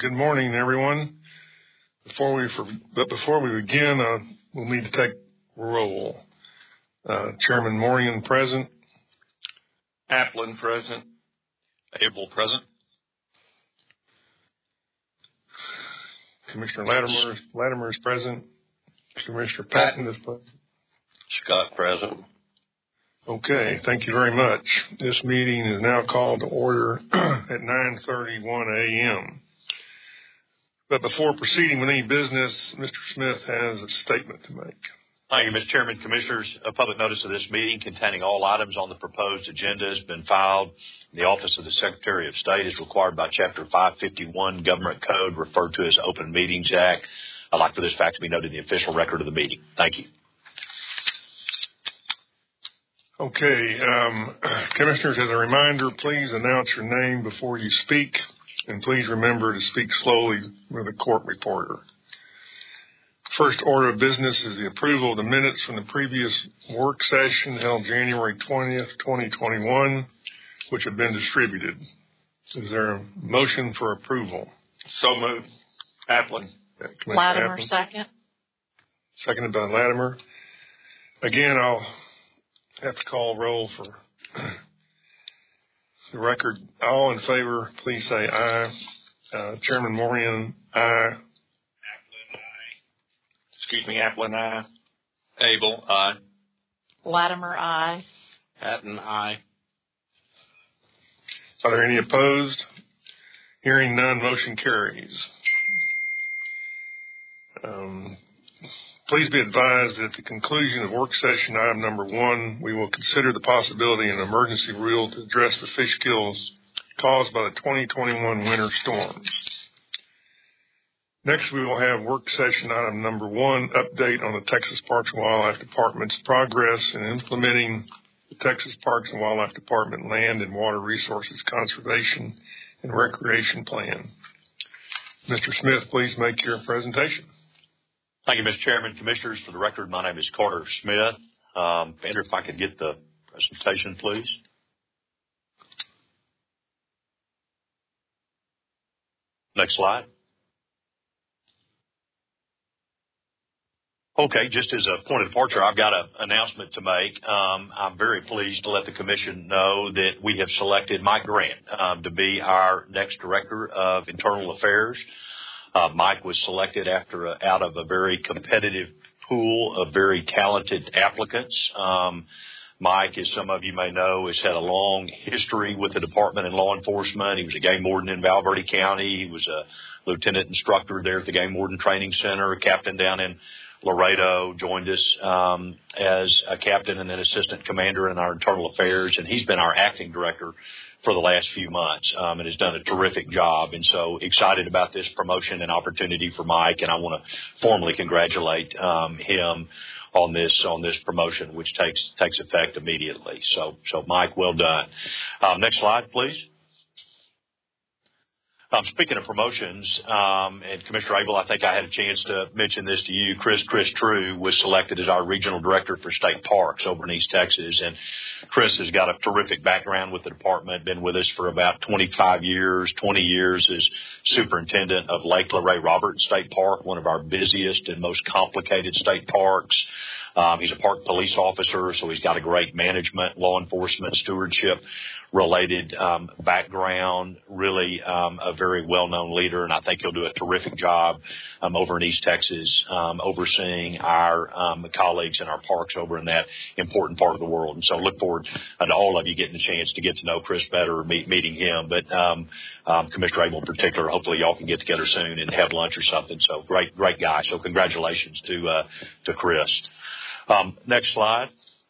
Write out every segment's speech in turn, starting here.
Good morning, everyone. Before we begin, we'll need to take roll. Chairman Morgan present. Applin present. Abel present. Commissioner Latimer is present. Commissioner Patton is present. Scott present. Okay, thank you very much. This meeting is now called to order at 9:31 a.m. But before proceeding with any business, Mr. Smith has a statement to make. Thank you, Mr. Chairman. Commissioners, a public notice of this meeting containing all items on the proposed agenda has been filed in the Office of the Secretary of State as required by Chapter 551 Government Code, referred to as Open Meetings Act. I'd like for this fact to be noted in the official record of the meeting. Thank you. Okay, Commissioners, as a reminder, please announce your name before you speak, and please remember to speak slowly with a court reporter. First order of business is the approval of the minutes from the previous work session held January 20th, 2021, which have been distributed. Is there a motion for approval? So moved. Applin. Latimer, second. Seconded by Latimer. Again, I'll have to call roll for the record. All in favor, please say aye. Chairman Morgan, aye. Applin, aye. Abel, aye. Latimer, aye. Patton, aye. Are there any opposed? Hearing none, motion carries. Please be advised that at the conclusion of work session item number 1, we will consider the possibility of an emergency rule to address the fish kills caused by the 2021 winter storms. Next, we will have work session item number 1, update on the Texas Parks and Wildlife Department's progress in implementing the Texas Parks and Wildlife Department Land and Water Resources Conservation and Recreation Plan. Mr. Smith, please make your presentation. Thank you, Mr. Chairman. Commissioners, for the record, my name is Carter Smith. Andrew, if I could get the presentation, please. Next slide. Okay, just as a point of departure, I've got an announcement to make. I'm very pleased to let the Commission know that we have selected Mike Grant to be our next Director of Internal Affairs. Mike was selected out of a very competitive pool of very talented applicants. Mike, as some of you may know, has had a long history with the department and law enforcement. He was a game warden in Val Verde County. He was a lieutenant instructor there at the Game Warden Training Center, a captain down in Laredo, joined us as a captain and then assistant commander in our internal affairs, and he's been our acting director for the last few months and has done a terrific job. And so excited about this promotion and opportunity for Mike, and I want to formally congratulate him on this promotion, which takes effect immediately. So Mike, well done. Next slide, please. Speaking of promotions, and Commissioner Abel, I think I had a chance to mention this to you. Chris True was selected as our regional director for state parks over in East Texas. And Chris has got a terrific background with the department, been with us for about 25 years, 20 years as superintendent of Lake Luray Roberts State Park, one of our busiest and most complicated state parks. He's a park police officer, so he's got a great management, law enforcement, stewardship related background, really a very well-known leader, and I think he'll do a terrific job over in East Texas, overseeing our colleagues in our parks over in that important part of the world. And so look forward to all of you getting a chance to get to know Chris better or meeting him. But Commissioner Abel in particular, hopefully y'all can get together soon and have lunch or something. So great guy. So congratulations to Chris. Next slide.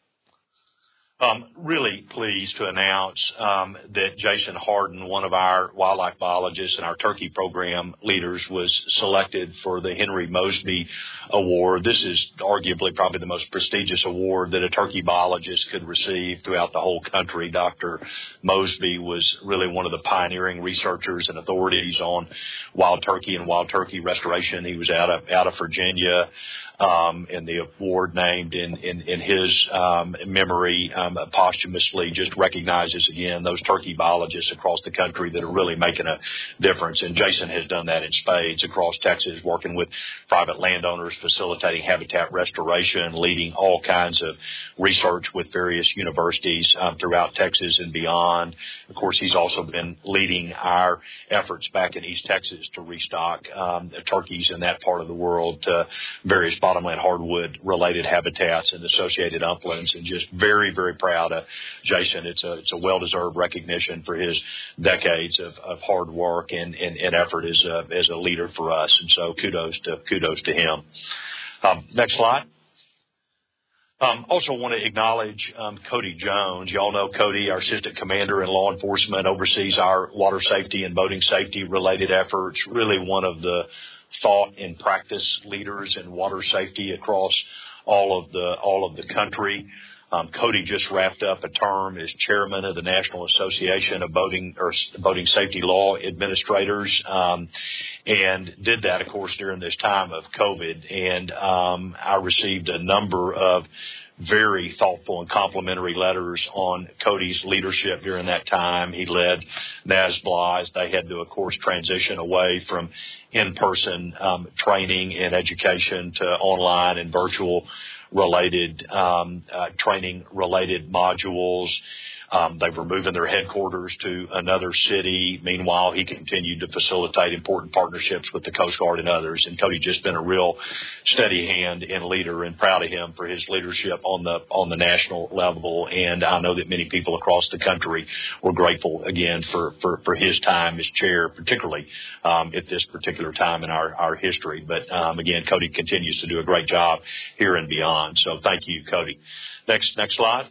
Really pleased to announce that Jason Harden, one of our wildlife biologists and our turkey program leaders, was selected for the Henry Mosby Award. This is arguably probably the most prestigious award that a turkey biologist could receive throughout the whole country. Dr. Mosby was really one of the pioneering researchers and authorities on wild turkey and wild turkey restoration. He was out of Virginia. And the award named in his memory posthumously just recognizes again those turkey biologists across the country that are really making a difference. And Jason has done that in spades across Texas, working with private landowners, facilitating habitat restoration, leading all kinds of research with various universities throughout Texas and beyond. Of course, he's also been leading our efforts back in East Texas to restock turkeys in that part of the world to various bottomland hardwood related habitats and associated uplands, and just very, very proud of Jason. It's a well-deserved recognition for his decades of hard work and effort as a leader for us. And so kudos to him. Next slide. Also want to acknowledge Cody Jones. Y'all know Cody, our assistant commander in law enforcement, oversees our water safety and boating safety related efforts. Really one of the thought and practice leaders in water safety across all of the country. Cody just wrapped up a term as chairman of the National Association of Boating Safety Law Administrators, and did that, of course, during this time of COVID. And I received a number of very thoughtful and complimentary letters on Cody's leadership during that time. He led NASBLA as they had to, of course, transition away from in-person training and education to online and virtual related training related modules. They were moving their headquarters to another city. Meanwhile, he continued to facilitate important partnerships with the Coast Guard and others. And Cody just been a real steady hand and leader, and proud of him for his leadership on the national level. And I know that many people across the country were grateful again for his time as chair, particularly at this particular time in our history. But again, Cody continues to do a great job here and beyond. So thank you, Cody. Next slide.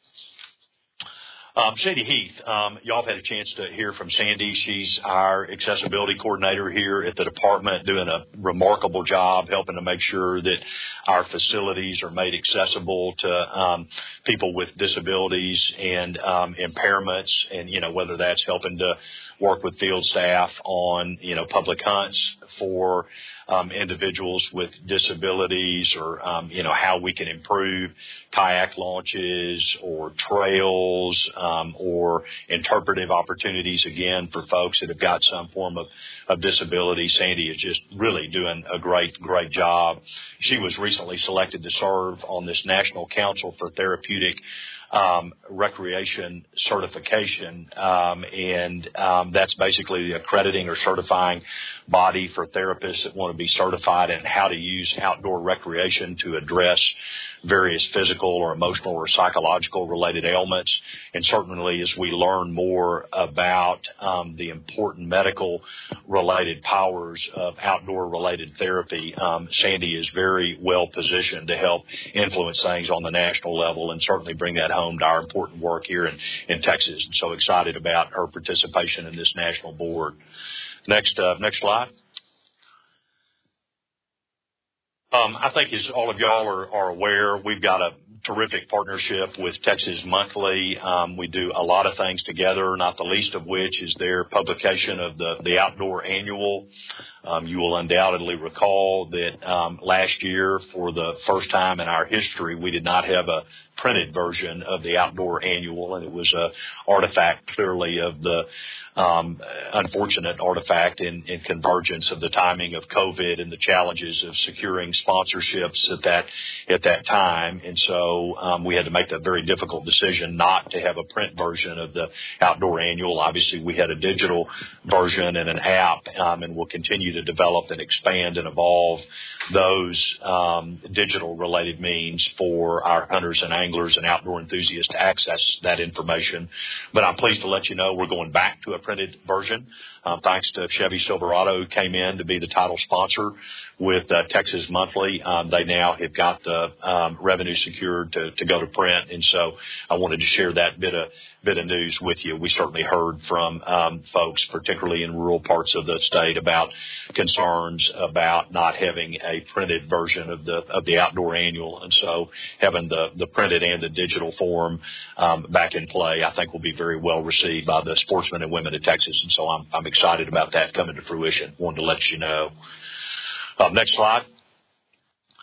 Sandy Heath, y'all have had a chance to hear from Sandy. She's our accessibility coordinator here at the department, doing a remarkable job helping to make sure that our facilities are made accessible to people with disabilities and impairments, and whether that's helping to work with field staff on public hunts for individuals with disabilities, or how we can improve kayak launches or trails or interpretive opportunities again for folks that have got some form of disability. Sandy is just really doing a great job. She was recently selected to serve on this National Council for Therapeutic recreation certification, and that's basically the accrediting or certifying body for therapists that want to be certified in how to use outdoor recreation to address various physical or emotional or psychological related ailments. And certainly as we learn more about the important medical related powers of outdoor related therapy, Sandy is very well positioned to help influence things on the national level and certainly bring that home to our important work here in Texas. And so excited about her participation in this national board. Next slide. I think as all of y'all are aware, we've got a terrific partnership with Texas Monthly. We do a lot of things together, not the least of which is their publication of the Outdoor Annual. You will undoubtedly recall that last year, for the first time in our history, we did not have a printed version of the Outdoor Annual, and it was a artifact clearly of the unfortunate artifact in convergence of the timing of COVID and the challenges of securing sponsorships at that time. And so we had to make that very difficult decision not to have a print version of the Outdoor Annual. Obviously, we had a digital version and an app, and we'll continue to develop and expand and evolve those digital related means for our hunters and anglers and outdoor enthusiasts to access that information. But I'm pleased to let you know we're going back to a printed version, thanks to Chevy Silverado, who came in to be the title sponsor with Texas Monthly. They now have got the revenue secured to go to print, and so I wanted to share that bit of news with you. We certainly heard from folks, particularly in rural parts of the state, about concerns about not having a printed version of the Outdoor Annual, and so having the printed and the digital form back in play, I think will be very well received by the sportsmen and women of Texas, and so I'm excited about that coming to fruition. Wanted to let you know. Next slide.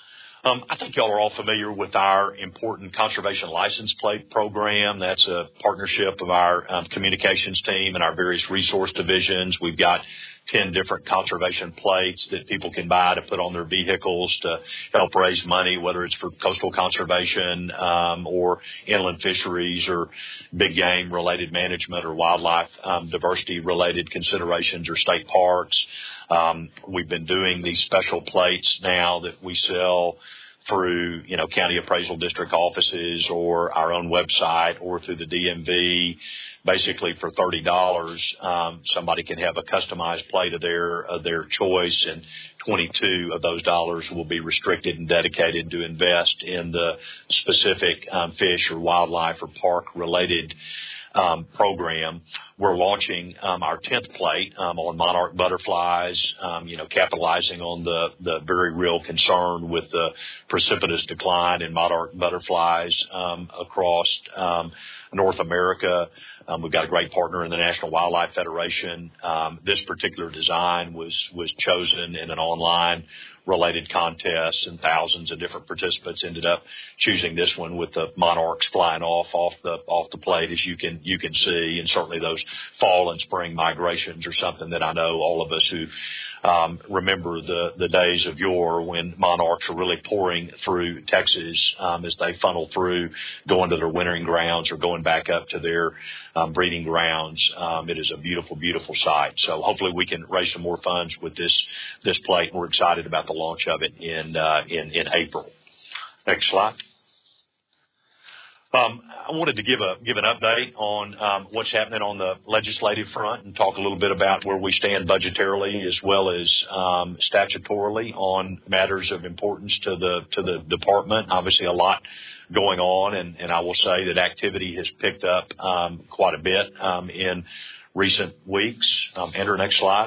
I think y'all are all familiar with our important conservation license plate program. That's a partnership of our communications team and our various resource divisions. We've got 10 different conservation plates that people can buy to put on their vehicles to help raise money, whether it's for coastal conservation or inland fisheries or big game related management or wildlife diversity related considerations or state parks. We've been doing these special plates now that we sell through, county appraisal district offices or our own website or through the DMV. Basically for $30, somebody can have a customized plate of their choice, and 22 of those dollars will be restricted and dedicated to invest in the specific fish or wildlife or park related program. We're launching our 10th plate on monarch butterflies, capitalizing on the very real concern with the precipitous decline in monarch butterflies across North America. We've got a great partner in the National Wildlife Federation. This particular design was chosen in an online related contest, and thousands of different participants ended up choosing this one with the monarchs flying off the plate, as you can see. And certainly those fall and spring migrations are something that I know all of us who remember the days of yore when monarchs are really pouring through Texas as they funnel through, going to their wintering grounds or going back up to their breeding grounds. It is a beautiful, beautiful sight. So hopefully we can raise some more funds with this plate, and we're excited about the launch of it in April. Next slide. I wanted to give an update on what's happening on the legislative front and talk a little bit about where we stand budgetarily as well as statutorily on matters of importance to the department. Obviously, a lot going on, and I will say that activity has picked up quite a bit in recent weeks. Enter next slide.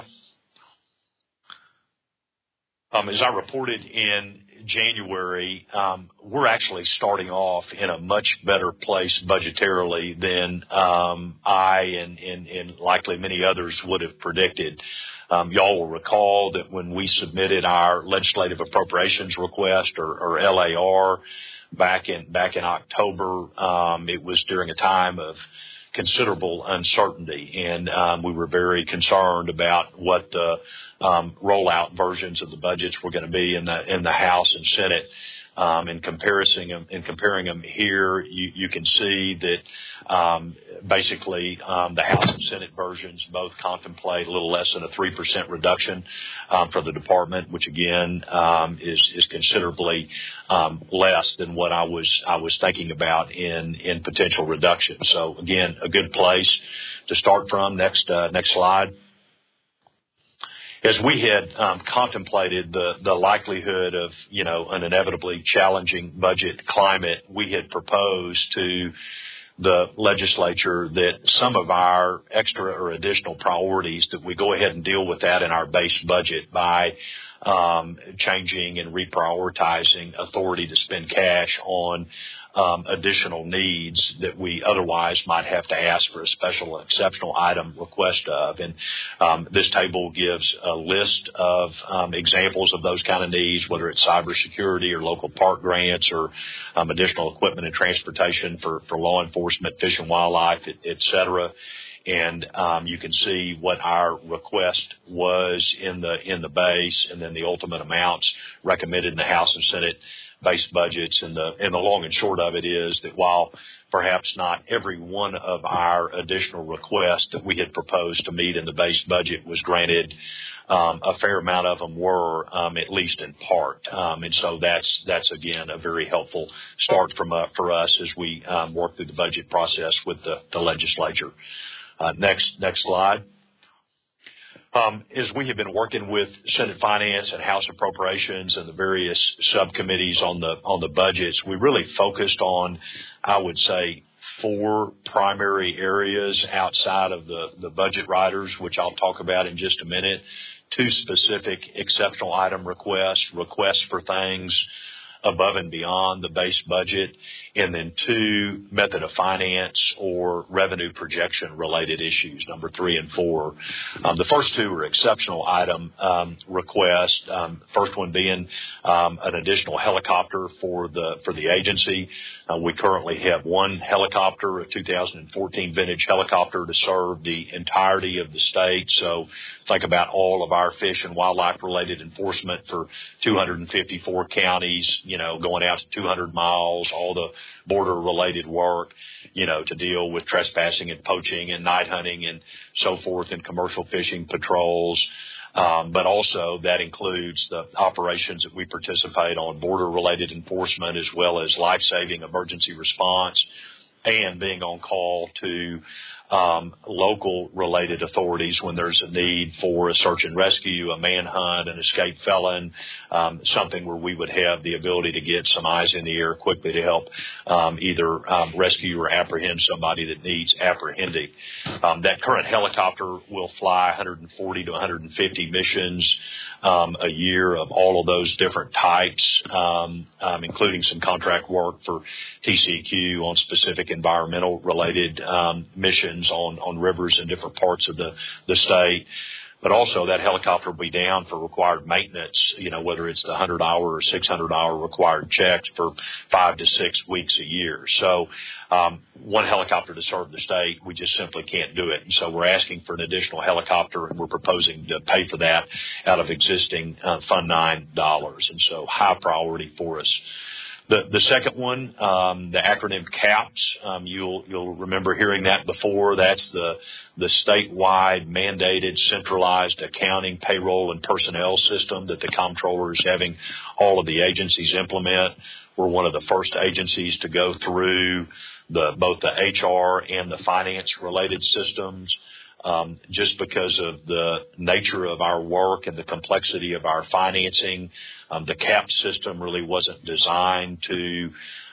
As I reported in January, we're actually starting off in a much better place budgetarily than I and likely many others would have predicted. Y'all will recall that when we submitted our legislative appropriations request or LAR back in October, it was during a time of considerable uncertainty, and we were very concerned about what the rollout versions of the budgets were going to be in the House and Senate. In comparing them here, you can see that basically the House and Senate versions both contemplate a little less than a 3% reduction for the department, which again is considerably less than what I was thinking about in potential reduction. So again, a good place to start from. Next slide. As we had contemplated the likelihood of, an inevitably challenging budget climate, we had proposed to the legislature that some of our extra or additional priorities, that we go ahead and deal with that in our base budget by changing and reprioritizing authority to spend cash on additional needs that we otherwise might have to ask for a special exceptional item request of. And this table gives a list of examples of those kind of needs, whether it's cybersecurity or local park grants or additional equipment and transportation for law enforcement, fish and wildlife, et cetera. And you can see what our request was in the base, and then the ultimate amounts recommended in the House and Senate base budgets. And the long and short of it is that while perhaps not every one of our additional requests that we had proposed to meet in the base budget was granted, a fair amount of them were, at least in part. And so that's again a very helpful start for us as we work through the budget process with the legislature. Next slide. As we have been working with Senate Finance and House Appropriations and the various subcommittees on the budgets, we really focused on, I would say, 4 primary areas outside of the budget riders, which I'll talk about in just a minute. 2 specific exceptional item requests for things above and beyond the base budget, and then 2, method of finance or revenue projection related issues, number 3 and 4. The first 2 are exceptional item requests. First one being an additional helicopter for the agency. We currently have 1 helicopter, a 2014 vintage helicopter, to serve the entirety of the state. So think about all of our fish and wildlife related enforcement for 254 counties, going out to 200 miles, all the border related work, to deal with trespassing and poaching and night hunting and so forth, and commercial fishing patrols. But also that includes the operations that we participate on, border related enforcement, as well as life-saving emergency response, and being on call to local related authorities when there's a need for a search and rescue, a manhunt, an escaped felon, something where we would have the ability to get some eyes in the air quickly to help either rescue or apprehend somebody that needs apprehending. That current helicopter will fly 140 to 150 missions a year of all of those different types, including some contract work for TCEQ on specific environmental related missions on rivers in different parts of the state. But also that helicopter will be down for required maintenance, whether it's the 100-hour or 600-hour required checks for 5 to 6 weeks a year. So 1 helicopter to serve the state, we just simply can't do it. And so we're asking for an additional helicopter, and we're proposing to pay for that out of existing Fund 9 dollars. And so high priority for us. The second one, the acronym CAPS, you'll remember hearing that before. That's the statewide mandated centralized accounting, payroll, and personnel system that the comptroller is having all of the agencies implement. We're one of the first agencies to go through both the HR and the finance related systems. Just because of the nature of our work and the complexity of our financing, the CAP system really wasn't designed to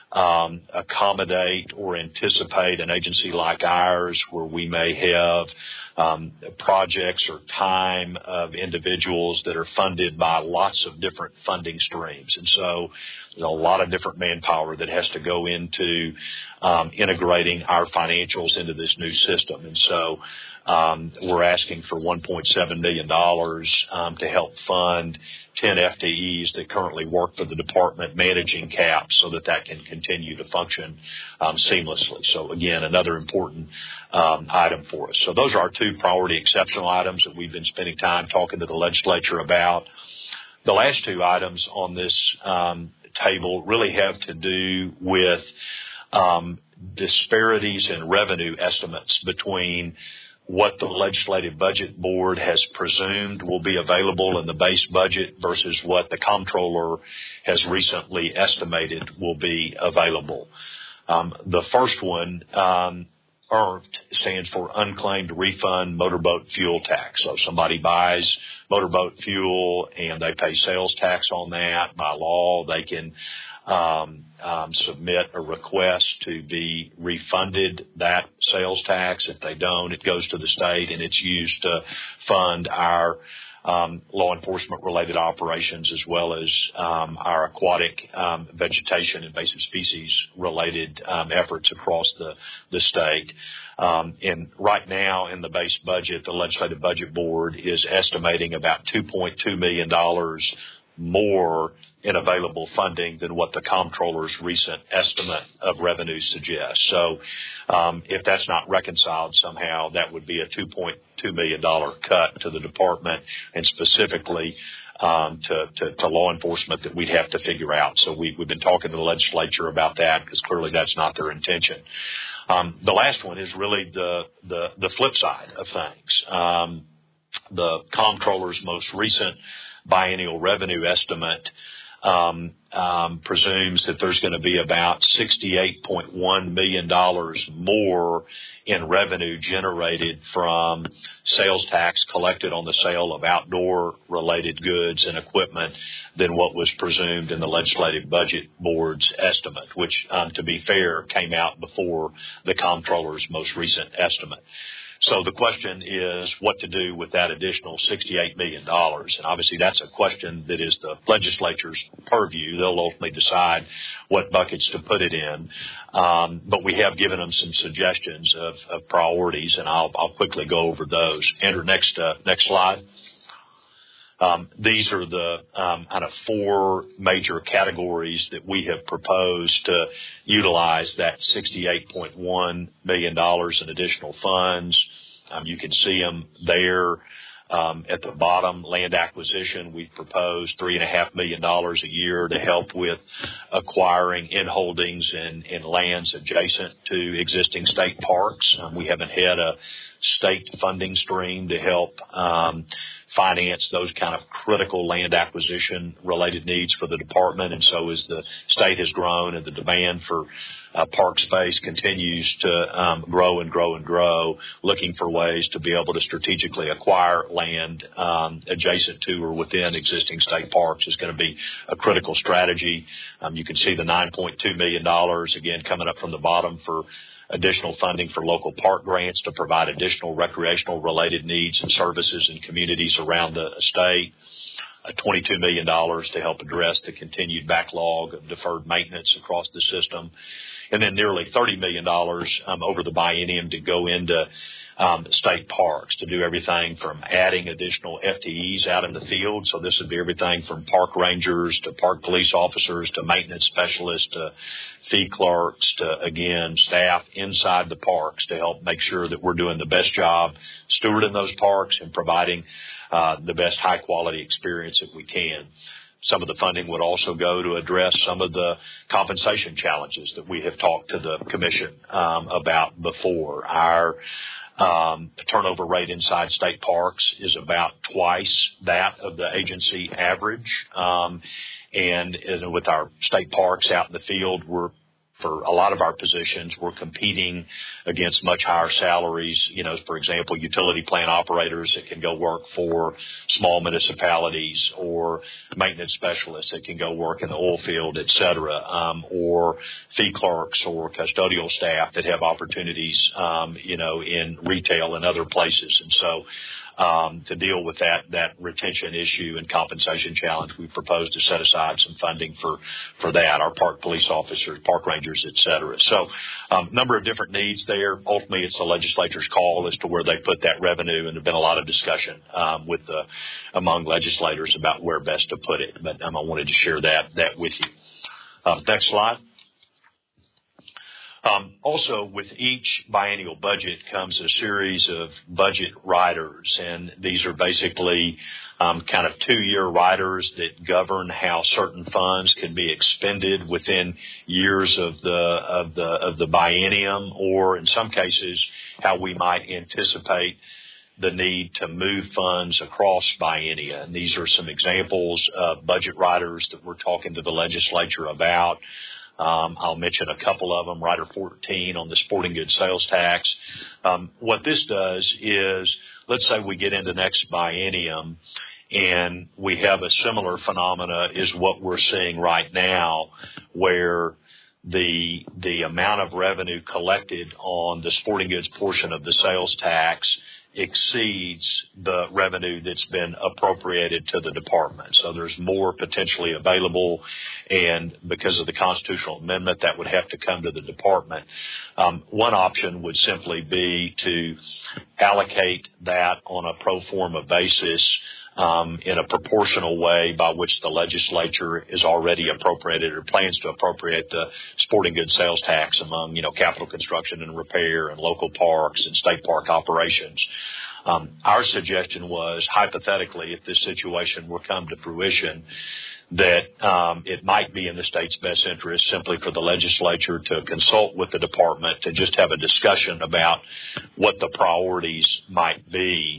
accommodate or anticipate an agency like ours, where we may have projects or time of individuals that are funded by lots of different funding streams. And so there's a lot of different manpower that has to go into integrating our financials into this new system. And so we're asking for $1.7 million to help fund 10 FTEs that currently work for the department managing CAPS, so that can continue to function seamlessly. So again, another important item for us. So those are our 2 priority exceptional items that we've been spending time talking to the legislature about. The last 2 items on this table really have to do with disparities in revenue estimates between what the Legislative Budget Board has presumed will be available in the base budget versus what the comptroller has recently estimated will be available. The first one, URFT, stands for Unclaimed Refund Motorboat Fuel Tax. So if somebody buys motorboat fuel and they pay sales tax on that, by law they can submit a request to be refunded that sales tax. If they don't, it goes to the state and it's used to fund our law enforcement related operations, as well as our aquatic vegetation and invasive species related efforts across the state. And right now in the base budget, the Legislative Budget Board is estimating about $2.2 million more in available funding than what the comptroller's recent estimate of revenue suggests. So if that's not reconciled somehow, that would be a $2.2 million cut to the department, and specifically to law enforcement, that we'd have to figure out. So we've been talking to the legislature about that, because clearly that's not their intention. The last one is really the flip side of things. The comptroller's most recent biennial revenue estimate presumes that there's going to be about $68.1 million more in revenue generated from sales tax collected on the sale of outdoor related goods and equipment than what was presumed in the Legislative Budget Board's estimate, which, to be fair, came out before the comptroller's most recent estimate. So the question is what to do with that additional $68 million. And obviously that's a question that is the legislature's purview. They'll ultimately decide what buckets to put it in. But we have given them some suggestions of priorities, and I'll quickly go over those. Andrew, next slide. These are the kind of four major categories that we have proposed to utilize that $68.1 million in additional funds. You can see them there. At the bottom, land acquisition, we proposed $3.5 million a year to help with acquiring in-holdings and lands adjacent to existing state parks. We haven't had a state funding stream to help finance those kind of critical land acquisition related needs for the department. And so as the state has grown and the demand for park space continues to grow and grow and grow, looking for ways to be able to strategically acquire land adjacent to or within existing state parks is going to be a critical strategy. You can see the $9.2 million, again, coming up from the bottom for additional funding for local park grants to provide additional recreational related needs and services in communities around the state. $22 million to help address the continued backlog of deferred maintenance across the system. And then nearly $30 million over the biennium to go into state parks to do everything from adding additional FTEs out in the field. So this would be everything from park rangers to park police officers to maintenance specialists to fee clerks to, again, staff inside the parks to help make sure that we're doing the best job stewarding those parks and providing the best high quality experience that we can. Some of the funding would also go to address some of the compensation challenges that we have talked to the commission about before. Our turnover rate inside state parks is about twice that of the agency average. And with our state parks out in the field, for a lot of our positions, we're competing against much higher salaries. You know, for example, utility plant operators that can go work for small municipalities, or maintenance specialists that can go work in the oil field, et cetera, or fee clerks or custodial staff that have opportunities, in retail and other places. And so, to deal with that retention issue and compensation challenge, we propose to set aside some funding for that, our park police officers, park rangers, et cetera. So, number of different needs there. Ultimately, it's the legislature's call as to where they put that revenue, and there's been a lot of discussion among legislators about where best to put it. But I wanted to share that with you. Next slide. Also, with each biennial budget comes a series of budget riders, and these are basically kind of 2-year riders that govern how certain funds can be expended within years of the biennium, or in some cases, how we might anticipate the need to move funds across biennia. And these are some examples of budget riders that we're talking to the legislature about. I'll mention a couple of them. Rider 14 on the sporting goods sales tax. What this does is, let's say we get into next biennium and we have a similar phenomena as what we're seeing right now, where the amount of revenue collected on the sporting goods portion of the sales tax exceeds the revenue that's been appropriated to the department. So there's more potentially available, and because of the constitutional amendment, that would have to come to the department. One option would simply be to allocate that on a pro forma basis in a proportional way by which the legislature is already appropriated or plans to appropriate the sporting goods sales tax among, capital construction and repair and local parks and state park operations. Our suggestion was, hypothetically, if this situation were come to fruition, that it might be in the state's best interest simply for the legislature to consult with the department to just have a discussion about what the priorities might be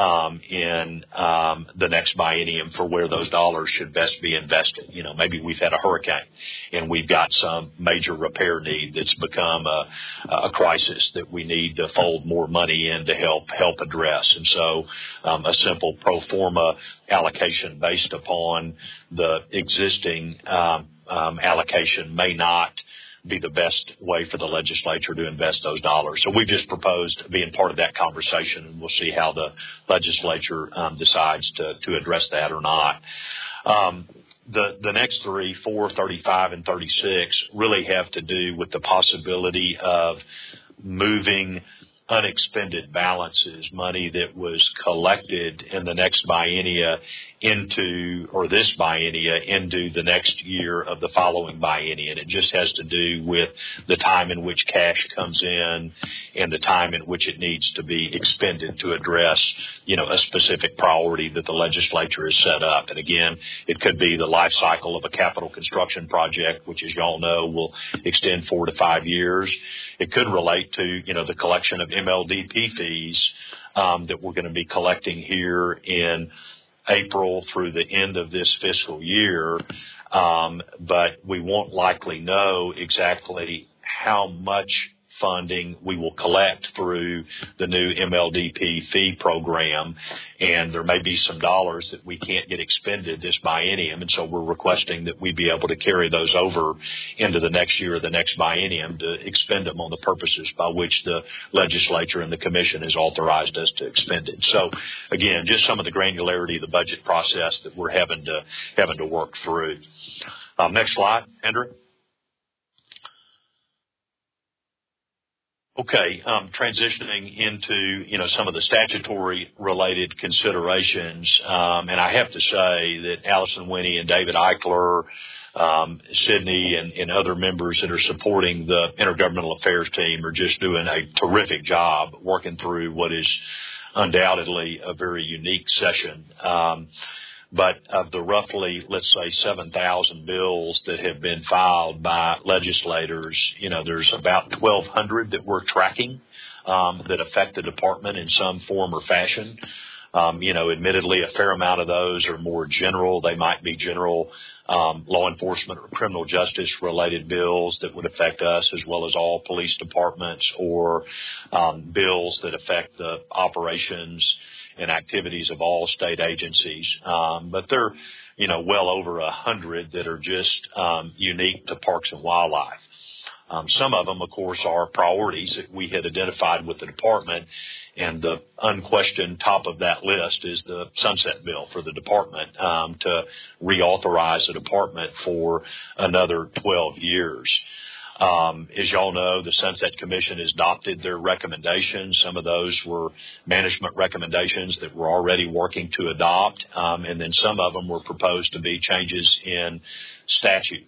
in the next biennium for where those dollars should best be invested. Maybe we've had a hurricane and we've got some major repair need that's become a crisis that we need to fold more money in to help address. And so a simple pro forma allocation based upon the existing allocation may not be the best way for the legislature to invest those dollars. So we just proposed being part of that conversation, and we'll see how the legislature decides to address that or not. The next three, 4, 35, and 36, really have to do with the possibility of moving unexpended balances, money that was collected in the next biennia into the next year of the following biennia. And it just has to do with the time in which cash comes in and the time in which it needs to be expended to address, a specific priority that the legislature has set up. And again, it could be the life cycle of a capital construction project, which, as y'all know, will extend 4 to 5 years. It could relate to, the collection of MLDP fees that we're going to be collecting here in April through the end of this fiscal year. But we won't likely know exactly how much funding we will collect through the new MLDP fee program, and there may be some dollars that we can't get expended this biennium, and so we're requesting that we be able to carry those over into the next year or the next biennium to expend them on the purposes by which the legislature and the commission has authorized us to expend it. So again, just some of the granularity of the budget process that we're having to work through. Next slide, Andrew. Okay, transitioning into, some of the statutory related considerations. And I have to say that Allison Winnie and David Eichler, Sydney and other members that are supporting the Intergovernmental Affairs team are just doing a terrific job working through what is undoubtedly a very unique session. But of the roughly, let's say, 7,000 bills that have been filed by legislators, there's about 1,200 that we're tracking that affect the department in some form or fashion. Admittedly, a fair amount of those are more general. They might be general law enforcement or criminal justice related bills that would affect us as well as all police departments, or bills that affect the operations and activities of all state agencies. But there are, well over 100 that are just unique to Parks and Wildlife. Some of them, of course, are priorities that we had identified with the department, and the unquestioned top of that list is the sunset bill for the department to reauthorize the department for another 12 years. As y'all know, the Sunset Commission has adopted their recommendations. Some of those were management recommendations that we're already working to adopt, and then some of them were proposed to be changes in statute.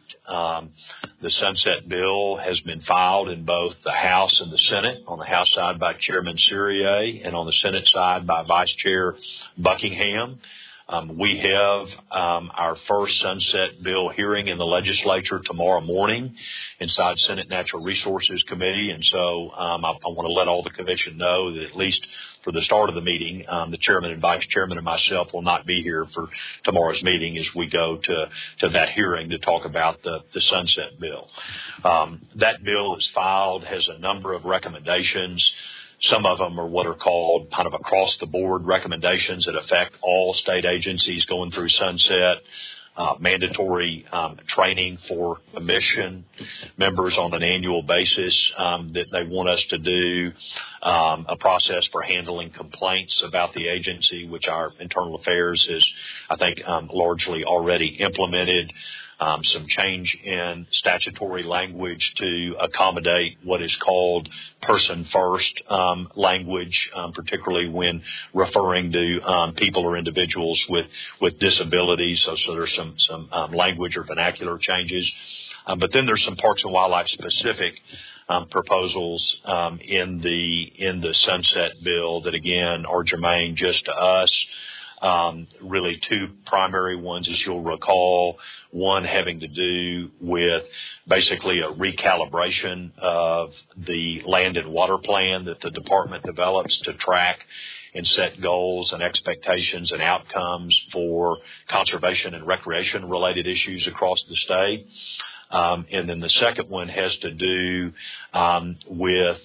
The Sunset Bill has been filed in both the House and the Senate, on the House side by Chairman Cyrier and on the Senate side by Vice Chair Buckingham. We have our first Sunset Bill hearing in the legislature tomorrow morning inside Senate Natural Resources Committee. And so I want to let all the commission know that at least for the start of the meeting, the chairman and vice chairman and myself will not be here for tomorrow's meeting as we go to that hearing to talk about the Sunset Bill. That bill is filed, has a number of recommendations. Some of them are what are called kind of across-the-board recommendations that affect all state agencies going through sunset, mandatory training for commission members on an annual basis that they want us to do, a process for handling complaints about the agency, which our internal affairs has, I think, largely already implemented. Some change in statutory language to accommodate what is called person first language, particularly when referring to people or individuals with disabilities. So there's some language or vernacular changes. But then there's some Parks and Wildlife specific proposals in the Sunset Bill that again are germane just to us. Really two primary ones, as you'll recall, one having to do with basically a recalibration of the land and water plan that the department develops to track and set goals and expectations and outcomes for conservation and recreation related issues across the state. And then the second one has to do with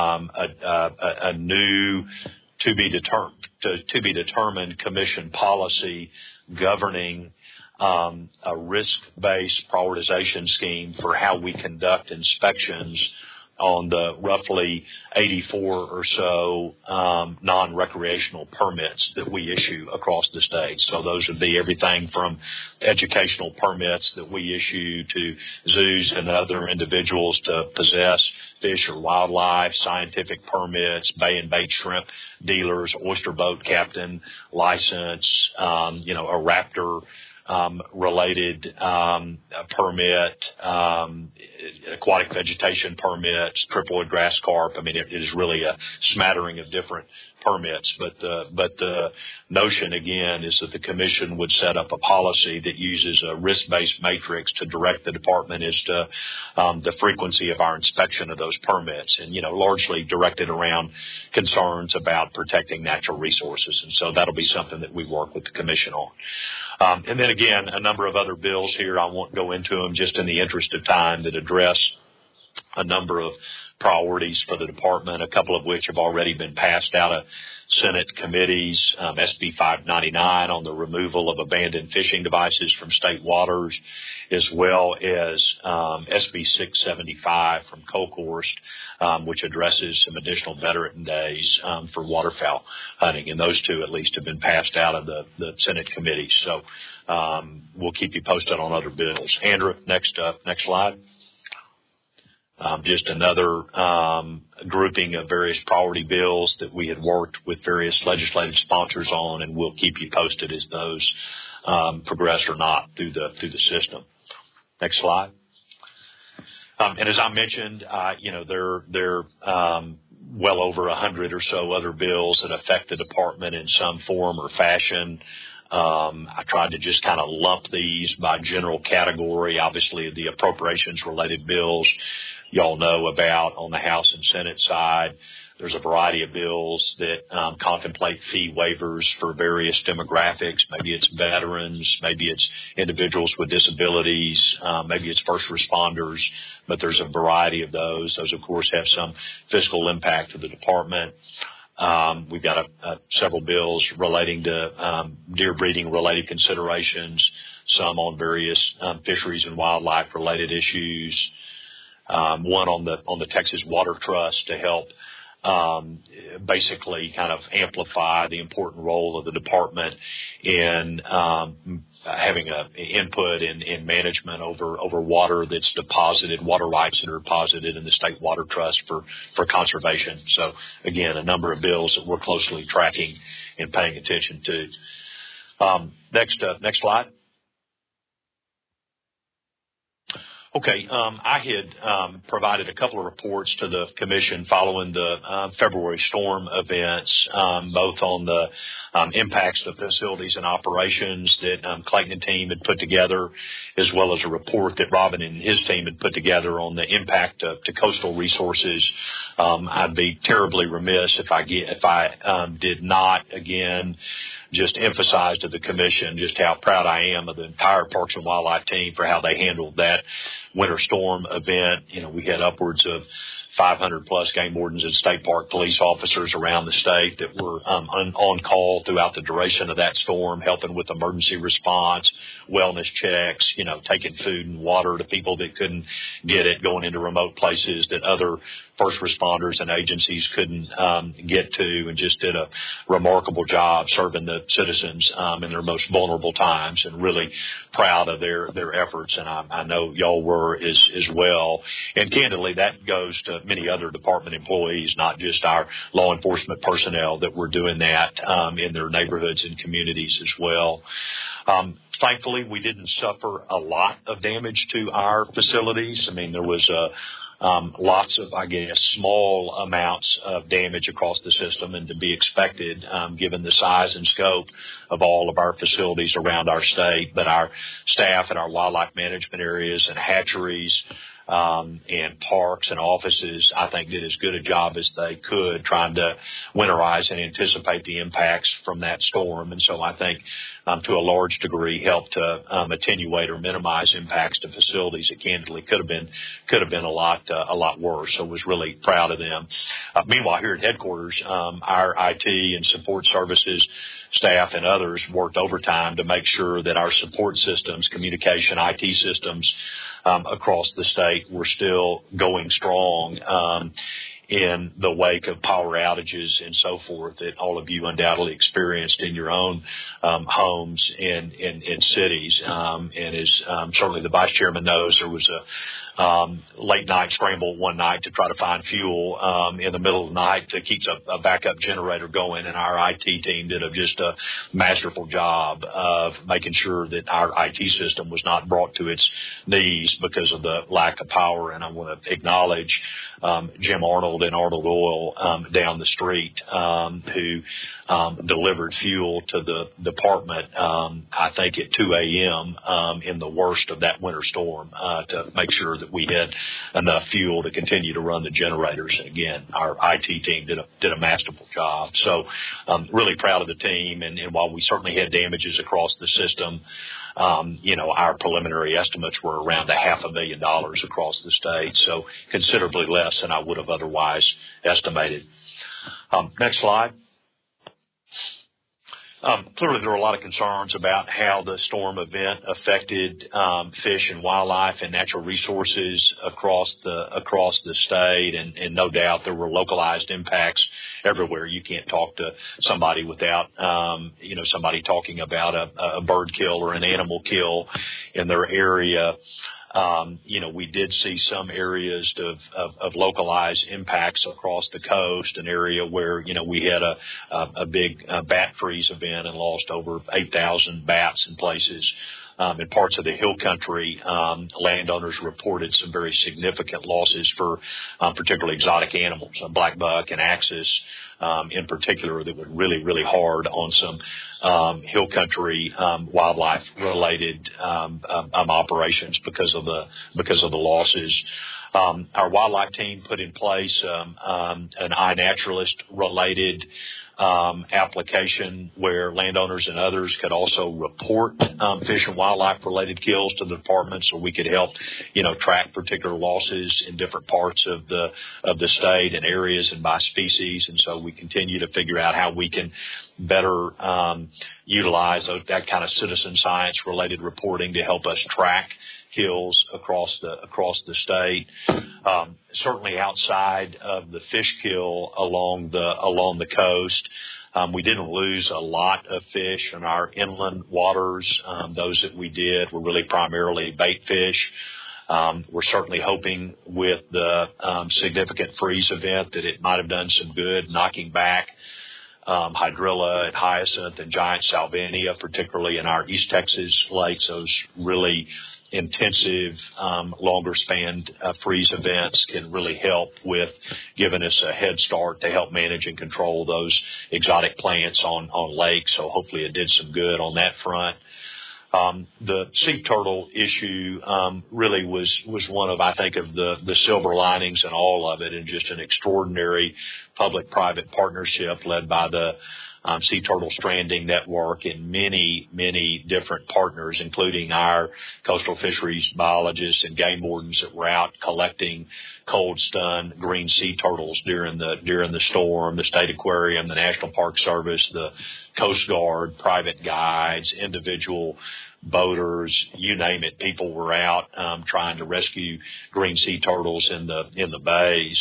a new to be determined commission policy governing a risk-based prioritization scheme for how we conduct inspections on the roughly 84 or so non-recreational permits that we issue across the state. So those would be everything from educational permits that we issue to zoos and other individuals to possess fish or wildlife, scientific permits, bay and bait shrimp dealers, oyster boat captain license, a raptor related permit, aquatic vegetation permits, triploid grass carp. I mean, it is really a smattering of different permits. But the notion again is that the commission would set up a policy that uses a risk-based matrix to direct the department as to the frequency of our inspection of those permits, and largely directed around concerns about protecting natural resources. And so that'll be something that we work with the commission on. And then again, a number of other bills here. I won't go into them just in the interest of time, that address a number of priorities for the department, a couple of which have already been passed out of Senate committees. SB 599 on the removal of abandoned fishing devices from state waters, as well as SB 675 from Colkhorst, which addresses some additional veteran days for waterfowl hunting. And those two at least have been passed out of the Senate committees. So we'll keep you posted on other bills. Andrew, next slide. Just another grouping of various priority bills that we had worked with various legislative sponsors on, and we'll keep you posted as those progress or not through the system. Next slide. And as I mentioned, there well over 100 or so other bills that affect the department in some form or fashion. I tried to just kind of lump these by general category. Obviously, the appropriations related bills y'all know about on the House and Senate side. There's a variety of bills that contemplate fee waivers for various demographics. Maybe it's veterans, maybe it's individuals with disabilities, maybe it's first responders, but there's a variety of those. Those, of course, have some fiscal impact to the department. We've got several bills relating to deer breeding related considerations, some on various fisheries and wildlife related issues. One on the Texas Water Trust to help basically kind of amplify the important role of the department in having an input in management over water that's deposited, water rights that are deposited in the State Water Trust for conservation. So again, a number of bills that we're closely tracking and paying attention to. Next slide. Okay, I had provided a couple of reports to the commission following the February storm events, both on the impacts to facilities and operations that Clayton and team had put together, as well as a report that Robin and his team had put together on the impact to coastal resources. I'd be terribly remiss if I did not again just emphasize to the commission just how proud I am of the entire Parks and Wildlife team for how they handled that winter storm event. We had upwards of 500 plus game wardens and state park police officers around the state that were on call throughout the duration of that storm, helping with emergency response, wellness checks, taking food and water to people that couldn't get it, going into remote places that other first responders and agencies couldn't get to, and just did a remarkable job serving the citizens in their most vulnerable times, and really proud of their efforts. And I know y'all were as well. And candidly, that goes to many other department employees, not just our law enforcement personnel that were doing that in their neighborhoods and communities as well. Thankfully, we didn't suffer a lot of damage to our facilities. I mean, there was lots of, small amounts of damage across the system, and to be expected given the size and scope of all of our facilities around our state. But our staff in our wildlife management areas and hatcheries and parks and offices, I think, did as good a job as they could trying to winterize and anticipate the impacts from that storm. And so I think to a large degree helped to attenuate or minimize impacts to facilities that candidly could have been a lot worse. So was really proud of them. Meanwhile, here at headquarters, our IT and support services staff and others worked overtime to make sure that our support systems, communication, IT systems across the state were still going strong in the wake of power outages and so forth that all of you undoubtedly experienced in your own homes and cities. And as certainly the vice chairman knows, there was a late night scramble one night to try to find fuel in the middle of the night to keep a backup generator going, and our IT team did just a masterful job of making sure that our IT system was not brought to its knees because of the lack of power. And I want to acknowledge Jim Arnold and Arnold Oil down the street who delivered fuel to the department I think at 2 a.m. In the worst of that winter storm to make sure that we had enough fuel to continue to run the generators. And again, our IT team did a masterful job. So really proud of the team. And while we certainly had damages across the system, our preliminary estimates were around $500,000 across the state. So considerably less than I would have otherwise estimated. Next slide. Clearly, there were a lot of concerns about how the storm event affected fish and wildlife and natural resources across the state, and no doubt there were localized impacts everywhere. You can't talk to somebody without somebody talking about a bird kill or an animal kill in their area. We did see some areas of localized impacts across the coast, an area where, we had a big bat freeze event and lost over 8,000 bats in places. In parts of the hill country, landowners reported some very significant losses for particularly exotic animals, black buck and axis in particular, that were really, really hard on some hill country wildlife-related operations because of the losses. Our wildlife team put in place an iNaturalist-related application where landowners and others could also report fish and wildlife-related kills to the department, so we could help, track particular losses in different parts of the state and areas and by species. And so we continue to figure out how we can better utilize that kind of citizen science-related reporting to help us track kills across the state. Certainly outside of the fish kill along the coast, we didn't lose a lot of fish in our inland waters. Those that we did were really primarily bait fish. We're certainly hoping with the significant freeze event that it might have done some good, knocking back hydrilla and hyacinth and giant salvinia, particularly in our East Texas lakes. Those really intensive, longer spanned freeze events can really help with giving us a head start to help manage and control those exotic plants on lakes. So hopefully it did some good on that front. The sea turtle issue really was one of, I think, of the silver linings in all of it, and just an extraordinary public-private partnership led by the Sea Turtle Stranding Network and many, many different partners, including our coastal fisheries biologists and game wardens that were out collecting cold-stunned green sea turtles during the storm, the State Aquarium, the National Park Service, the Coast Guard, private guides, individual boaters, you name it. People were out trying to rescue green sea turtles in the bays.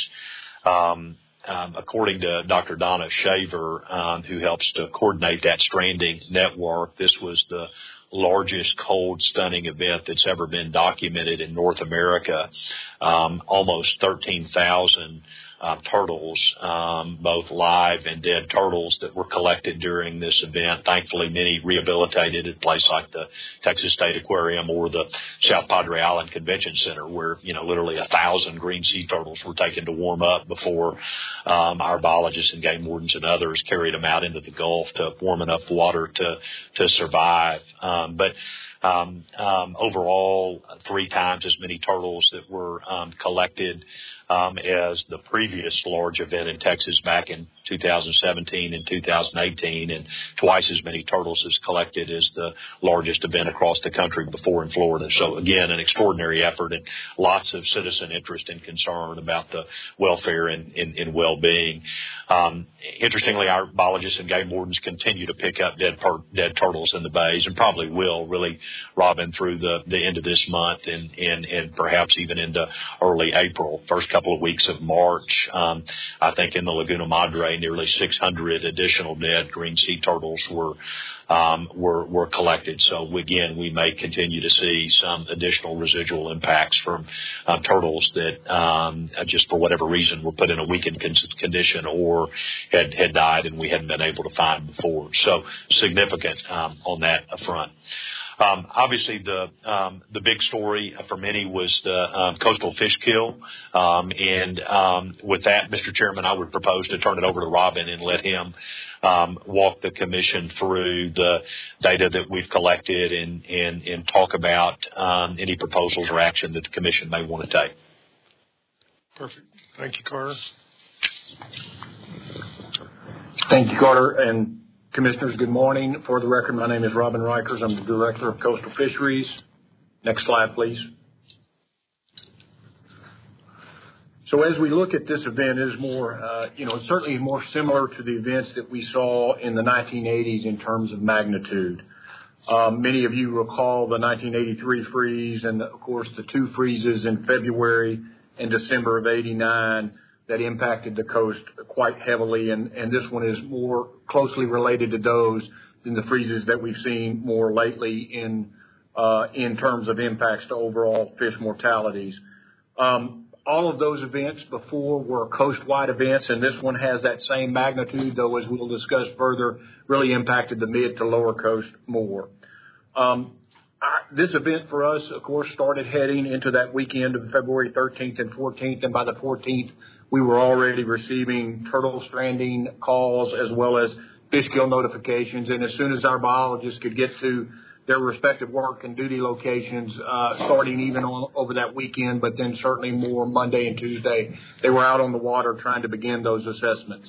According to Dr. Donna Shaver, who helps to coordinate that stranding network, this was the largest cold stunning event that's ever been documented in North America. Almost 13,000 turtles, both live and dead turtles, that were collected during this event. Thankfully, many rehabilitated at a place like the Texas State Aquarium or the South Padre Island Convention Center, where, literally 1,000 green sea turtles were taken to warm up before our biologists and game wardens and others carried them out into the Gulf to warm enough water to survive. But Overall, 3 times as many turtles that were collected as the previous large event in Texas back in 2017 and 2018, and twice as many turtles as collected as the largest event across the country before in Florida. So again, an extraordinary effort and lots of citizen interest and concern about the welfare and well-being. Interestingly, our biologists and game wardens continue to pick up dead turtles in the bays, and probably will really, Robin, through the end of this month and perhaps even into early April. First couple of weeks of March, I think in the Laguna Madre, nearly 600 additional dead green sea turtles were collected. So again, we may continue to see some additional residual impacts from turtles that just for whatever reason were put in a weakened condition or had died and we hadn't been able to find before. So significant on that front. Obviously, the big story for many was the coastal fish kill. With that, Mr. Chairman, I would propose to turn it over to Robin and let him walk the commission through the data that we've collected and talk about any proposals or action that the commission may want to take. Perfect. Thank you, Carter. Thank you, Carter. And Commissioners, good morning. For the record, my name is Robin Rikers. I'm the Director of Coastal Fisheries. Next slide, please. So as we look at this event, it is more, it's certainly more similar to the events that we saw in the 1980s in terms of magnitude. Many of you recall the 1983 freeze and, of course, the 2 freezes in February and December of '89. That impacted the coast quite heavily, and this one is more closely related to those than the freezes that we've seen more lately in terms of impacts to overall fish mortalities. All of those events before were coast-wide events, and this one has that same magnitude, though, as we'll discuss further, really impacted the mid to lower coast more. This event for us, of course, started heading into that weekend of February 13th and 14th, and by the 14th, we were already receiving turtle stranding calls as well as fish kill notifications. And as soon as our biologists could get to their respective work and duty locations, starting even over that weekend, but then certainly more Monday and Tuesday, they were out on the water trying to begin those assessments.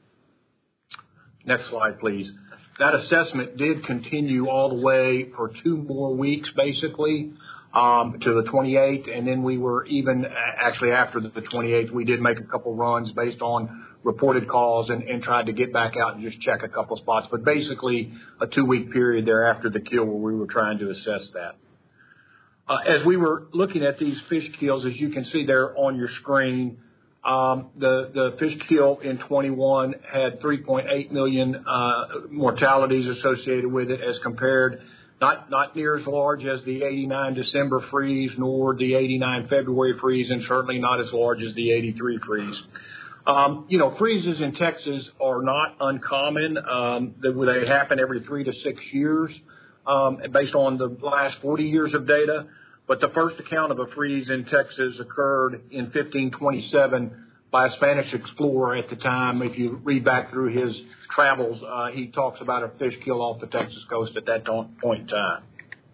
Next slide, please. That assessment did continue all the way for 2 more weeks, basically, to the 28th, and then we were even actually after the 28th, we did make a couple runs based on reported calls and tried to get back out and just check a couple spots. But basically, a 2-week period there after the kill where we were trying to assess that. As we were looking at these fish kills, as you can see there on your screen, the fish kill in 21 had 3.8 million mortalities associated with it, as compared not near as large as the 89 December freeze, nor the 89 February freeze, and certainly not as large as the 83 freeze. Freezes in Texas are not uncommon. They happen every 3 to 6 years, based on the last 40 years of data. But the first account of a freeze in Texas occurred in 1527 by a Spanish explorer at the time. If you read back through his travels, he talks about a fish kill off the Texas coast at that point in time.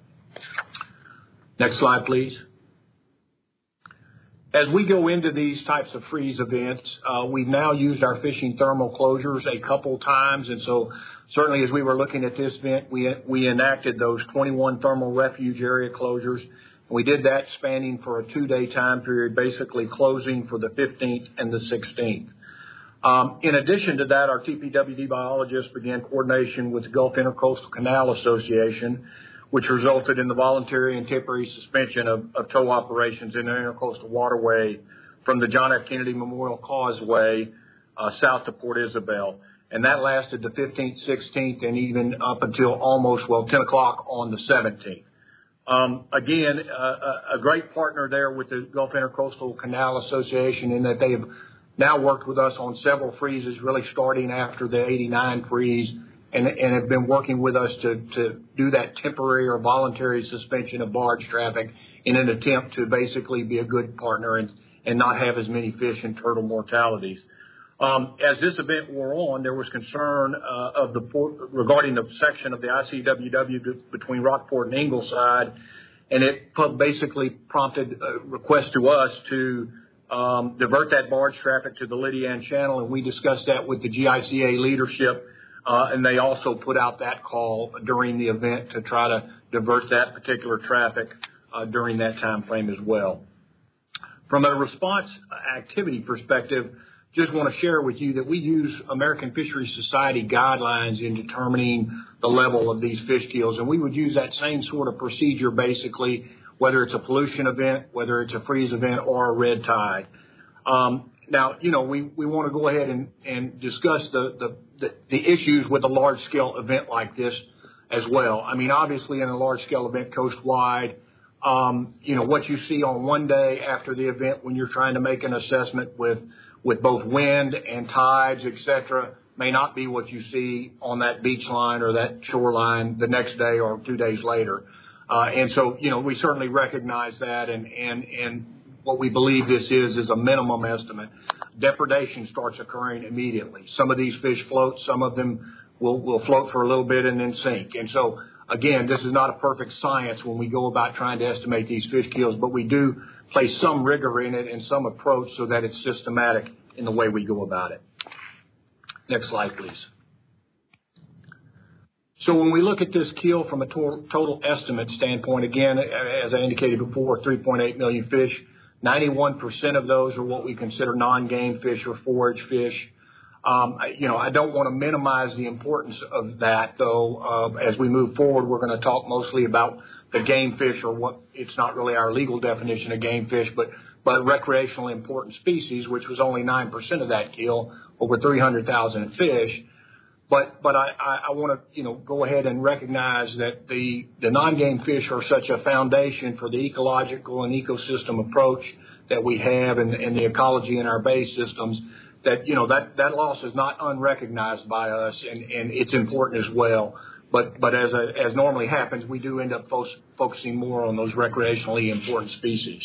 Next slide, please. As we go into these types of freeze events, we've now used our fishing thermal closures a couple times, and so certainly as we were looking at this event, we enacted those 21 thermal refuge area closures. We did that spanning for a 2-day time period, basically closing for the 15th and the 16th. In addition to that, our TPWD biologists began coordination with the Gulf Intercoastal Canal Association, which resulted in the voluntary and temporary suspension of tow operations in the intercoastal waterway from the John F. Kennedy Memorial Causeway south to Port Isabel. And that lasted the 15th, 16th, and even up until almost, 10 o'clock on the 17th. Again, a great partner there with the Gulf Intercoastal Canal Association in that they have now worked with us on several freezes, really starting after the 89 freeze, and have been working with us to do that temporary or voluntary suspension of barge traffic in an attempt to basically be a good partner and not have as many fish and turtle mortalities. As this event wore on, there was concern regarding the section of the ICWW between Rockport and Ingleside, and it basically prompted a request to us to divert that barge traffic to the Lydia Ann Channel, and we discussed that with the GICA leadership, and they also put out that call during the event to try to divert that particular traffic during that time frame as well. From a response activity perspective, just want to share with you that we use American Fisheries Society guidelines in determining the level of these fish kills, and we would use that same sort of procedure basically, whether it's a pollution event, whether it's a freeze event, or a red tide. Now, we want to go ahead and discuss the issues with a large-scale event like this as well. I mean, obviously, in a large-scale event coastwide, what you see on one day after the event when you're trying to make an assessment with both wind and tides, et cetera, may not be what you see on that beach line or that shoreline the next day or 2 days later. And so, we certainly recognize that, and what we believe this is a minimum estimate. Depredation starts occurring immediately. Some of these fish float, some of them will float for a little bit and then sink. And so, again, this is not a perfect science when we go about trying to estimate these fish kills, but we do place some rigor in it and some approach so that it's systematic in the way we go about it. Next slide, please. So when we look at this kill from a total estimate standpoint, again, as I indicated before, 3.8 million fish, 91% of those are what we consider non-game fish or forage fish. I don't want to minimize the importance of that, though. As we move forward, we're going to talk mostly about the game fish, or what it's not really our legal definition of game fish, but recreationally important species, which was only 9% of that kill, over 300,000 fish. But I want to go ahead and recognize that the non-game fish are such a foundation for the ecological and ecosystem approach that we have and the ecology in our bay systems, that that loss is not unrecognized by us, and it's important as well. But as normally happens, we do end up focusing more on those recreationally important species.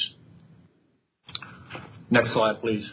Next slide, please.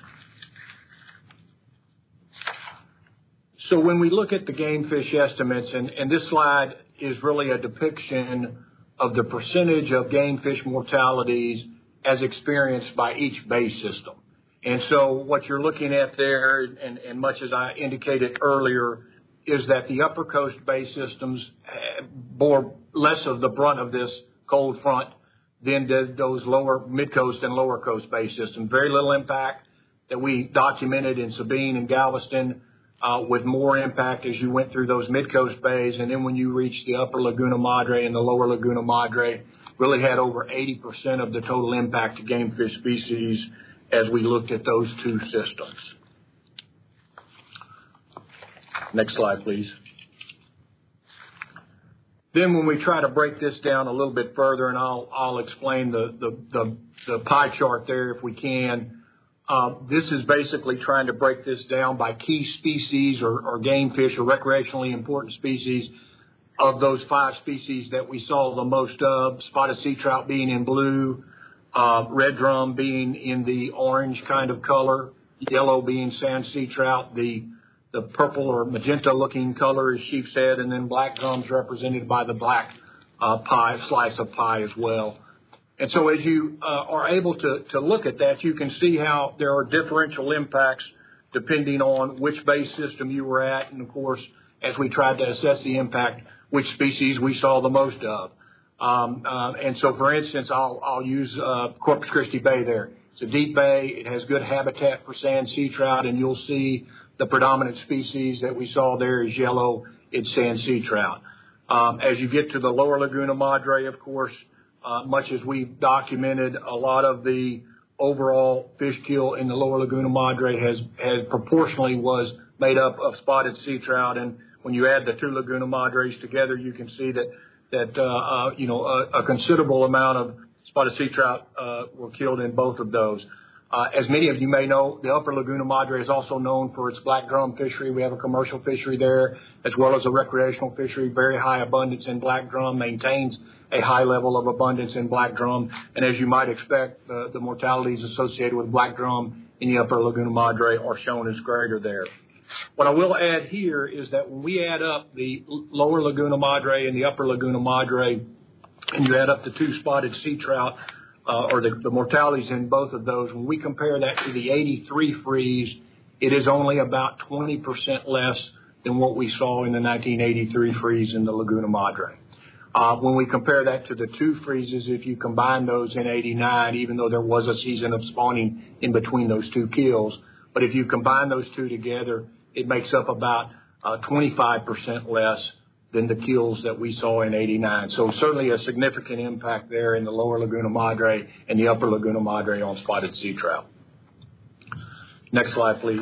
So when we look at the game fish estimates, and this slide is really a depiction of the percentage of game fish mortalities as experienced by each bay system. And so what you're looking at there, and much as I indicated earlier, is that the upper coast bay systems bore less of the brunt of this cold front than did those lower mid-coast and lower coast bay systems. Very little impact that we documented in Sabine and Galveston, with more impact as you went through those mid-coast bays. And then when you reached the upper Laguna Madre and the lower Laguna Madre, really had over 80% of the total impact to game fish species as we looked at those two systems. Next slide, please. Then when we try to break this down a little bit further, and I'll explain the pie chart there if we can. This is basically trying to break this down by key species or game fish or recreationally important species. Of those 5 species that we saw the most of, spotted sea trout being in blue, red drum being in the orange kind of color, yellow being sand sea trout, the purple or magenta looking color is sheep's head, and then black drums represented by the black slice of pie as well. And so as you are able to look at that, you can see how there are differential impacts depending on which bay system you were at. And, of course, as we tried to assess the impact, which species we saw the most of. And so, for instance, I'll use Corpus Christi Bay there. It's a deep bay. It has good habitat for sand sea trout, and you'll see the predominant species that we saw there is yellow. It's sand sea trout. As you get to the lower Laguna Madre, of course, much as we've documented, a lot of the overall fish kill in the lower Laguna Madre has proportionally was made up of spotted sea trout. And when you add the 2 Laguna Madres together, you can see that a considerable amount of spotted sea trout were killed in both of those. As many of you may know, the upper Laguna Madre is also known for its black drum fishery. We have a commercial fishery there as well as a recreational fishery. Very high abundance in black drum, maintains a high level of abundance in black drum. And as you might expect, the mortalities associated with black drum in the upper Laguna Madre are shown as greater there. What I will add here is that when we add up the lower Laguna Madre and the upper Laguna Madre, and you add up the two spotted sea trout, or the mortalities in both of those, when we compare that to the 83 freeze, it is only about 20% less than what we saw in the 1983 freeze in the Laguna Madre. When we compare that to the two freezes, if you combine those in 89, even though there was a season of spawning in between those two kills, but if you combine those two together, it makes up about 25% less than the kills that we saw in 89. So certainly a significant impact there in the lower Laguna Madre and the upper Laguna Madre on spotted sea trout. Next slide, please.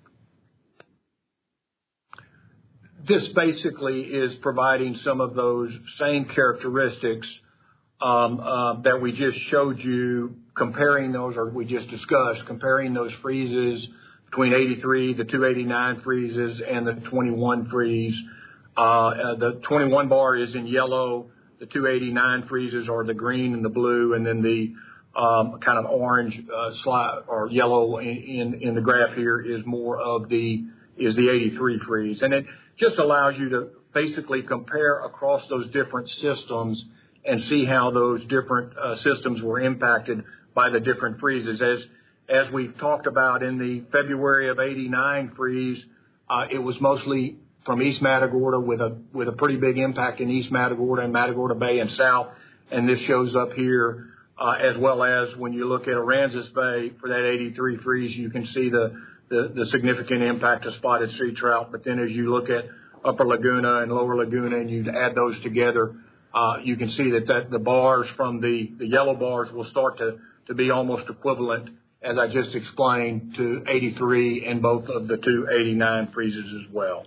This basically is providing some of those same characteristics that we just showed you, comparing those, or we just discussed, comparing those freezes between 83, the 289 freezes, and the 21 freeze. The 21 bar is in yellow. The 289 freezes are the green and the blue, and then the kind of orange slide or yellow in the graph here is more of the 83 freeze. And it just allows you to basically compare across those different systems and see how those different systems were impacted by the different freezes. As we've talked about in the February of 89 freeze, it was mostly from East Matagorda with a pretty big impact in East Matagorda and Matagorda Bay and South. And this shows up here, as well as when you look at Aransas Bay for that 83 freeze, you can see the significant impact of spotted sea trout. But then as you look at Upper Laguna and Lower Laguna and you add those together, you can see that the bars from the yellow bars will start to be almost equivalent, as I just explained, to 83 and both of the 289 freezes as well.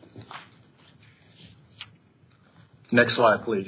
Next slide, please.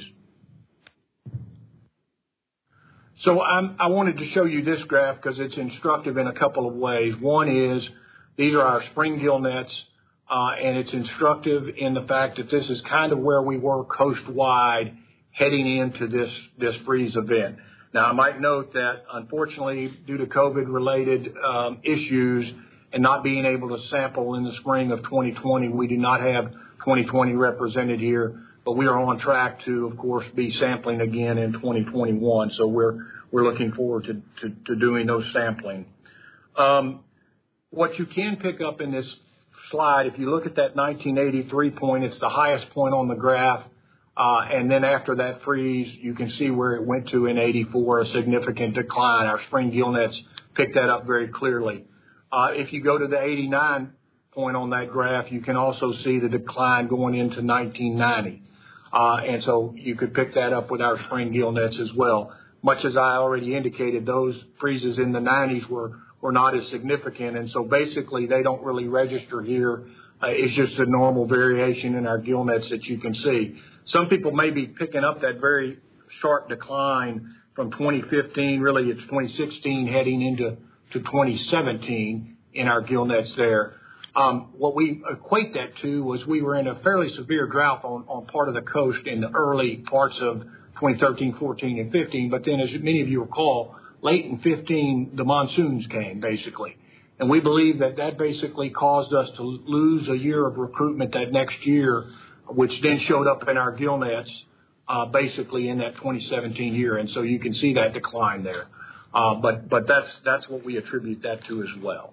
So I wanted to show you this graph because it's instructive in a couple of ways. One is these are our spring gill nets, and it's instructive in the fact that this is kind of where we were coast-wide heading into this freeze event. Now, I might note that, unfortunately, due to COVID-related issues and not being able to sample in the spring of 2020, we do not have 2020 represented here, but we are on track to, of course, be sampling again in 2021. So we're looking forward to doing those sampling. What you can pick up in this slide, if you look at that 1983 point, it's the highest point on the graph. And then after that freeze, you can see where it went to in 84, a significant decline. Our spring gill nets picked that up very clearly. If you go to the 89 point on that graph, you can also see the decline going into 1990. And so you could pick that up with our spring gill nets as well. Much as I already indicated, those freezes in the 90s were not as significant. And so basically they don't really register here. It's just a normal variation in our gill nets that you can see. Some people may be picking up that very sharp decline from 2015. Really, it's 2016 heading into 2017 in our gill nets there. What we equate that to was we were in a fairly severe drought on part of the coast in the early parts of 2013, 14, and 15. But then, as many of you recall, late in 15, the monsoons came, basically. And we believe that basically caused us to lose a year of recruitment that next year, which then showed up in our gill nets, basically in that 2017 year. And so you can see that decline there. But that's what we attribute that to as well.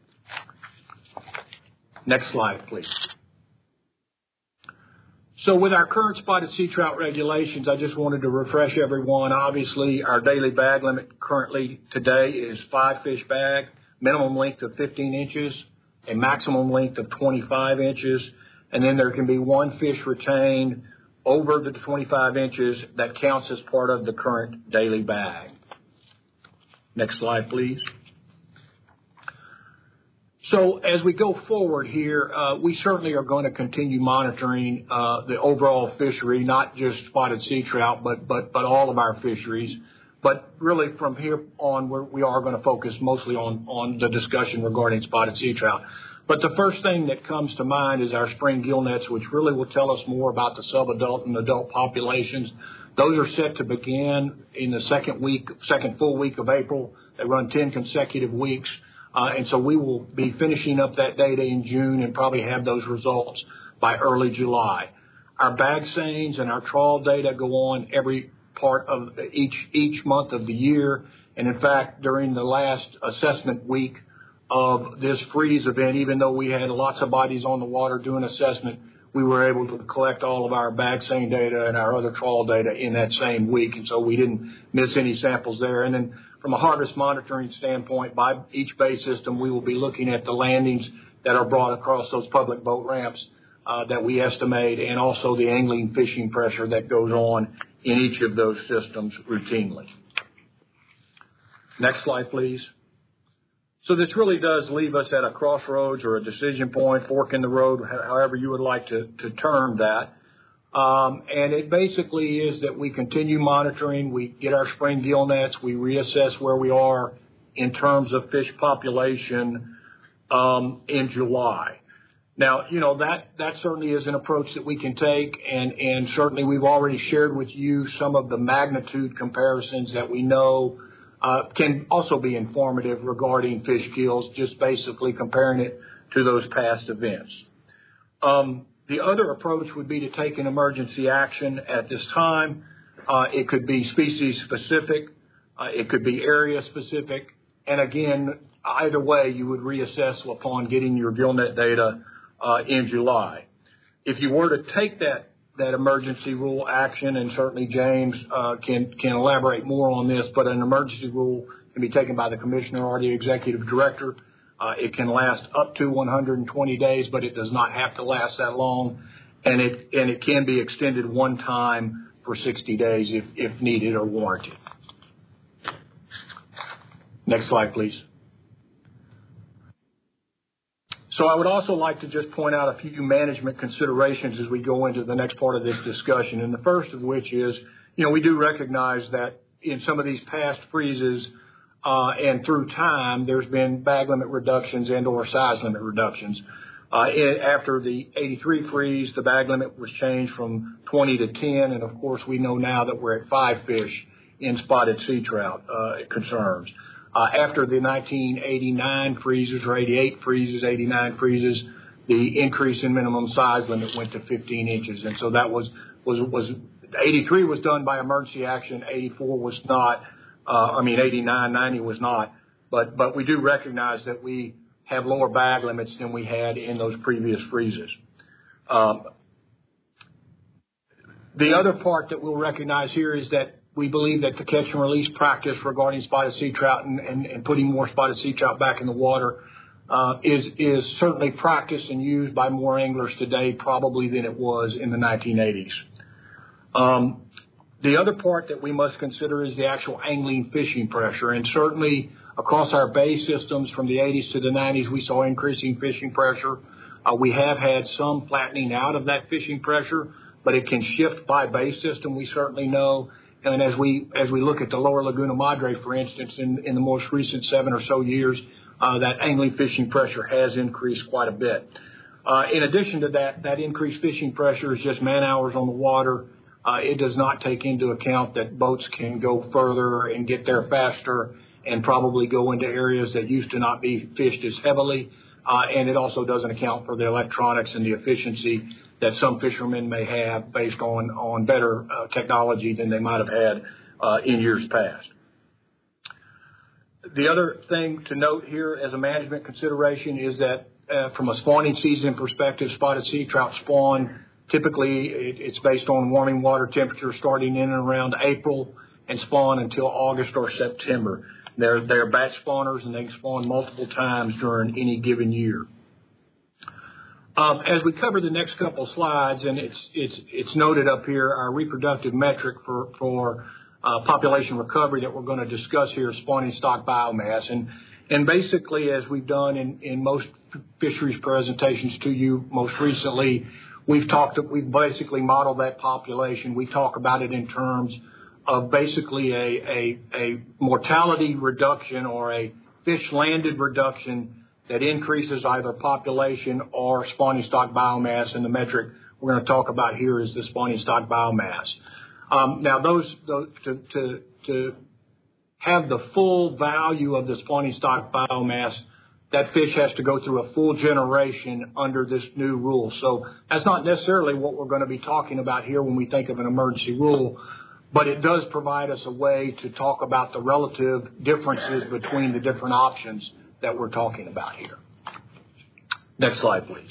Next slide, please. So with our current spotted sea trout regulations, I just wanted to refresh everyone. Obviously, our daily bag limit currently today is 5 fish bag, minimum length of 15 inches, a maximum length of 25 inches, and then there can be one fish retained over the 25 inches that counts as part of the current daily bag. Next slide, please. So as we go forward here, we certainly are going to continue monitoring the overall fishery, not just spotted sea trout, but all of our fisheries. But really from here on, we are going to focus mostly on the discussion regarding spotted sea trout. But the first thing that comes to mind is our spring gill nets, which really will tell us more about the subadult and adult populations. Those are set to begin in the second full week of April. They run 10 consecutive weeks. And so we will be finishing up that data in June and probably have those results by early July. Our bag seines and our trawl data go on every part of each month of the year. And in fact, during the last assessment week of this freeze event, even though we had lots of bodies on the water doing assessment, we were able to collect all of our bag seine data and our other trawl data in that same week. And so we didn't miss any samples there. And then from a harvest monitoring standpoint, by each bay system, we will be looking at the landings that are brought across those public boat ramps that we estimate, and also the angling fishing pressure that goes on in each of those systems routinely. Next slide, please. So this really does leave us at a crossroads or a decision point, fork in the road, however you would like to term that. And it basically is that we continue monitoring, we get our spring gill nets, we reassess where we are in terms of fish population in July. Now, that certainly is an approach that we can take, and certainly we've already shared with you some of the magnitude comparisons that we know can also be informative regarding fish kills, just basically comparing it to those past events. The other approach would be to take an emergency action at this time. It could be species specific. It could be area specific. And again, either way, you would reassess upon getting your gill net data in July. If you were to take that emergency rule action, and certainly James can elaborate more on this, but an emergency rule can be taken by the commissioner or the executive director. It can last up to 120 days, but it does not have to last that long, and it can be extended one time for 60 days if needed or warranted. Next slide, please. So I would also like to just point out a few management considerations as we go into the next part of this discussion, and the first of which is, we do recognize that in some of these past freezes and through time, there's been bag limit reductions and or size limit reductions. After the 83 freeze, the bag limit was changed from 20 to 10, and of course we know now that we're at 5 fish in spotted sea trout concerns. After the 1989 freezes or 88 freezes, 89 freezes, the increase in minimum size limit went to 15 inches. And so that was 83 was done by emergency action, 84 was not, 89, 90 was not. But we do recognize that we have lower bag limits than we had in those previous freezes. The other part that we'll recognize here is that we believe that the catch and release practice regarding spotted sea trout and putting more spotted sea trout back in the water is certainly practiced and used by more anglers today probably than it was in the 1980s. The other part that we must consider is the actual angling fishing pressure, and certainly across our bay systems from the 80s to the 90s we saw increasing fishing pressure. We have had some flattening out of that fishing pressure, but it can shift by bay system, we certainly know. And as we look at the lower Laguna Madre, for instance, in the most recent 7 or so years, that angling fishing pressure has increased quite a bit. In addition to that increased fishing pressure is just man hours on the water. It does not take into account that boats can go further and get there faster and probably go into areas that used to not be fished as heavily. And it also doesn't account for the electronics and the efficiency that some fishermen may have based on better technology than they might have had in years past. The other thing to note here as a management consideration is that from a spawning season perspective, spotted sea trout spawn, typically it's based on warming water temperature starting in and around April and spawn until August or September. They're batch spawners, and they spawn multiple times during any given year. As we cover the next couple slides, and it's noted up here, our reproductive metric for population recovery that we're going to discuss here is spawning stock biomass. And basically, as we've done in most fisheries presentations to you most recently, we've basically modeled that population. We talk about it in terms of basically a mortality reduction or a fish landed reduction that increases either population or spawning stock biomass, and the metric we're going to talk about here is the spawning stock biomass. Now, to have the full value of the spawning stock biomass that fish has to go through a full generation under this new rule. So that's not necessarily what we're going to be talking about here when we think of an emergency rule, but it does provide us a way to talk about the relative differences between the different options that we're talking about here. Next slide, please.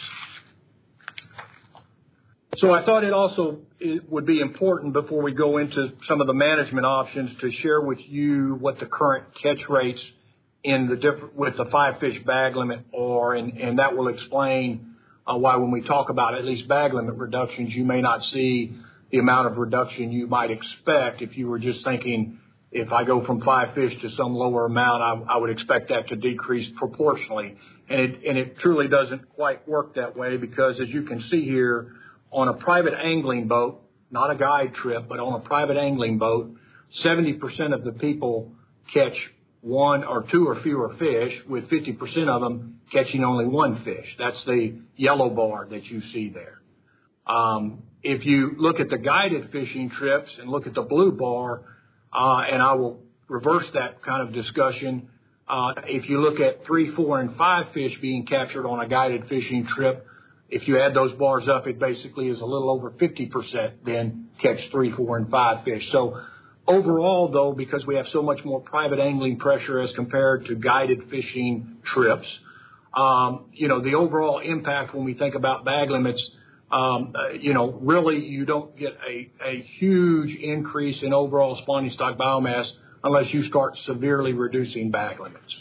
So I thought it would be important before we go into some of the management options to share with you what the current catch rates with the 5-fish bag limit are, and that will explain why when we talk about at least bag limit reductions, you may not see the amount of reduction you might expect if you were just thinking, if I go from 5 fish to some lower amount, I would expect that to decrease proportionally. And it truly doesn't quite work that way, because as you can see here, on a private angling boat, not a guide trip, but on a private angling boat, 70% of the people catch 1 or 2 or fewer fish, with 50% of them catching only 1 fish. That's the yellow bar that you see there. If you look at the guided fishing trips and look at the blue bar, and I will reverse that kind of discussion, if you look at 3, 4, and 5 fish being captured on a guided fishing trip, if you add those bars up, it basically is a little over 50% then catch 3, 4, and 5 fish. So overall, though, because we have so much more private angling pressure as compared to guided fishing trips, the overall impact when we think about bag limits, really you don't get a huge increase in overall spawning stock biomass unless you start severely reducing bag limits.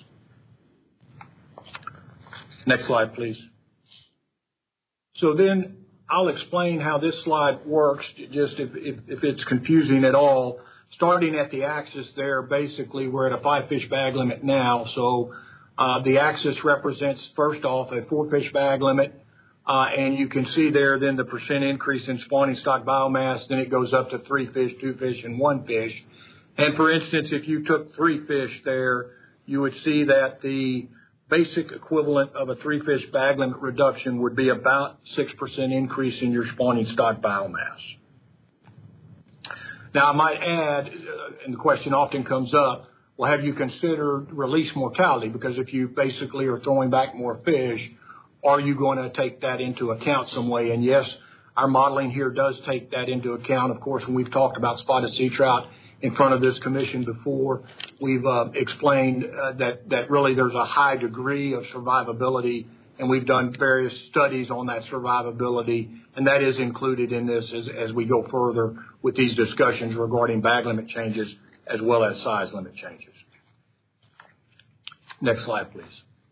Next slide, please. So then I'll explain how this slide works, just if it's confusing at all. Starting at the axis there, basically we're at a 5-fish bag limit now. So the axis represents, first off, a 4-fish bag limit. And you can see there then the percent increase in spawning stock biomass. Then it goes up to 3 fish, 2 fish, and 1 fish. And for instance, if you took 3 fish there, you would see that the basic equivalent of a 3-fish bag limit reduction would be about 6% increase in your spawning stock biomass. Now, I might add, and the question often comes up, well, have you considered release mortality? Because if you basically are throwing back more fish, are you going to take that into account some way? And yes, our modeling here does take that into account. Of course, when we've talked about spotted sea trout in front of this commission before, we've explained that really there's a high degree of survivability, and we've done various studies on that survivability, and that is included in this as we go further with these discussions regarding bag limit changes as well as size limit changes. Next slide, please.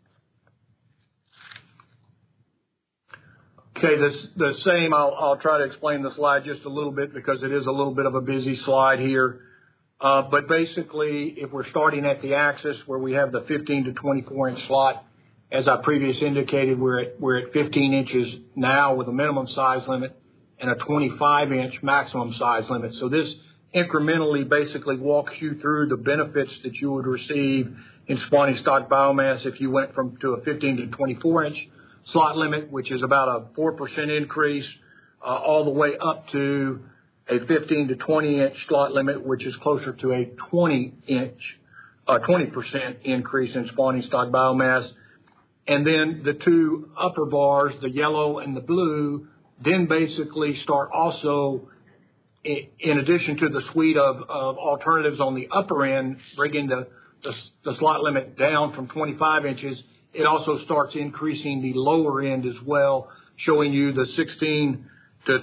Okay, the same, I'll try to explain the slide just a little bit because it is a little bit of a busy slide here. But basically, if we're starting at the axis where we have the 15 to 24 inch slot, as I previously indicated, we're at 15 inches now with a minimum size limit and a 25 inch maximum size limit. So this incrementally basically walks you through the benefits that you would receive in spawning stock biomass if you went to a 15 to 24 inch slot limit, which is about a 4% increase, all the way up to a 15 to 20 inch slot limit, which is closer to a 20% increase in spawning stock biomass. And then the two upper bars, the yellow and the blue, then basically start also, in addition to the suite of alternatives on the upper end, bringing the slot limit down from 25 inches, it also starts increasing the lower end as well, showing you the 16 to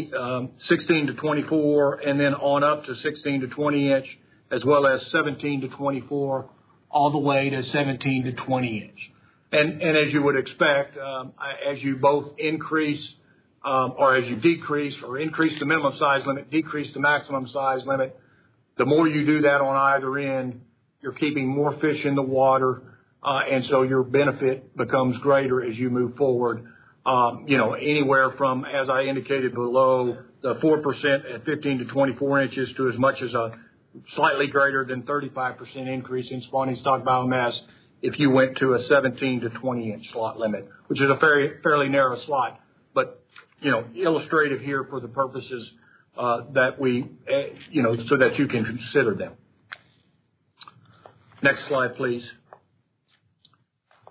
24, and then on up to 16 to 20 inch, as well as 17 to 24, all the way to 17 to 20 inch. And as you would expect, as you both increase or as you decrease or increase the minimum size limit, decrease the maximum size limit, the more you do that on either end, you're keeping more fish in the water, and so your benefit becomes greater as you move forward. Anywhere from, as I indicated below, the 4% at 15 to 24 inches to as much as a slightly greater than 35% increase in spawning stock biomass if you went to a 17 to 20 inch slot limit, which is a fairly narrow slot, but, illustrative here for the purposes that we, so that you can consider them. Next slide, please.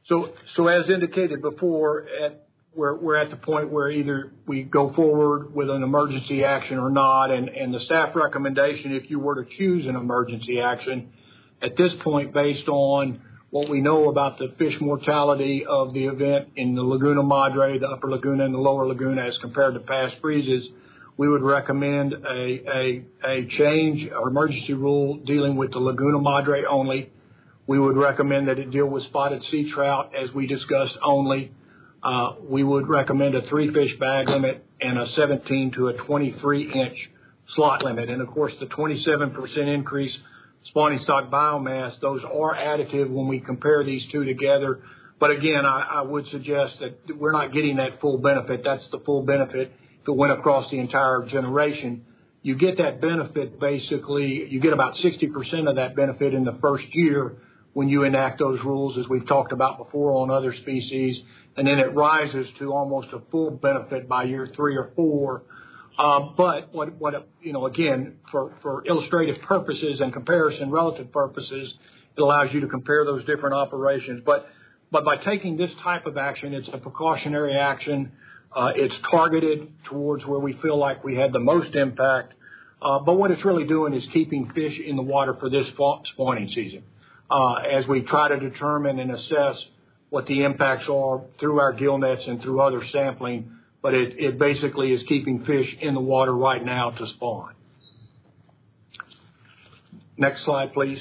So as indicated before, we're at the point where either we go forward with an emergency action or not, and the staff recommendation, if you were to choose an emergency action, at this point, based on what we know about the fish mortality of the event in the Laguna Madre, the upper Laguna and the lower Laguna as compared to past freezes, we would recommend a change or emergency rule dealing with the Laguna Madre only. We would recommend that it deal with spotted sea trout, as we discussed, only. We would recommend a 3-fish bag limit and a 17 to a 23-inch slot limit. And, of course, the 27% increase spawning stock biomass, those are additive when we compare these two together. But, again, I would suggest that we're not getting that full benefit. That's the full benefit if it went across the entire generation. You get that benefit basically, you get about 60% of that benefit in the first year when you enact those rules, as we've talked about before on other species, and then it rises to almost a full benefit by year 3 or 4. But again, for illustrative purposes and comparison relative purposes, it allows you to compare those different operations. But by taking this type of action, it's a precautionary action. It's targeted towards where we feel like we had the most impact. But what it's really doing is keeping fish in the water for this spawning season. As we try to determine and assess what the impacts are through our gill nets and through other sampling, but it basically is keeping fish in the water right now to spawn. Next slide, please.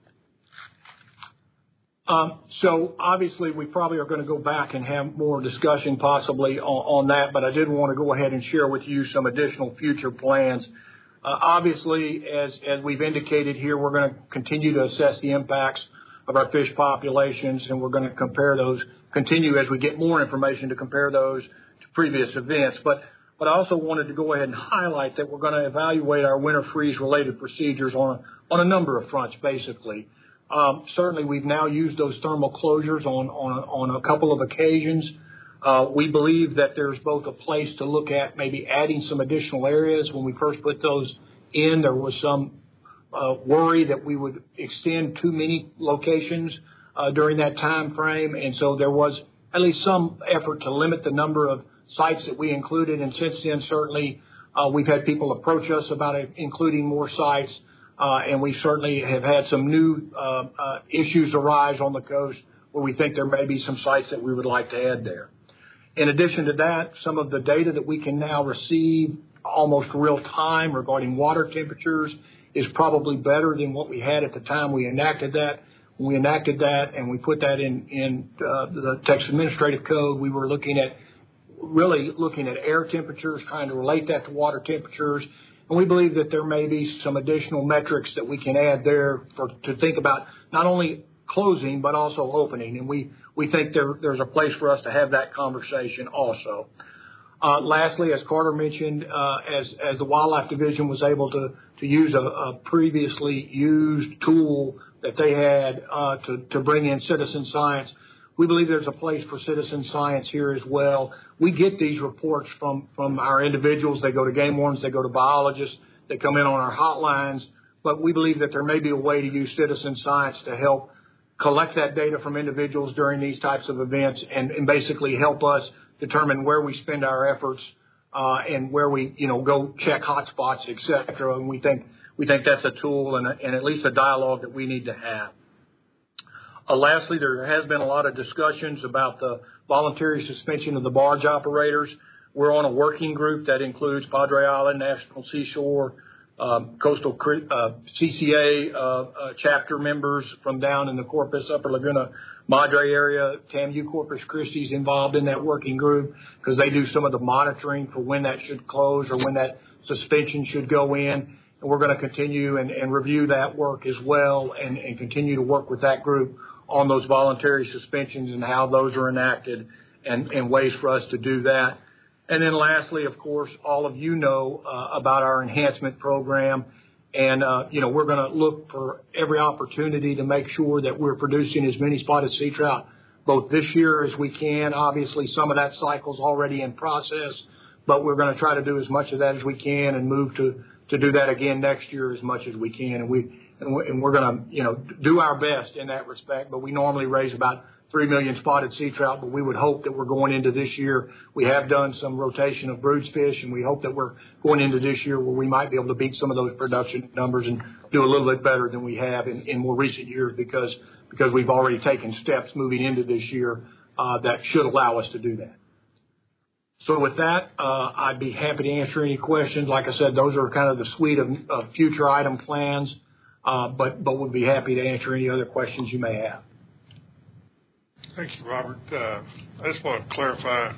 So obviously we probably are going to go back and have more discussion possibly on that, but I did want to go ahead and share with you some additional future plans. Obviously, as we've indicated here, we're going to continue to assess the impacts of our fish populations, and we're going to continue as we get more information to compare those to previous events. But I also wanted to go ahead and highlight that we're going to evaluate our winter freeze-related procedures on a number of fronts, basically. Certainly, we've now used those thermal closures on a couple of occasions. We believe that there's both a place to look at maybe adding some additional areas. When we first put those in, there was some worry that we would extend too many locations during that time frame, and so there was at least some effort to limit the number of sites that we included. And since then, certainly, we've had people approach us about including more sites, and we certainly have had some new issues arise on the coast where we think there may be some sites that we would like to add there. In addition to that, some of the data that we can now receive almost real time regarding water temperatures is probably better than what we had at the time we enacted that. When we enacted that and we put that in the Texas Administrative Code, we were looking at air temperatures, trying to relate that to water temperatures. And we believe that there may be some additional metrics that we can add there to think about not only closing but also opening. And we think there's a place for us to have that conversation also. Lastly, as Carter mentioned, as the Wildlife Division was able to use a previously used tool that they had to bring in citizen science, we believe there's a place for citizen science here as well. We get these reports from our individuals. They go to game wardens, they go to biologists, they come in on our hotlines, but we believe that there may be a way to use citizen science to help collect that data from individuals during these types of events and basically help us determine where we spend our efforts and where we, go check hotspots, et cetera. And we think that's a tool and at least a dialogue that we need to have. Lastly, there has been a lot of discussions about the voluntary suspension of the barge operators. We're on a working group that includes Padre Island National Seashore, coastal CCA chapter members from down in the Corpus, Upper Laguna Madre area. TAMU Corpus Christi is involved in that working group because they do some of the monitoring for when that should close or when that suspension should go in. And we're going to continue and review that work as well and continue to work with that group on those voluntary suspensions and how those are enacted and ways for us to do that. And then lastly, of course, all of you know about our enhancement program. And, we're going to look for every opportunity to make sure that we're producing as many spotted sea trout both this year as we can. Obviously, some of that cycle's already in process, but we're going to try to do as much of that as we can and move to do that again next year as much as we can. And and we're going to, do our best in that respect. But we normally raise about 3 million spotted sea trout, but we would hope that we're going into this year. We have done some rotation of broods fish, and we hope that we're going into this year where we might be able to beat some of those production numbers and do a little bit better than we have in more recent years because we've already taken steps moving into this year that should allow us to do that. So with that, I'd be happy to answer any questions. Like I said, those are kind of the suite of future item plans, but would be happy to answer any other questions you may have. Thank you, Robert. I just want to clarify,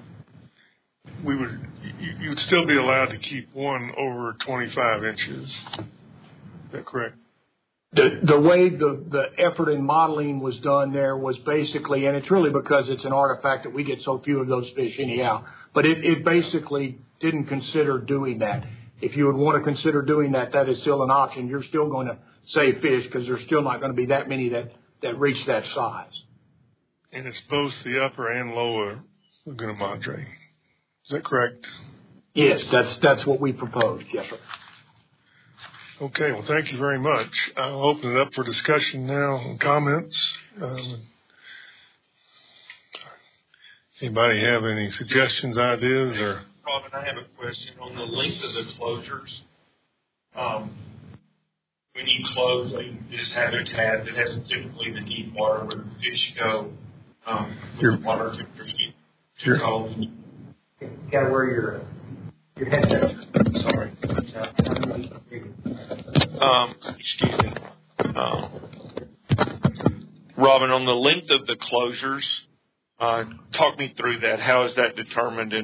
you'd still be allowed to keep one over 25 inches. Is that correct? The way the effort in modeling was done there was basically, and it's really because it's an artifact that we get so few of those fish anyhow, but it basically didn't consider doing that. If you would want to consider doing that, that is still an option. You're still going to save fish because there's still not going to be that many that reach that size. And it's both the upper and lower Laguna Madre. Is that correct? Yes, that's what we proposed. Yes, sir. Okay, well, thank you very much. I'll open it up for discussion now and comments. Anybody have any suggestions, ideas, or? Robin, I have a question on the length of the closures. When you close this habitat that has typically the deep water where the fish go, with the water temperature too cold. You got to wear your headset. Sorry. Excuse me. Robin, on the length of the closures, talk me through that. How is that determined?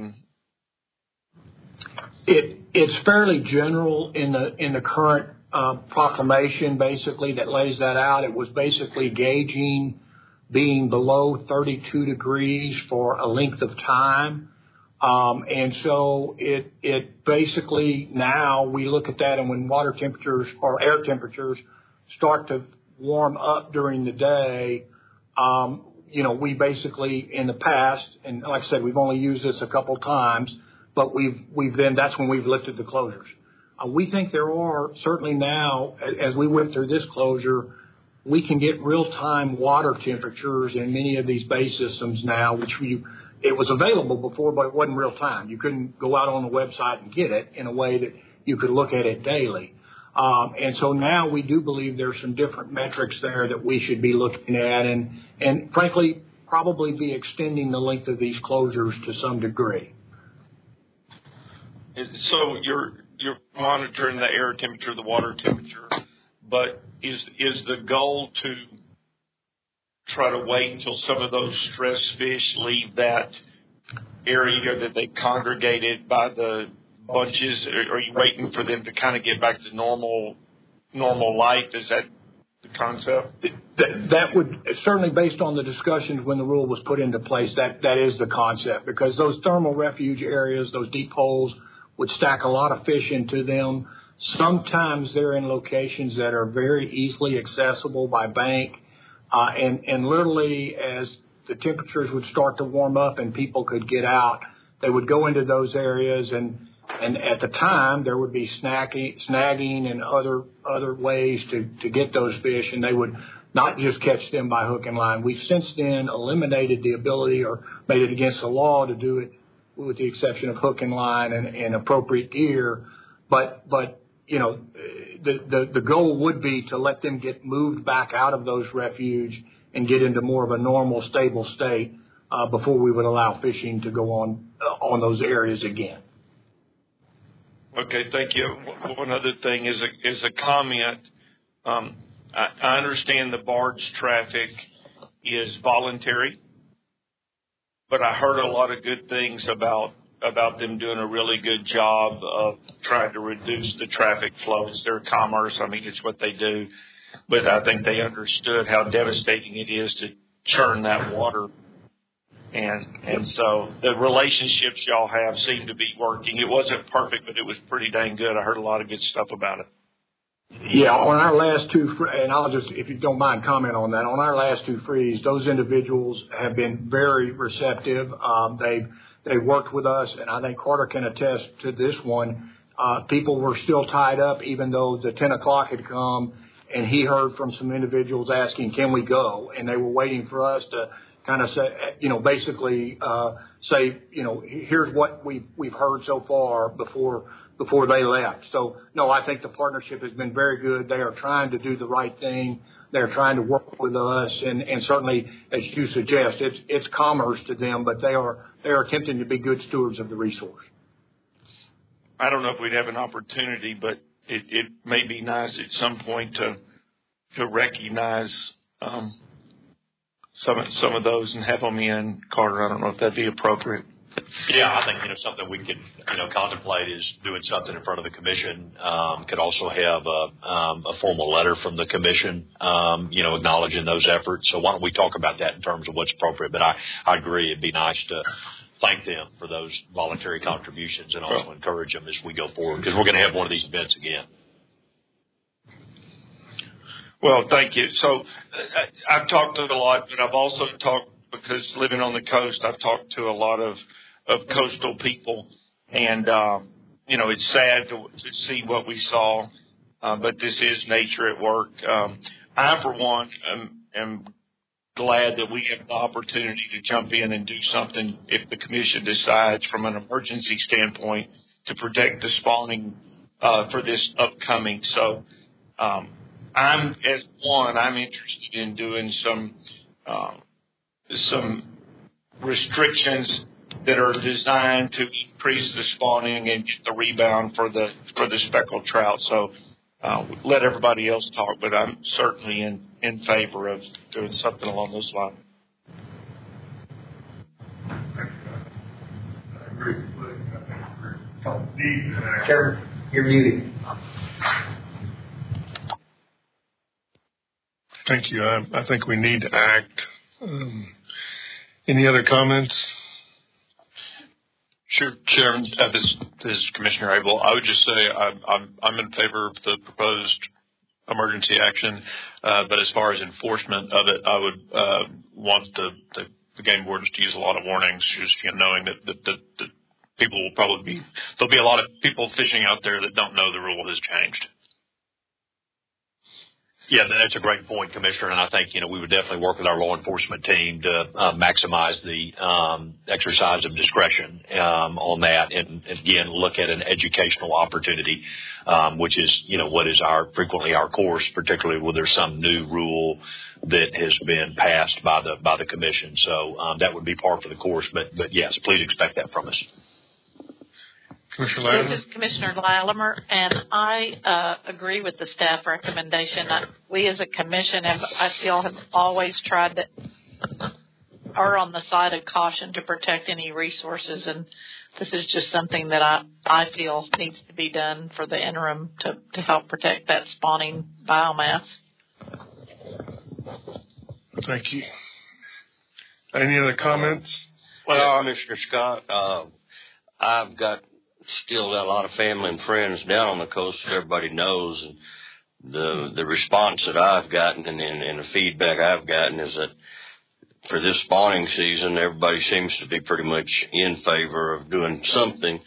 It's fairly general in the current proclamation, basically, that lays that out. It was basically gauging being below 32 degrees for a length of time. And so it basically, now we look at that, and when water temperatures or air temperatures start to warm up during the day, we basically in the past, and like I said, we've only used this a couple times, but that's when we've lifted the closures. We think there are certainly now, as we went through this closure, we can get real-time water temperatures in many of these bay systems now, which it was available before, but it wasn't real time. You couldn't go out on the website and get it in a way that you could look at it daily. And so now we do believe there's some different metrics there that we should be looking at and frankly, probably be extending the length of these closures to some degree. So you're monitoring the air temperature, the water temperature, but is the goal to try to wait until some of those stress fish leave that area that they congregated by the bunches? Are you waiting for them to kind of get back to normal life? Is that the concept? That would certainly, based on the discussions when the rule was put into place, that is the concept, because those thermal refuge areas, those deep holes, would stack a lot of fish into them. Sometimes they're in locations that are very easily accessible by bank. And literally, as the temperatures would start to warm up and people could get out, they would go into those areas, and at the time there would be snagging and other ways to get those fish, and they would not just catch them by hook and line. We've since then eliminated the ability or made it against the law to do it, with the exception of hook and line and appropriate gear. But the goal would be to let them get moved back out of those refuge and get into more of a normal, stable state before we would allow fishing to go on those areas again. Okay, thank you. One other thing is a comment. I understand the barge traffic is voluntary, but I heard a lot of good things about them doing a really good job of trying to reduce the traffic flow. It's their commerce. I mean, it's what they do. But I think they understood how devastating it is to churn that water. And so the relationships y'all have seem to be working. It wasn't perfect, but it was pretty dang good. I heard a lot of good stuff about it. Yeah, on our last two, and I'll just, if you don't mind, comment on that. On our last two frees, those individuals have been very receptive. They've worked with us, and I think Carter can attest to this one. People were still tied up even though the 10 o'clock had come, and he heard from some individuals asking, can we go? And they were waiting for us to kind of say, basically say, here's what we've heard so far before they left. So, no, I think the partnership has been very good. They are trying to do the right thing. They're trying to work with us, and certainly, as you suggest, it's commerce to them, but they are attempting to be good stewards of the resource. I don't know if we'd have an opportunity, but it may be nice at some point to recognize some of those and have them in. Carter, I don't know if that'd be appropriate. Yeah, I think, something we could, contemplate is doing something in front of the commission. Could also have a formal letter from the commission, acknowledging those efforts. So why don't we talk about that in terms of what's appropriate? But I agree. It'd be nice to thank them for those voluntary contributions and also encourage them as we go forward, because we're going to have one of these events again. Well, thank you. So I've talked to a lot, but I've also talked, because living on the coast, I've talked to a lot of coastal people, and, it's sad to see what we saw, but this is nature at work. I, for one, am glad that we have the opportunity to jump in and do something if the commission decides from an emergency standpoint to protect the spawning for this upcoming. So I'm interested in doing some restrictions that are designed to increase the spawning and get the rebound for the speckled trout. So let everybody else talk, but I'm certainly in favor of doing something along those lines. I agree. Chairman, you're muted. Thank you. I think we need to act. Any other comments? Sure, Chairman. This is Commissioner Abel. I would just say I'm in favor of the proposed emergency action, but as far as enforcement of it, I would want the game wardens to use a lot of warnings, just knowing that people will there'll be a lot of people fishing out there that don't know the rule has changed. Yeah, that's a great point, Commissioner, and I think, we would definitely work with our law enforcement team to maximize the exercise of discretion on that, and again, look at an educational opportunity, which is, what is frequently our course, particularly when there's some new rule that has been passed by the commission. So that would be par for the course, but yes, please expect that from us. Commissioner Latimer? This is Commissioner Latimer, and I agree with the staff recommendation. We as a commission I feel have always tried to err on the side of caution to protect any resources, and this is just something that I feel needs to be done for the interim to help protect that spawning biomass. Thank you. Any other comments? Well, Commissioner Scott, I've got still got a lot of family and friends down on the coast, everybody knows, and the response that I've gotten and the feedback I've gotten is that for this spawning season, everybody seems to be pretty much in favor of doing something.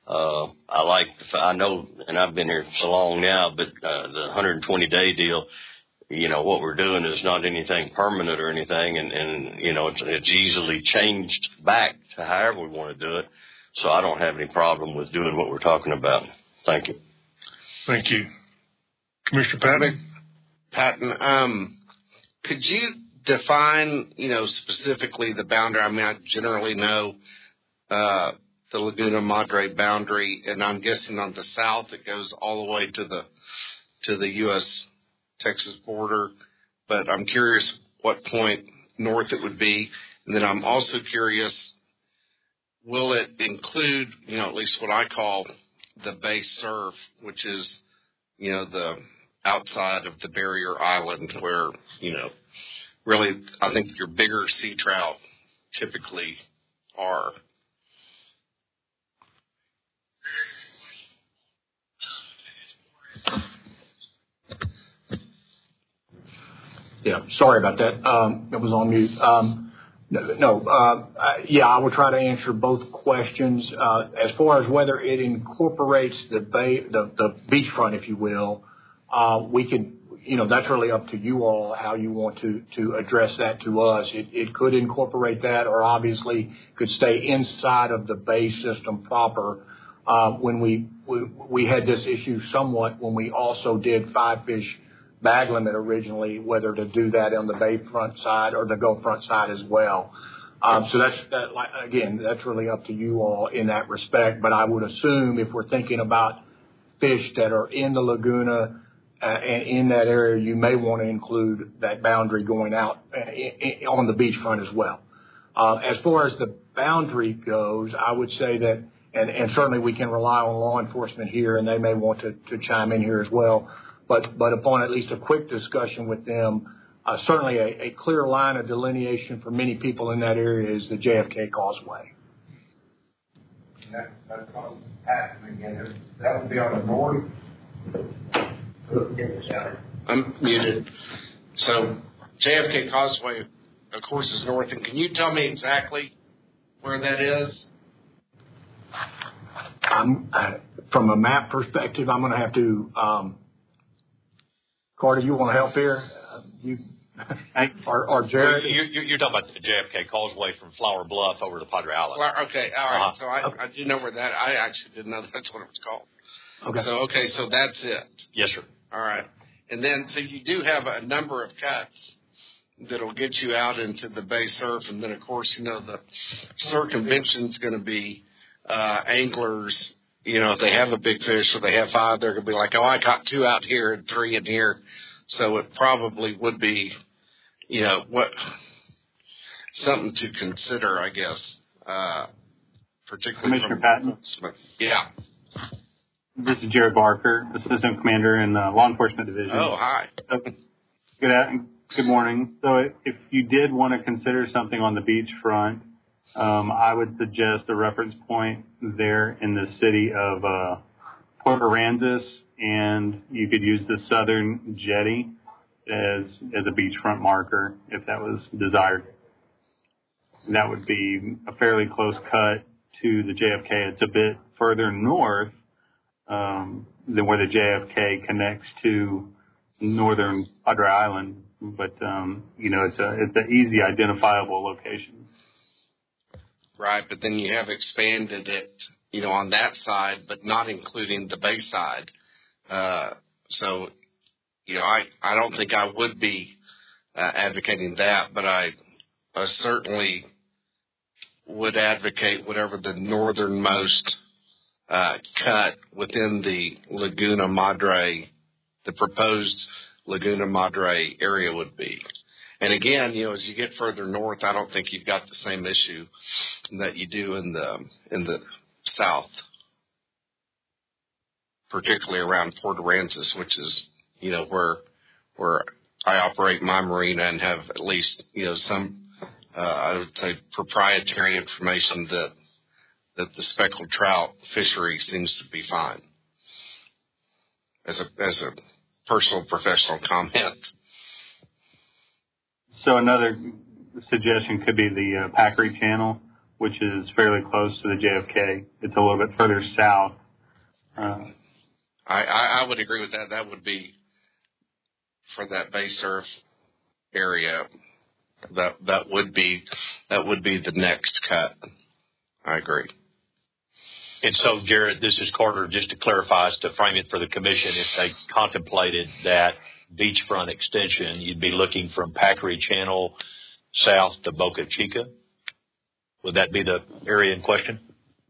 I know, and I've been here so long now, but the 120-day deal, what we're doing is not anything permanent or anything, and it's easily changed back to however we want to do it. So I don't have any problem with doing what we're talking about. Thank you. Thank you. Commissioner Patton, could you define, specifically the boundary? I mean, I generally know the Laguna Madre boundary, and I'm guessing on the south it goes all the way to the U.S.-Texas border, but I'm curious what point north it would be. And then I'm also curious, will it include, at least what I call the base surf, which is, the outside of the barrier island where, really I think your bigger sea trout typically are? Yeah, sorry about that. It was on mute. I will try to answer both questions. As far as whether it incorporates the beachfront, if you will, we could, that's really up to you all how you want to address that to us. It could incorporate that, or obviously could stay inside of the bay system proper. When we had this issue somewhat when we also did 5-fish bag limit originally, whether to do that on the bay front side or the Gulf front side as well. So that's really up to you all in that respect. But I would assume if we're thinking about fish that are in the Laguna and in that area, you may want to include that boundary going out on the beachfront as well. As far as the boundary goes, I would say that, and certainly we can rely on law enforcement here, and they may want to chime in here as well. But upon at least a quick discussion with them, certainly a clear line of delineation for many people in that area is the JFK Causeway. That's what's happening again. That would be on the north. I'm muted. So JFK Causeway, of course, is north. And can you tell me exactly where that is? From a map perspective, I'm going to have to. Carter, you want to help here? Or Jared? You're talking about the JFK Causeway from Flower Bluff over to Padre Island. Okay, all right. So I do know where that. I actually didn't know that's what it was called. Okay. So that's it. Yes, sir. All right. And then, so you do have a number of cuts that'll get you out into the bay surf. And then, of course, the circumvention's going to be anglers. If they have a big fish or they have 5, they're going to be like, oh, I caught 2 out here and 3 in here. So it probably would be, something to consider, I guess, particularly Commissioner Patton. Yeah. This is Jared Barker, Assistant Commander in the Law Enforcement Division. Oh, hi. Good morning. So if you did want to consider something on the beach front, I would suggest a reference point there in the city of Port Aransas, and you could use the southern jetty as a beachfront marker if that was desired. And that would be a fairly close cut to the JFK. It's a bit further north than where the JFK connects to northern Padre Island, but it's an easy identifiable location. Right, but then you have expanded it, on that side, but not including the bay side. So, I don't think I would be advocating that, but I certainly would advocate whatever the northernmost cut within the Laguna Madre, the proposed Laguna Madre area would be. And again, as you get further north, I don't think you've got the same issue that you do in the south, particularly around Port Aransas, which is, where I operate my marina and have at least, some, I would say, proprietary information that the speckled trout fishery seems to be fine. As a personal professional comment. So another suggestion could be the Packery Channel, which is fairly close to the JFK. It's a little bit further south. I would agree with that. That would be for that bay surf area. That would be the next cut. I agree. And so, Garrett, this is Carter. Just to clarify, to frame it for the commission, if they contemplated that beachfront extension, you'd be looking from Packery Channel south to Boca Chica. Would that be the area in question?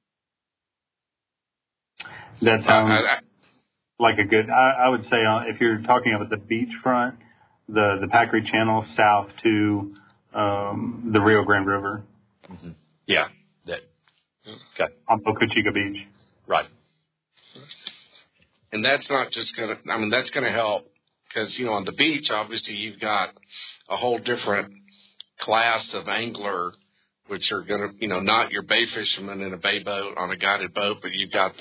That sounds like a good. I would say if you're talking about the beachfront, the Packery Channel south to the Rio Grande River. Mm-hmm. Yeah. Okay. On Boca Chica Beach. Right. And that's not just that's going to help because, on the beach, obviously you've got a whole different class of angler, which are going to, not your bay fishermen in a bay boat on a guided boat, but you've got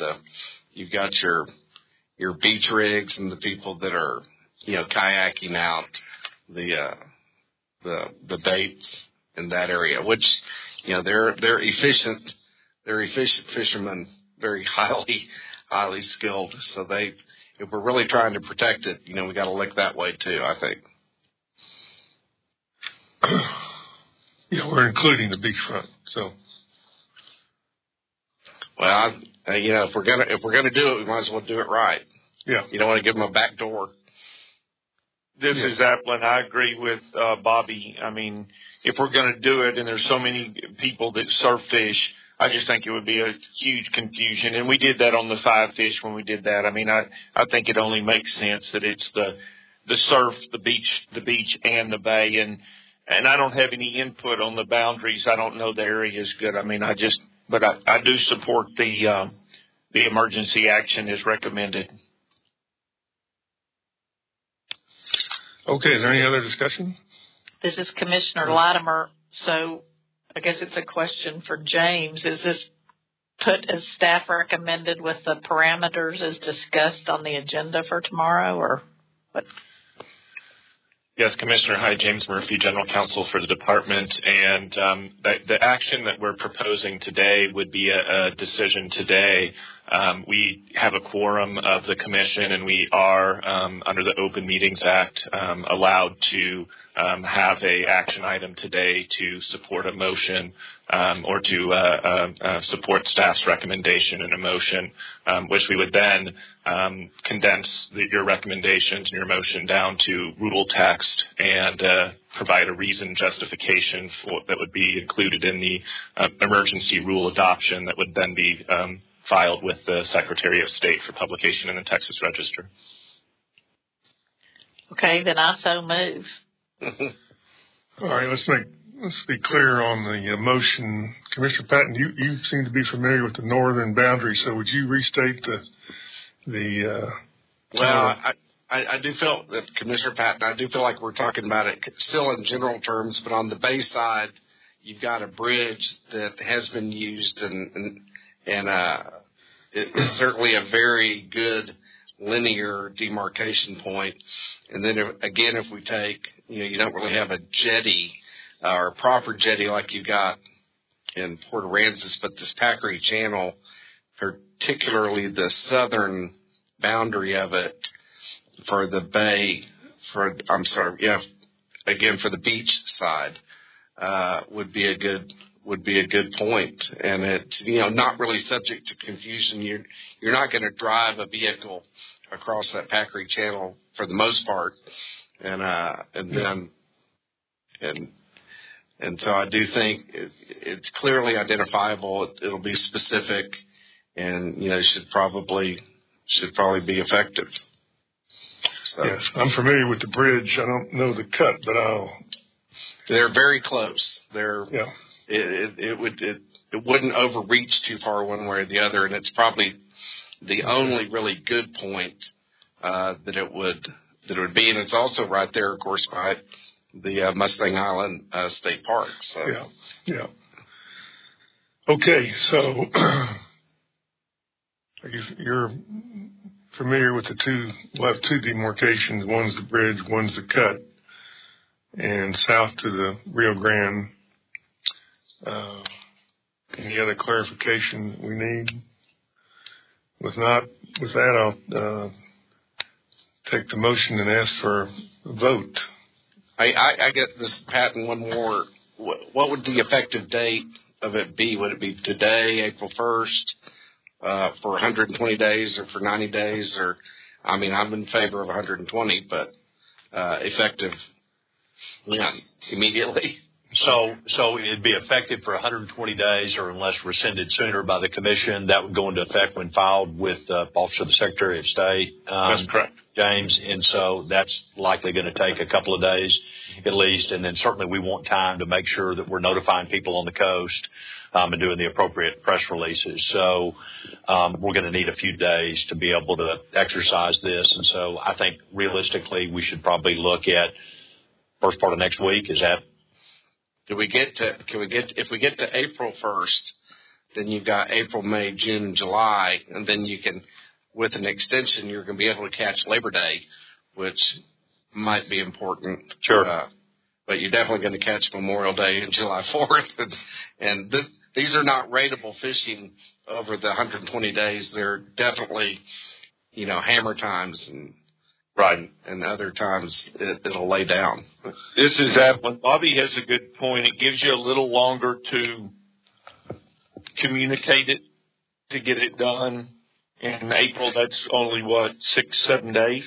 your beach rigs and the people that are, kayaking out the baits in that area, which, they're efficient. They're efficient fishermen, very highly skilled. So if we're really trying to protect it, we got to look that way too, I think. Yeah, we're including the beachfront, so. Well, if we're gonna do it, we might as well do it right. Yeah. You don't want to give them a back door. This is Applin. I agree with Bobby. I mean, if we're going to do it, and there's so many people that surf fish, I just think it would be a huge confusion. And we did that on the 5 fish when we did that. I mean, I think it only makes sense that it's the surf, the beach, and the bay. And I don't have any input on the boundaries. I don't know the area is good. I mean, I do support the emergency action as recommended. Okay, is there any other discussion? This is Commissioner Latimer, so I guess it's a question for James. Is this put as staff recommended with the parameters as discussed on the agenda for tomorrow, or what? Yes, Commissioner. Hi, James Murphy, General Counsel for the department. And the action that we're proposing today would be a decision today. We have a quorum of the commission, and we are, under the Open Meetings Act, allowed to have a action item today to support a motion or to support staff's recommendation in a motion, which we would then condense your recommendations and your motion down to rule text and provide a reasoned justification that would be included in the emergency rule adoption that would then be filed with the Secretary of State for publication in the Texas Register. Okay, then I so move. All right, let's be clear on the motion. Commissioner Patton, you seem to be familiar with the northern boundary, so would you restate the Well, I do feel that, Commissioner Patton, I do feel like we're talking about it still in general terms, but on the bay side, you've got a bridge that has been used and it is certainly a very good linear demarcation point. And then if we take, you don't really have a jetty or a proper jetty like you got in Port Aransas, but this Packery Channel, particularly the southern boundary of it for the bay, for the beach side, would be a good point. And it's, not really subject to confusion. You're not going to drive a vehicle across that Packery Channel for the most part. And so I do think it's clearly identifiable. It'll be specific and, should probably be effective. So. Yes, I'm familiar with the bridge. I don't know the cut, but they're very close. Yeah. It wouldn't overreach too far one way or the other, and it's probably the only really good point that it would be, and it's also right there, of course, by the Mustang Island State Park. So yeah. Okay, so you're familiar with we'll have 2 demarcations. One's the bridge, one's the cut, and south to the Rio Grande. Any other clarification we need? With that, I'll take the motion and ask for a vote. I get this, Patton, one more. What would the effective date of it be? Would it be today, April 1st, for 120 days or for 90 days? Or, I'm in favor of 120, but effective immediately. So it'd be effective for 120 days or unless rescinded sooner by the commission. That would go into effect when filed with Office of the Secretary of State. That's correct, James. And so that's likely going to take a couple of days at least. And then certainly we want time to make sure that we're notifying people on the coast and doing the appropriate press releases. So we're going to need a few days to be able to exercise this. And so I think realistically we should probably look at first part of next week. Is that? If we get to April 1st, then you've got April, May, June, and July, and then you can, with an extension, you're going to be able to catch Labor Day, which might be important. Sure. But you're definitely going to catch Memorial Day and July 4th. And these are not rateable fishing over the 120 days. They're definitely, hammer times and Right. and other times it'll lay down. This is that when Bobby has a good point. It gives you a little longer to communicate it, to get it done. In April, that's only 6-7 days.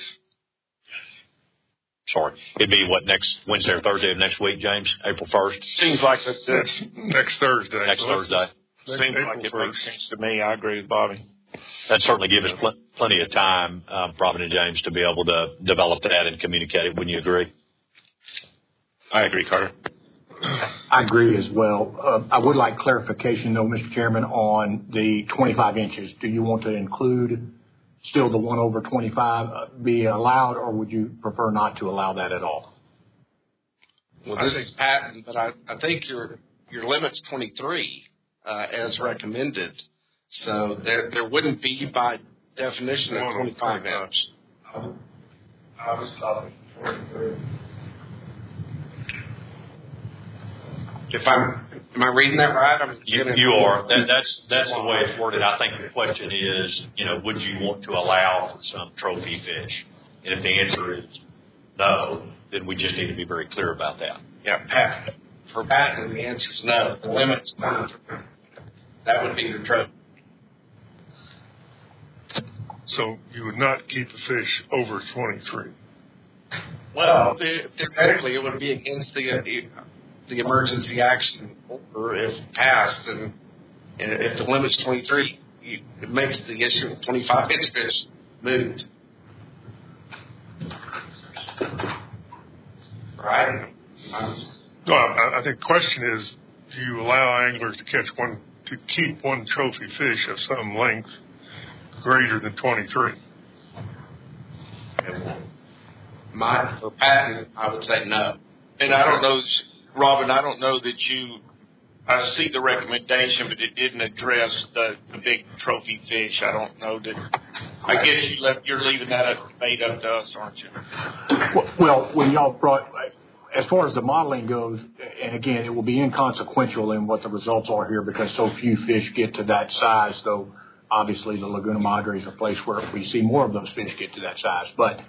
Sorry. It'd be next Wednesday or Thursday of next week, James? April 1st? Seems like that's next Thursday. Next Thursday. Seems like it makes sense to me. I agree with Bobby. That certainly gives us plenty of time, Robin and James, to be able to develop that and communicate it. Wouldn't you agree? I agree, Carter. I agree as well. I would like clarification, though, Mr. Chairman, on the 25 inches. Do you want to include still the 1 over 25 be allowed, or would you prefer not to allow that at all? Well, this is patent, but I think your limit's 23 as recommended. So there wouldn't be, by definition, a 25 inch. I was talking 23. Am I reading that right? You are. That's the way it's worded. I think the question is, would you want to allow some trophy fish? And if the answer is no, then we just need to be very clear about that. Yeah, for patent, the answer is no. The limit's 23. That would be your trophy. So you would not keep a fish over 23? Well, theoretically, it would be against the emergency action order if passed, and if the limit's 23, it makes the issue of 25-inch fish moot. Right? No, I think the question is, do you allow anglers to keep one trophy fish of some length greater than 23? For patent, I would say no. And I don't know, Robin, I don't know that I see the recommendation, but it didn't address the big trophy fish. I don't know that. I guess you're leaving that debate up to us, aren't you? Well, when y'all as far as the modeling goes, and again, it will be inconsequential in what the results are here because so few fish get to that size, though obviously the Laguna Madre is a place where we see more of those fish get to that size.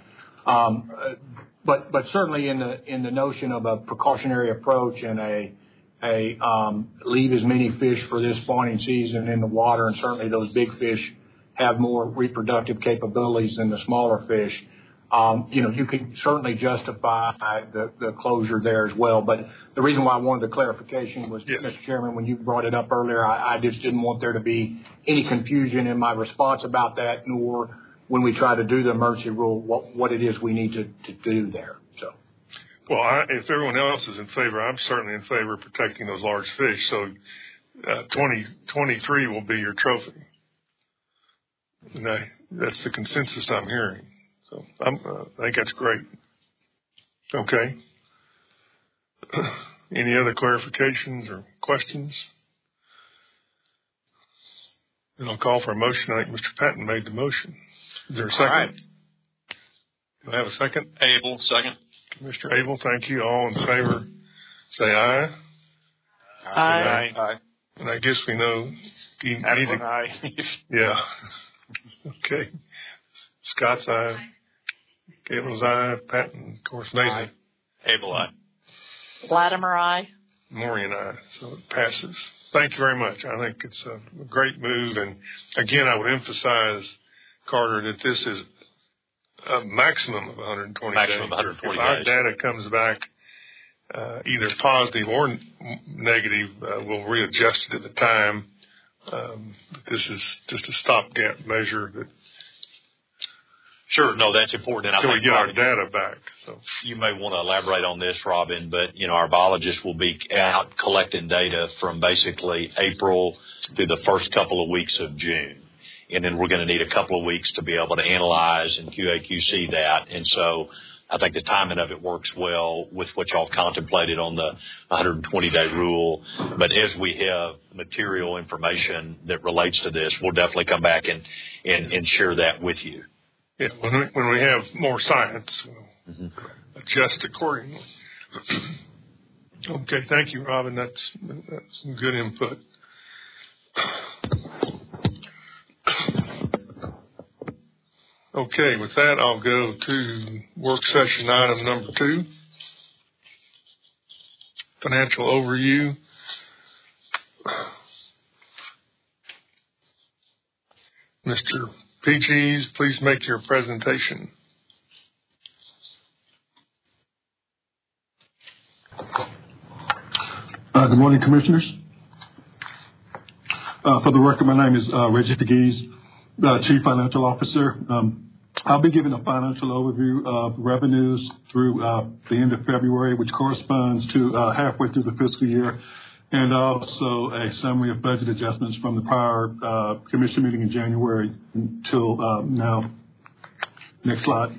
But certainly in the notion of a precautionary approach and leave as many fish for this spawning season in the water, and certainly those big fish have more reproductive capabilities than the smaller fish. You could certainly justify the closure there as well. But the reason why I wanted the clarification was, yes, Mr. Chairman, when you brought it up earlier, I just didn't want there to be any confusion in my response about that, nor when we try to do the emergency rule, what it is we need to do there. So, well, if everyone else is in favor, I'm certainly in favor of protecting those large fish. So 23 will be your trophy. And that's the consensus I'm hearing. So I think that's great. Okay. Any other clarifications or questions? Then I'll call for a motion. I think Mr. Patton made the motion. Is there a second? Right. Do I have a second? Abel, second. Mr. Abel, thank you. All in favor, say aye. Aye. Aye. And I guess we know. Aye. Yeah. Okay. Scott's aye. Galen's aye. Patton, of course, Nathan. Aye. Abel, aye. Latimer, aye. Maury and I. So it passes. Thank you very much. I think it's a great move. And again, I would emphasize, Carter, that this is a maximum of 120 days. Maximum of 120 days. If our days. data comes back either positive or negative, we'll readjust it at the time. This is just a stopgap measure that. Sure, no, that's important. And until we get our data back. So you may want to elaborate on this, Robin, but our biologists will be out collecting data from basically April through the first couple of weeks of June. And then we're going to need a couple of weeks to be able to analyze and QA/QC that. And so I think the timing of it works well with what y'all contemplated on the 120-day rule. But as we have material information that relates to this, we'll definitely come back and share that with you. Yeah, when we have more science, we'll adjust accordingly. Okay, thank you, Robin. That's some good input. Okay, with that, I'll go to work session item number 2, financial overview. Mr. Peaches, please make your presentation. Good morning, Commissioners. For the record, my name is Reggie Peaches, Chief Financial Officer. I'll be giving a financial overview of revenues through the end of February, which corresponds to halfway through the fiscal year, and also a summary of budget adjustments from the prior commission meeting in January until now. Next slide.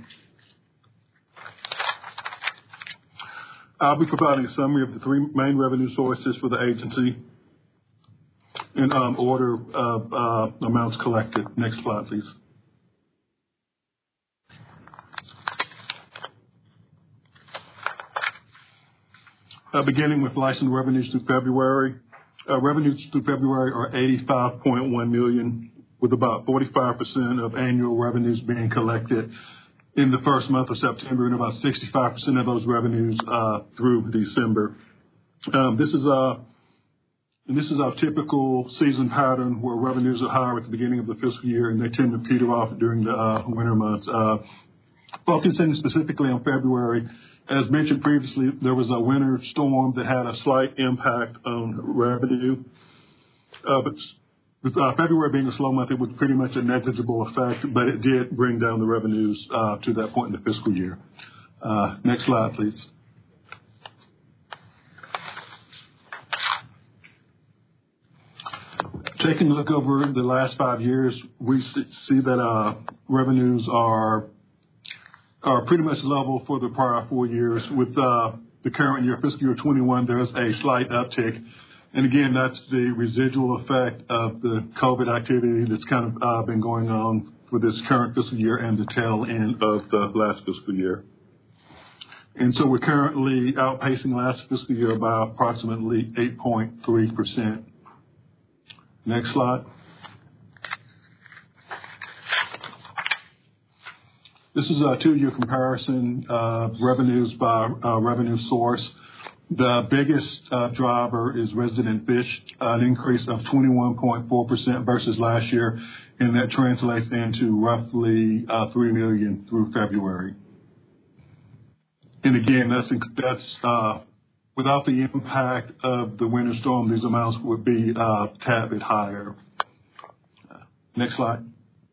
I'll be providing a summary of the 3 main revenue sources for the agency in order of amounts collected. Next slide, please. Beginning with license revenues through February. Revenues through February are $85.1 million, with about 45% of annual revenues being collected in the first month of September, and about 65% of those revenues through December. This is our typical season pattern where revenues are higher at the beginning of the fiscal year, and they tend to peter off during the winter months. Focusing specifically on February, as mentioned previously, there was a winter storm that had a slight impact on revenue. But with February being a slow month, it was pretty much a negligible effect, but it did bring down the revenues to that point in the fiscal year. Next slide, please. Taking a look over the last 5 years, we see that revenues are pretty much level for the prior 4 years. With the current year, fiscal year 21, there's a slight uptick. And again, that's the residual effect of the COVID activity that's kind of been going on for this current fiscal year and the tail end of the last fiscal year. And so we're currently outpacing last fiscal year by approximately 8.3%. Next slide. This is a 2-year comparison of revenues by revenue source. The biggest driver is resident fish, an increase of 21.4% versus last year, and that translates into roughly $3 million through February. And again, that's without the impact of the winter storm, these amounts would be a tad bit higher. Next slide.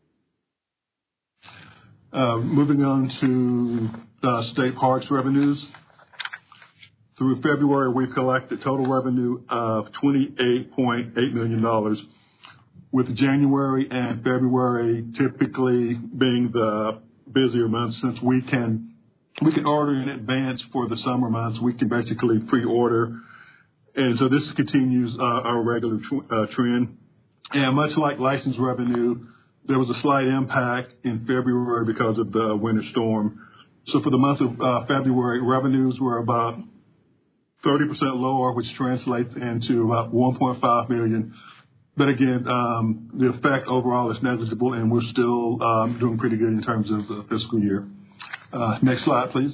Moving on to state parks revenues. Through February, we've collected total revenue of $28.8 million, with January and February typically being the busier months. Since we can order in advance for the summer months, we can basically pre-order. And so this continues our regular trend. And much like license revenue, there was a slight impact in February because of the winter storm. So for the month of February, revenues were about 30% lower, which translates into about $1.5 million. But again, the effect overall is negligible, and we're still doing pretty good in terms of the fiscal year. Next slide, please.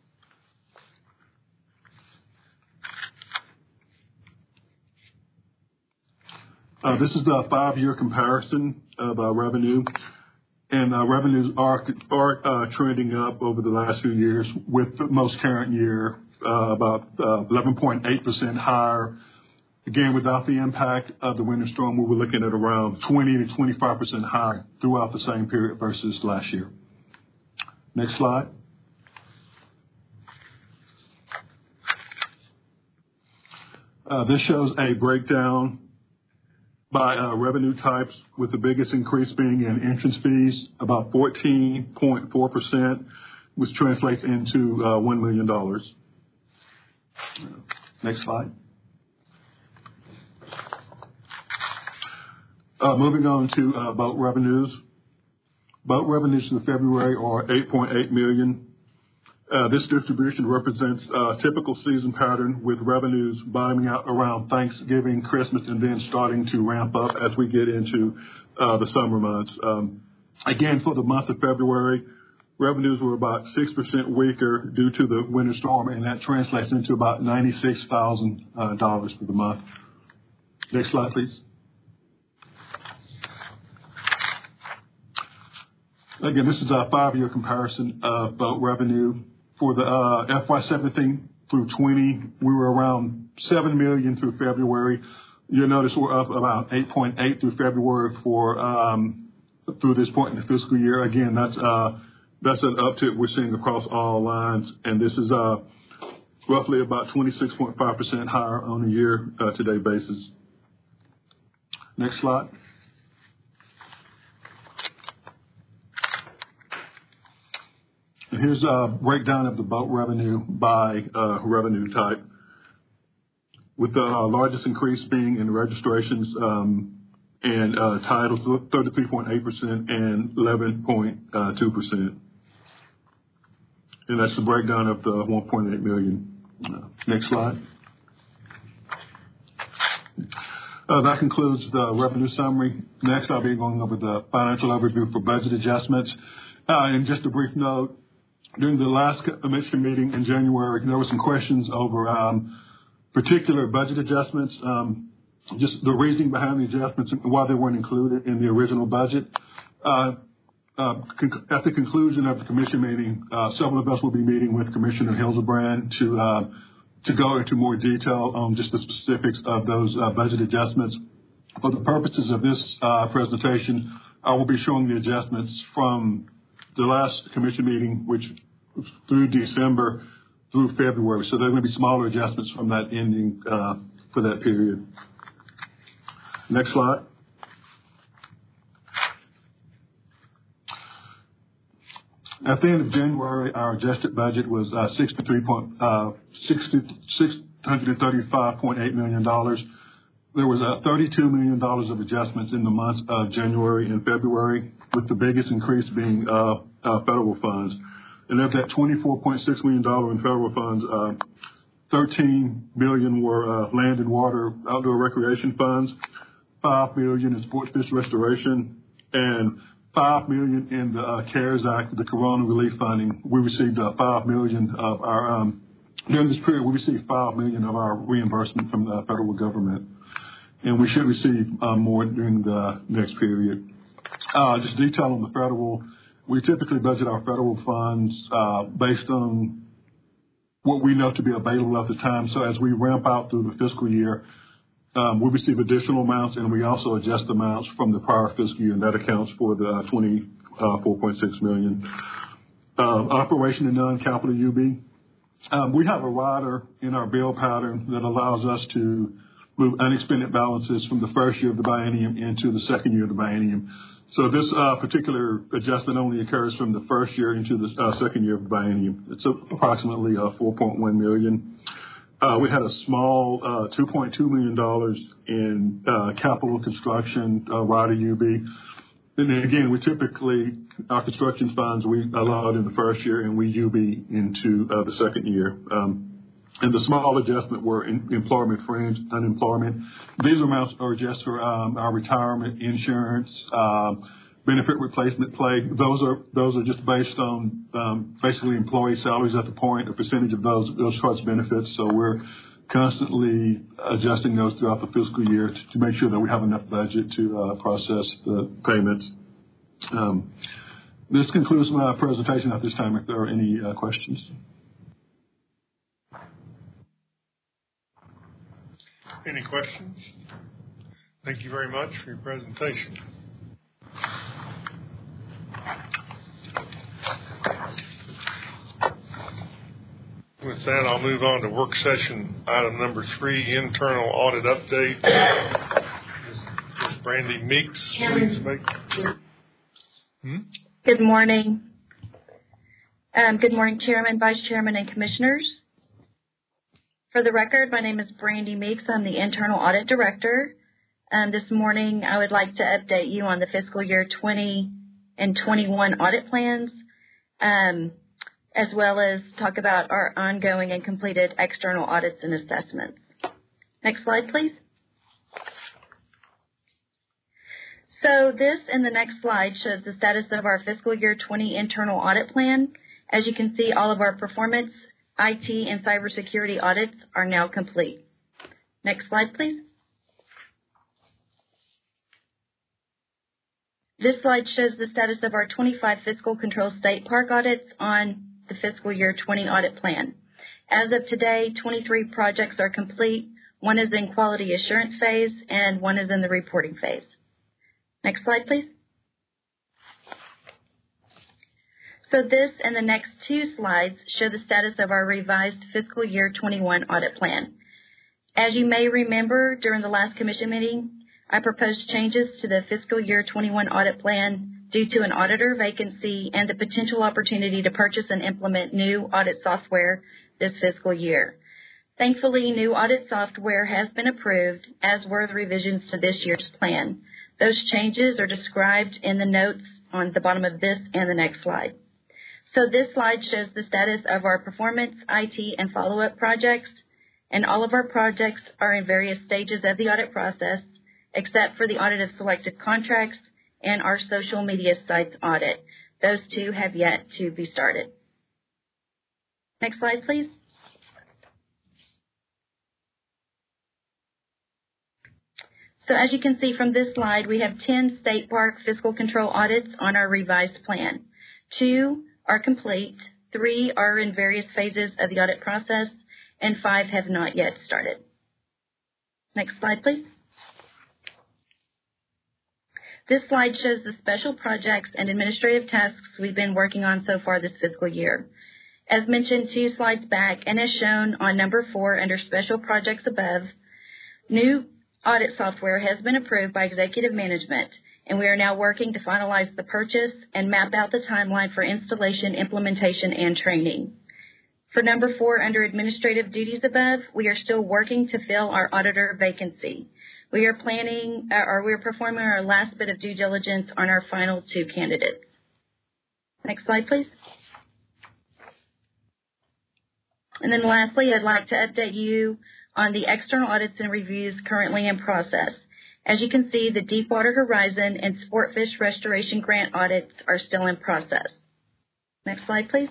This is the 5-year comparison of revenue, and revenues are trending up over the last few years, with the most current year about 11.8% higher. Again, without the impact of the winter storm, we were looking at around 20 to 25% higher throughout the same period versus last year. Next slide. This shows a breakdown by revenue types, with the biggest increase being in entrance fees, about 14.4%, which translates into $1 million. Next slide. Moving on to boat revenues. Boat revenues in February are $8.8 million. This distribution represents a typical season pattern, with revenues bottoming out around Thanksgiving, Christmas, and then starting to ramp up as we get into the summer months. Again, for the month of February, revenues were about 6% weaker due to the winter storm, and that translates into about $96,000 for the month. Next slide, please. Again, this is our 5-year comparison of boat revenue. For the FY17 through 20, we were around $7 million through February. You'll notice we're up about 8.8 through February through this point in the fiscal year. Again, that's an uptick we're seeing across all lines, and this is roughly about 26.5% higher on a year-to-date basis. Next slide. And here's a breakdown of the boat revenue by revenue type, with the largest increase being in registrations and titles, 33.8% and 11.2%. And that's the breakdown of the 1.8 million. Next slide. That concludes the revenue summary. Next, I'll be going over the financial overview for budget adjustments. And just a brief note, during the last commission meeting in January, there were some questions over particular budget adjustments, just the reasoning behind the adjustments and why they weren't included in the original budget. At the conclusion of the commission meeting, several of us will be meeting with Commissioner Hildebrand to go into more detail on just the specifics of those budget adjustments. For the purposes of this presentation, I will be showing the adjustments from the last commission meeting, which was through December through February. So there are going to be smaller adjustments from that ending for that period. Next slide. At the end of January, our adjusted budget was $635.8 million. There was $32 million of adjustments in the months of January and February, with the biggest increase being federal funds. And of that $24.6 million in federal funds, $13 million were land and water outdoor recreation funds, $5 million in sports fish restoration, and $5 million in the CARES Act, the Corona Relief Funding. We received $5 million of our during this period. We received $5 million of our reimbursement from the federal government, and we should receive more during the next period. Just detail on the federal. We typically budget our federal funds based on what we know to be available at the time. So as we ramp out through the fiscal year, we receive additional amounts, and we also adjust amounts from the prior fiscal year, and that accounts for the $24.6 million. Operation and non-capital UB. We have a rider in our bill pattern that allows us to move unexpended balances from the first year of the biennium into the second year of the biennium. So this particular adjustment only occurs from the first year into the second year of the biennium. It's approximately $4.1 million. We had a small $2.2 million in capital construction rider UB. And then again, we typically, our construction funds, we allowed in the first year, and we UB into the second year. And the small adjustment were employment fringe, unemployment. These amounts are just for our retirement insurance, benefit replacement pay. Those are just based on basically employee salaries at the point, a percentage of those sorts of benefits. So we're constantly adjusting those throughout the fiscal year to make sure that we have enough budget to process the payments. This concludes my presentation at this time. If there are any questions. Any questions? Thank you very much for your presentation. With that, I'll move on to work session item number 3, internal audit update. Ms. Brandy Meeks, please make. Good morning. Good morning, Chairman, Vice Chairman, and Commissioners. For the record, my name is Brandy Meeks. I'm the Internal Audit Director. This morning, I would like to update you on the fiscal year 20 and 21 audit plans, as well as talk about our ongoing and completed external audits and assessments. Next slide, please. So this and the next slide shows the status of our fiscal year 20 internal audit plan. As you can see, all of our performance, IT, and cybersecurity audits are now complete. Next slide, please. This slide shows the status of our 25 fiscal control state park audits on the fiscal year 20 audit plan. As of today, 23 projects are complete. One is in quality assurance phase, and one is in the reporting phase. Next slide, please. So this and the next two slides show the status of our revised fiscal year 21 audit plan. As you may remember, during the last commission meeting, I proposed changes to the fiscal year 21 audit plan due to an auditor vacancy and the potential opportunity to purchase and implement new audit software this fiscal year. Thankfully, new audit software has been approved, as were the revisions to this year's plan. Those changes are described in the notes on the bottom of this and the next slide. So this slide shows the status of our performance, IT, and follow-up projects, and all of our projects are in various stages of the audit process, except for the audit of selected contracts and our social media sites audit. Those two have yet to be started. Next slide, please. So as you can see from this slide, we have 10 state park fiscal control audits on our revised plan. 2 are complete, 3 are in various phases of the audit process, and 5 have not yet started. Next slide, please. This slide shows the special projects and administrative tasks we've been working on so far this fiscal year. As mentioned 2 slides back, and as shown on number 4 under special projects above, new audit software has been approved by executive management, and we are now working to finalize the purchase and map out the timeline for installation, implementation, and training. For number 4 under administrative duties above, we are still working to fill our auditor vacancy. We are performing our last bit of due diligence on our final 2 candidates. Next slide, please. And then lastly, I'd like to update you on the external audits and reviews currently in process. As you can see, the Deepwater Horizon and Sportfish Restoration Grant audits are still in process. Next slide, please.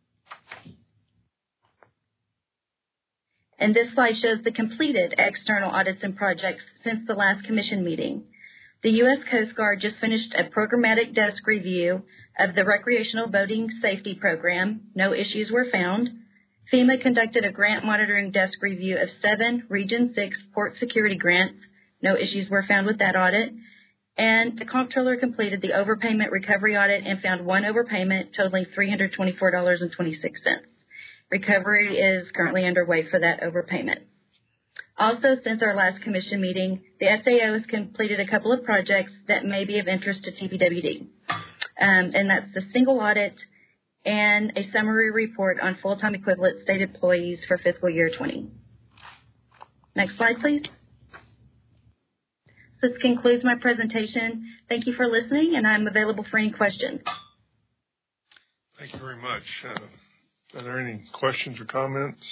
And this slide shows the completed external audits and projects since the last commission meeting. The U.S. Coast Guard just finished a programmatic desk review of the recreational boating safety program. No issues were found. FEMA conducted a grant monitoring desk review of 7 Region 6 port security grants. No issues were found with that audit. And the comptroller completed the overpayment recovery audit and found 1 overpayment totaling $324.26. Recovery is currently underway for that overpayment. Also, since our last commission meeting, the SAO has completed a couple of projects that may be of interest to TPWD. And that's the single audit and a summary report on full-time equivalent state employees for fiscal year 20. Next slide, please. This concludes my presentation. Thank you for listening, and I'm available for any questions. Thank you very much. Are there any questions or comments?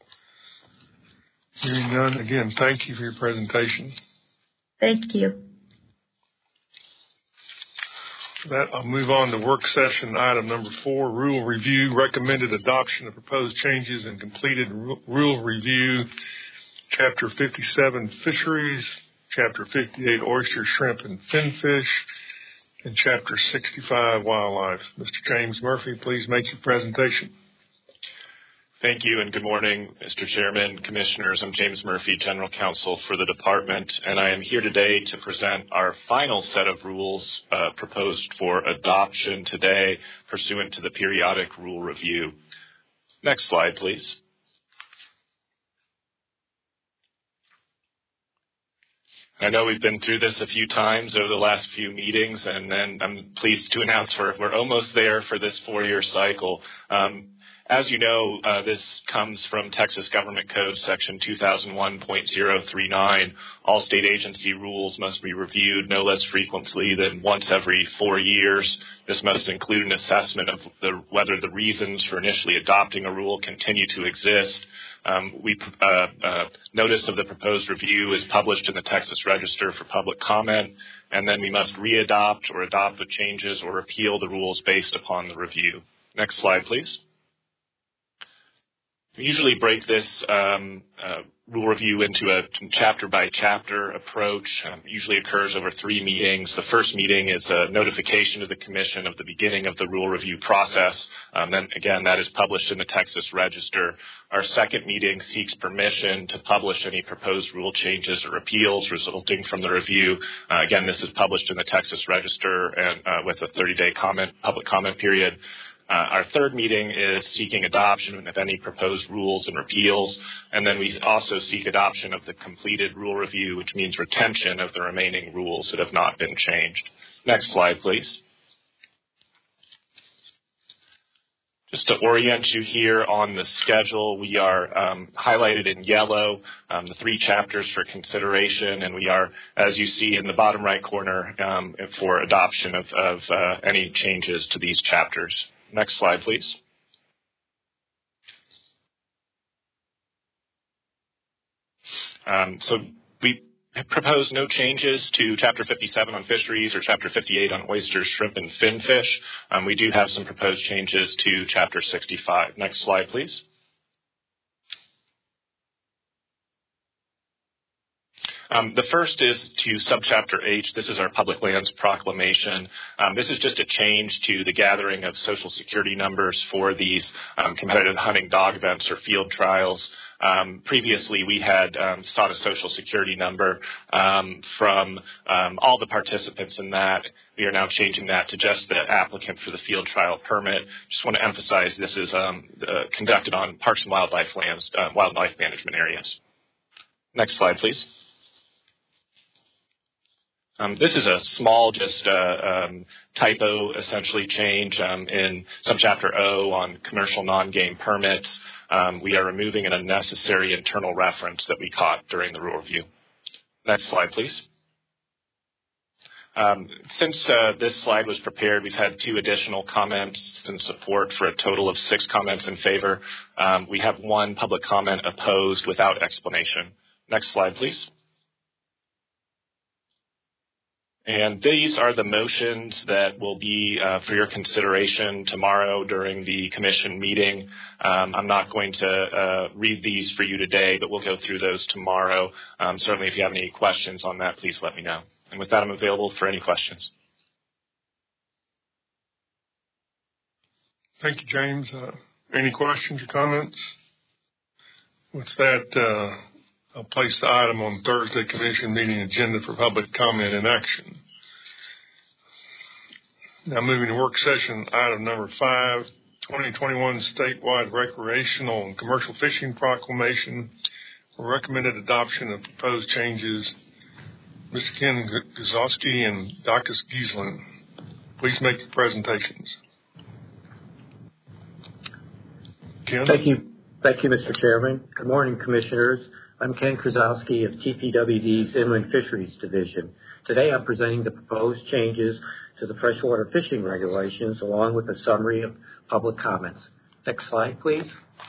Hearing none, again, thank you for your presentation. Thank you. For that, I'll move on to work session item number 4, rule review, recommended adoption of proposed changes and completed rule review, Chapter 57, Fisheries, Chapter 58, Oyster, Shrimp, and Finfish, and Chapter 65, Wildlife. Mr. James Murphy, please make your presentation. Thank you, and good morning, Mr. Chairman, Commissioners. I'm James Murphy, General Counsel for the Department, and I am here today to present our final set of rules proposed for adoption today pursuant to the periodic rule review. Next slide, please. I know we've been through this a few times over the last few meetings, and then I'm pleased to announce we're almost there for this 4-year cycle. As you know, this comes from Texas Government Code Section 2001.039. All state agency rules must be reviewed no less frequently than once every 4 years. This must include an assessment of whether the reasons for initially adopting a rule continue to exist. Notice of the proposed review is published in the Texas Register for public comment, and then we must readopt or adopt with changes or repeal the rules based upon the review. Next slide, please. We usually break this rule review into a chapter-by-chapter approach. Usually occurs over 3 meetings. The first meeting is a notification to the Commission of the beginning of the rule review process. Then, again, that is published in the Texas Register. Our second meeting seeks permission to publish any proposed rule changes or repeals resulting from the review. Again, this is published in the Texas Register and with a 30-day public comment period. Our third meeting is seeking adoption of any proposed rules and repeals, and then we also seek adoption of the completed rule review, which means retention of the remaining rules that have not been changed. Next slide, please. Just to orient you here on the schedule, we are highlighted in yellow, the 3 chapters for consideration, and we are, as you see in the bottom right corner, for adoption of any changes to these chapters. Next slide, please. So we propose no changes to Chapter 57 on fisheries or Chapter 58 on oysters, shrimp, and finfish. We do have some proposed changes to Chapter 65. Next slide, please. The first is to Subchapter H. This is our Public Lands Proclamation. This is just a change to the gathering of Social Security numbers for these competitive hunting dog events or field trials. Previously, we had sought a Social Security number from all the participants in that. We are now changing that to just the applicant for the field trial permit. Just want to emphasize this is conducted on parks and wildlife lands, wildlife management areas. Next slide, please. This is a small, just typo, essentially, change in Subchapter O on commercial non-game permits. We are removing an unnecessary internal reference that we caught during the rule review. Next slide, please. Since this slide was prepared, we've had 2 additional comments and support for a total of 6 comments in favor. We have 1 public comment opposed without explanation. Next slide, please. And these are the motions that will be for your consideration tomorrow during the commission meeting. I'm not going to read these for you today, but we'll go through those tomorrow. Certainly, if you have any questions on that, please let me know. And with that, I'm available for any questions. Thank you, James. Any questions or comments? With that, I'll place the item on Thursday Commission meeting agenda for public comment and action. Now moving to work session, item number 5, 2021 statewide recreational and commercial fishing proclamation for recommended adoption of proposed changes. Mr. Ken Guzowski and Dacus Giesland, please make your presentations. Ken? Thank you, Mr. Chairman. Good morning, Commissioners. I'm Ken Krasowski of TPWD's Inland Fisheries Division. Today I'm presenting the proposed changes to the freshwater fishing regulations along with a summary of public comments. Next slide, please.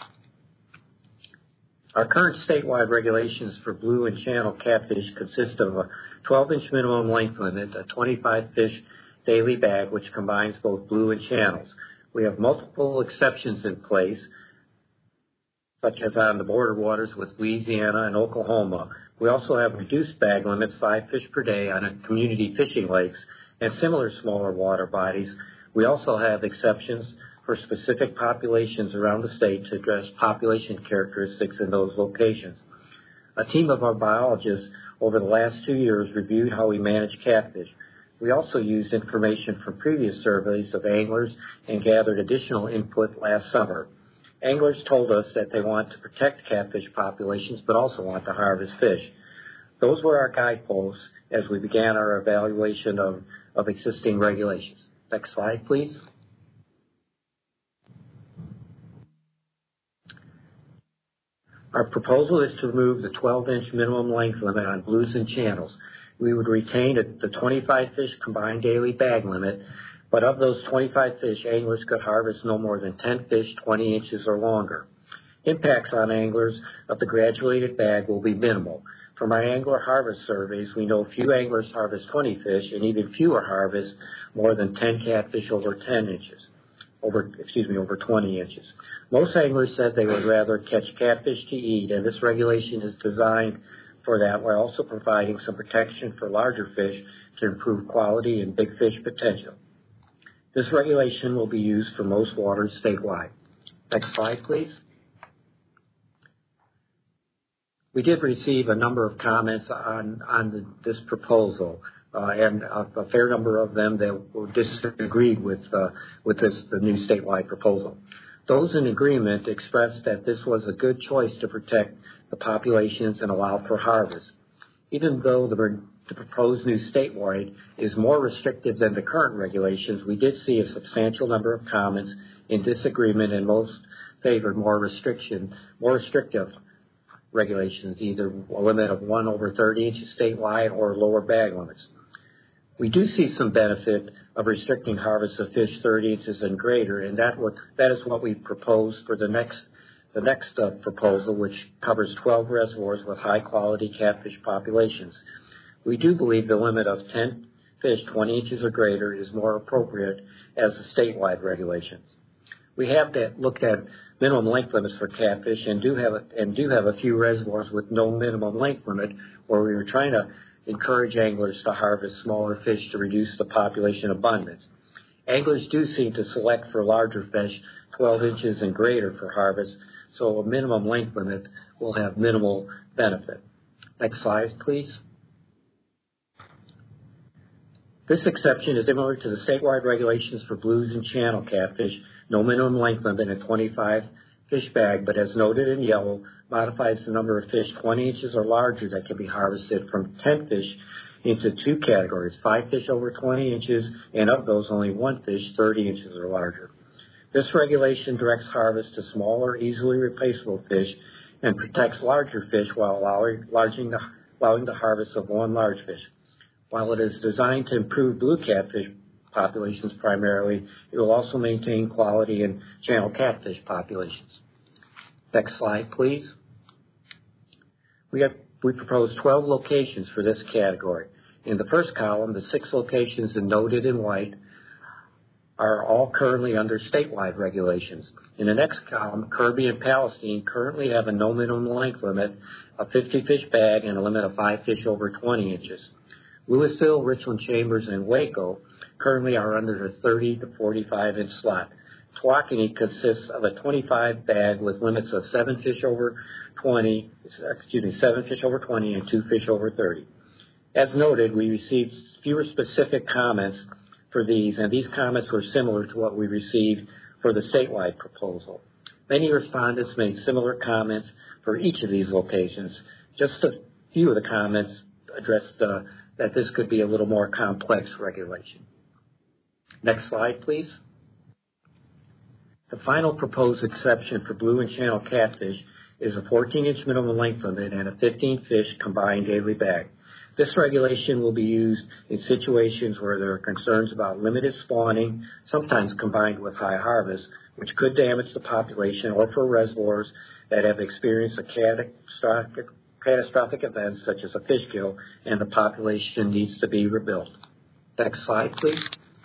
Our current statewide regulations for blue and channel catfish consist of a 12-inch minimum length limit, a 25-fish daily bag, which combines both blue and channels. We have multiple exceptions in place, such as on the border waters with Louisiana and Oklahoma. We also have reduced bag limits, 5 fish per day on community fishing lakes and similar smaller water bodies. We also have exceptions for specific populations around the state to address population characteristics in those locations. A team of our biologists over the last 2 years reviewed how we manage catfish. We also used information from previous surveys of anglers and gathered additional input last summer. Anglers told us that they want to protect catfish populations but also want to harvest fish. Those were our guideposts as we began our evaluation of existing regulations. Next slide, please. Our proposal is to remove the 12-inch minimum length limit on blues and channels. We would retain the 25-fish combined daily bag limit, but of those 25 fish, anglers could harvest no more than 10 fish 20 inches or longer. Impacts on anglers of the graduated bag will be minimal. From our angler harvest surveys, we know few anglers harvest 20 fish and even fewer harvest more than 10 catfish over 20 inches. Most anglers said they would rather catch catfish to eat, and this regulation is designed for that while also providing some protection for larger fish to improve quality and big fish potential. This regulation will be used for most waters statewide. Next slide, please. We did receive a number of comments on this proposal, and a fair number of them that were disagreed with the new statewide proposal. Those in agreement expressed that this was a good choice to protect the populations and allow for harvest. Even though the proposed new statewide is more restrictive than the current regulations, we did see a substantial number of comments in disagreement, and most favored more restrictive regulations, either a limit of 1 over 30 inches statewide or lower bag limits. We do see some benefit of restricting harvest of fish 30 inches and greater, and that is what we propose for the next proposal, which covers 12 reservoirs with high-quality catfish populations. We do believe the limit of 10 fish 20 inches or greater is more appropriate as the statewide regulations. We have looked at minimum length limits for catfish and do have a few reservoirs with no minimum length limit where we were trying to encourage anglers to harvest smaller fish to reduce the population abundance. Anglers do seem to select for larger fish 12 inches and greater for harvest, so a minimum length limit will have minimal benefit. Next slide, please. This exception is similar to the statewide regulations for blues and channel catfish, no minimum length limit in a 25 fish bag, but as noted in yellow, modifies the number of fish 20 inches or larger that can be harvested from 10 fish into 2 categories, 5 fish over 20 inches, and of those only 1 fish 30 inches or larger. This regulation directs harvest to smaller, easily replaceable fish and protects larger fish while allowing the harvest of 1 large fish. While it is designed to improve blue catfish populations primarily, it will also maintain quality in channel catfish populations. Next slide, please. We propose 12 locations for this category. In the first column, the 6 locations noted in white are all currently under statewide regulations. In the next column, Kirby and Palestine currently have a no minimum length limit, a 50 fish bag, and a limit of 5 fish over 20 inches. Louisville, Richland Chambers, and Waco currently are under the 30 to 45 inch slot. Tawakoni consists of a 25 bag with limits of 7 fish over 20 and 2 fish over 30. As noted, we received fewer specific comments for these, and these comments were similar to what we received for the statewide proposal. Many respondents made similar comments for each of these locations. Just a few of the comments addressed that this could be a little more complex regulation. Next slide, please. The final proposed exception for blue and channel catfish is a 14-inch minimum length limit and a 15-fish combined daily bag. This regulation will be used in situations where there are concerns about limited spawning, sometimes combined with high harvest, which could damage the population, or for reservoirs that have experienced a catastrophic events such as a fish kill and the population needs to be rebuilt. Next slide, please.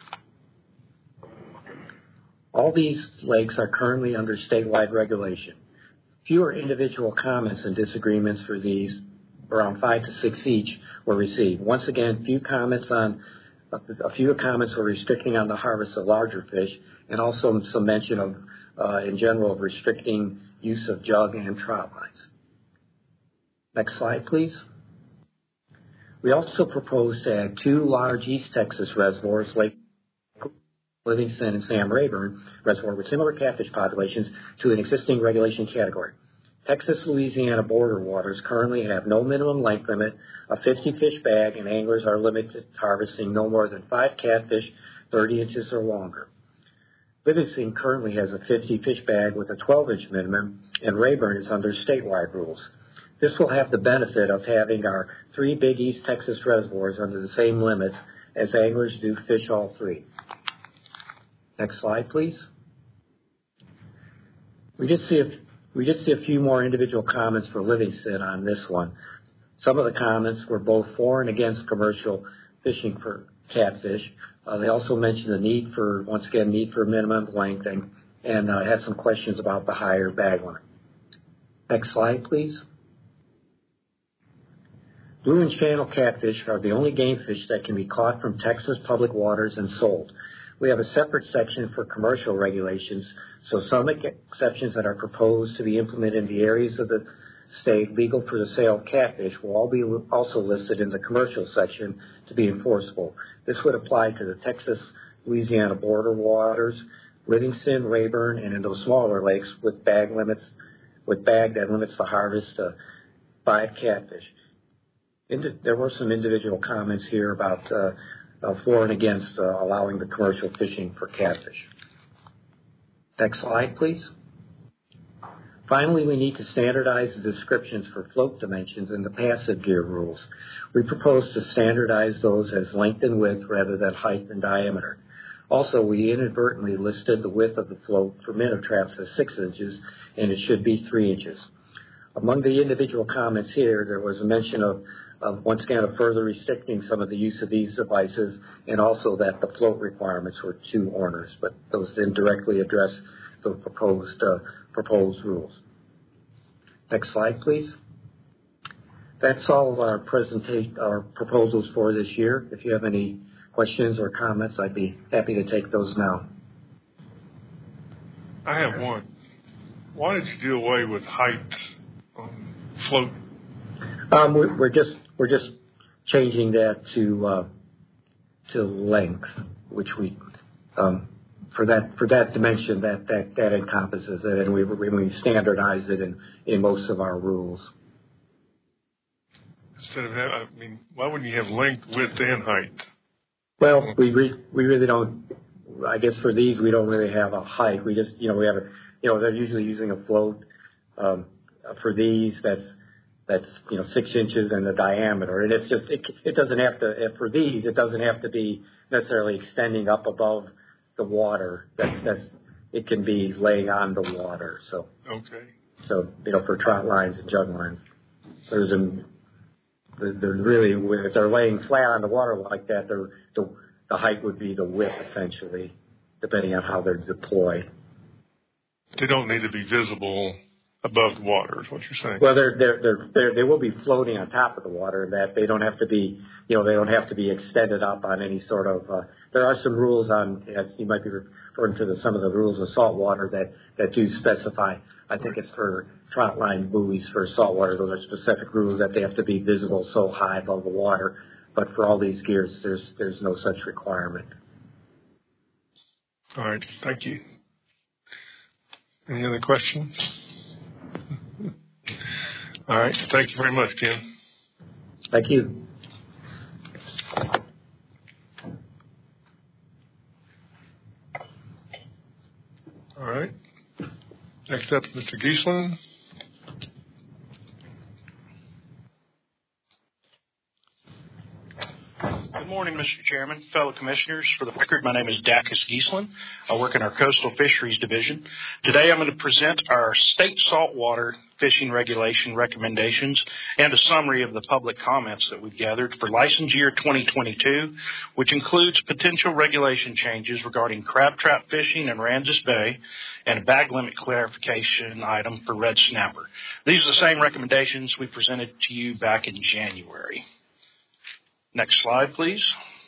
All these lakes are currently under statewide regulation. Fewer individual comments and disagreements for these, around 5 to 6 each, were received. Once again, a few comments were restricting on the harvest of larger fish, and also some mention of, in general, of restricting use of jug and trout lines. Next slide, please. We also propose to add 2 large East Texas reservoirs, Lake Livingston and Sam Rayburn Reservoir, with similar catfish populations to an existing regulation category. Texas-Louisiana border waters currently have no minimum length limit, a 50-fish bag, and anglers are limited to harvesting no more than 5 catfish 30 inches or longer. Livingston currently has a 50-fish bag with a 12-inch minimum, and Rayburn is under statewide rules. This will have the benefit of having our 3 big East Texas reservoirs under the same limits as anglers do fish all 3. Next slide, please. We did We did see a few more individual comments for Livingston on this one. Some of the comments were both for and against commercial fishing for catfish. They also mentioned the need for minimum length and had some questions about the higher bag limit. Next slide, please. Blue and channel catfish are the only game fish that can be caught from Texas public waters and sold. We have a separate section for commercial regulations, so some exceptions that are proposed to be implemented in the areas of the state legal for the sale of catfish will all be also listed in the commercial section to be enforceable. This would apply to the Texas-Louisiana border waters, Livingston, Rayburn, and in those smaller lakes with bag that limits the harvest to 5 catfish. There were some individual comments here about for and against allowing the commercial fishing for catfish. Next slide, please. Finally, we need to standardize the descriptions for float dimensions in the passive gear rules. We propose to standardize those as length and width rather than height and diameter. Also, we inadvertently listed the width of the float for minnow traps as 6 inches, and it should be 3 inches. Among the individual comments here, there was a mention of once again, of further restricting some of the use of these devices, and also that the float requirements were too onerous, but those didn't directly address the proposed rules. Next slide, please. That's all of our proposals for this year. If you have any questions or comments, I'd be happy to take those now. I have one. Why did you do away with height on float? We're just changing that to length, which we for that dimension that encompasses it, and we standardize it in most of our rules. Instead of why wouldn't you have length, width, and height? Well, we really don't. I guess for these we don't really have a height. We just we have they're usually using a float for these that's 6 inches in the diameter, and it's just it doesn't have to for these it doesn't have to be necessarily extending up above the water. It can be laying on the water. So okay. So for trout lines and jug lines, they're really if they're laying flat on the water like that, the height would be the width essentially, depending on how they're deployed. They don't need to be visible above the water, is what you're saying. Well, they will be floating on top of the water. That they don't have to be, they don't have to be extended up on any sort of. There are some rules on, as you might be referring to some of the rules of saltwater that do specify. I think it's for trout line buoys for saltwater. Those are specific rules that they have to be visible so high above the water. But for all these gears, there's no such requirement. All right, thank you. Any other questions? All right. Thank you very much, Ken. Thank you. All right. Next up, Mr. Giesland. Good morning, Mr. Chairman, fellow commissioners. For the record, my name is Dacus Giesland. I work in our Coastal Fisheries Division. Today I'm going to present our state saltwater fishing regulation recommendations and a summary of the public comments that we've gathered for license year 2022, which includes potential regulation changes regarding crab trap fishing in Aransas Bay and a bag limit clarification item for red snapper. These are the same recommendations we presented to you back in January. Next slide, please.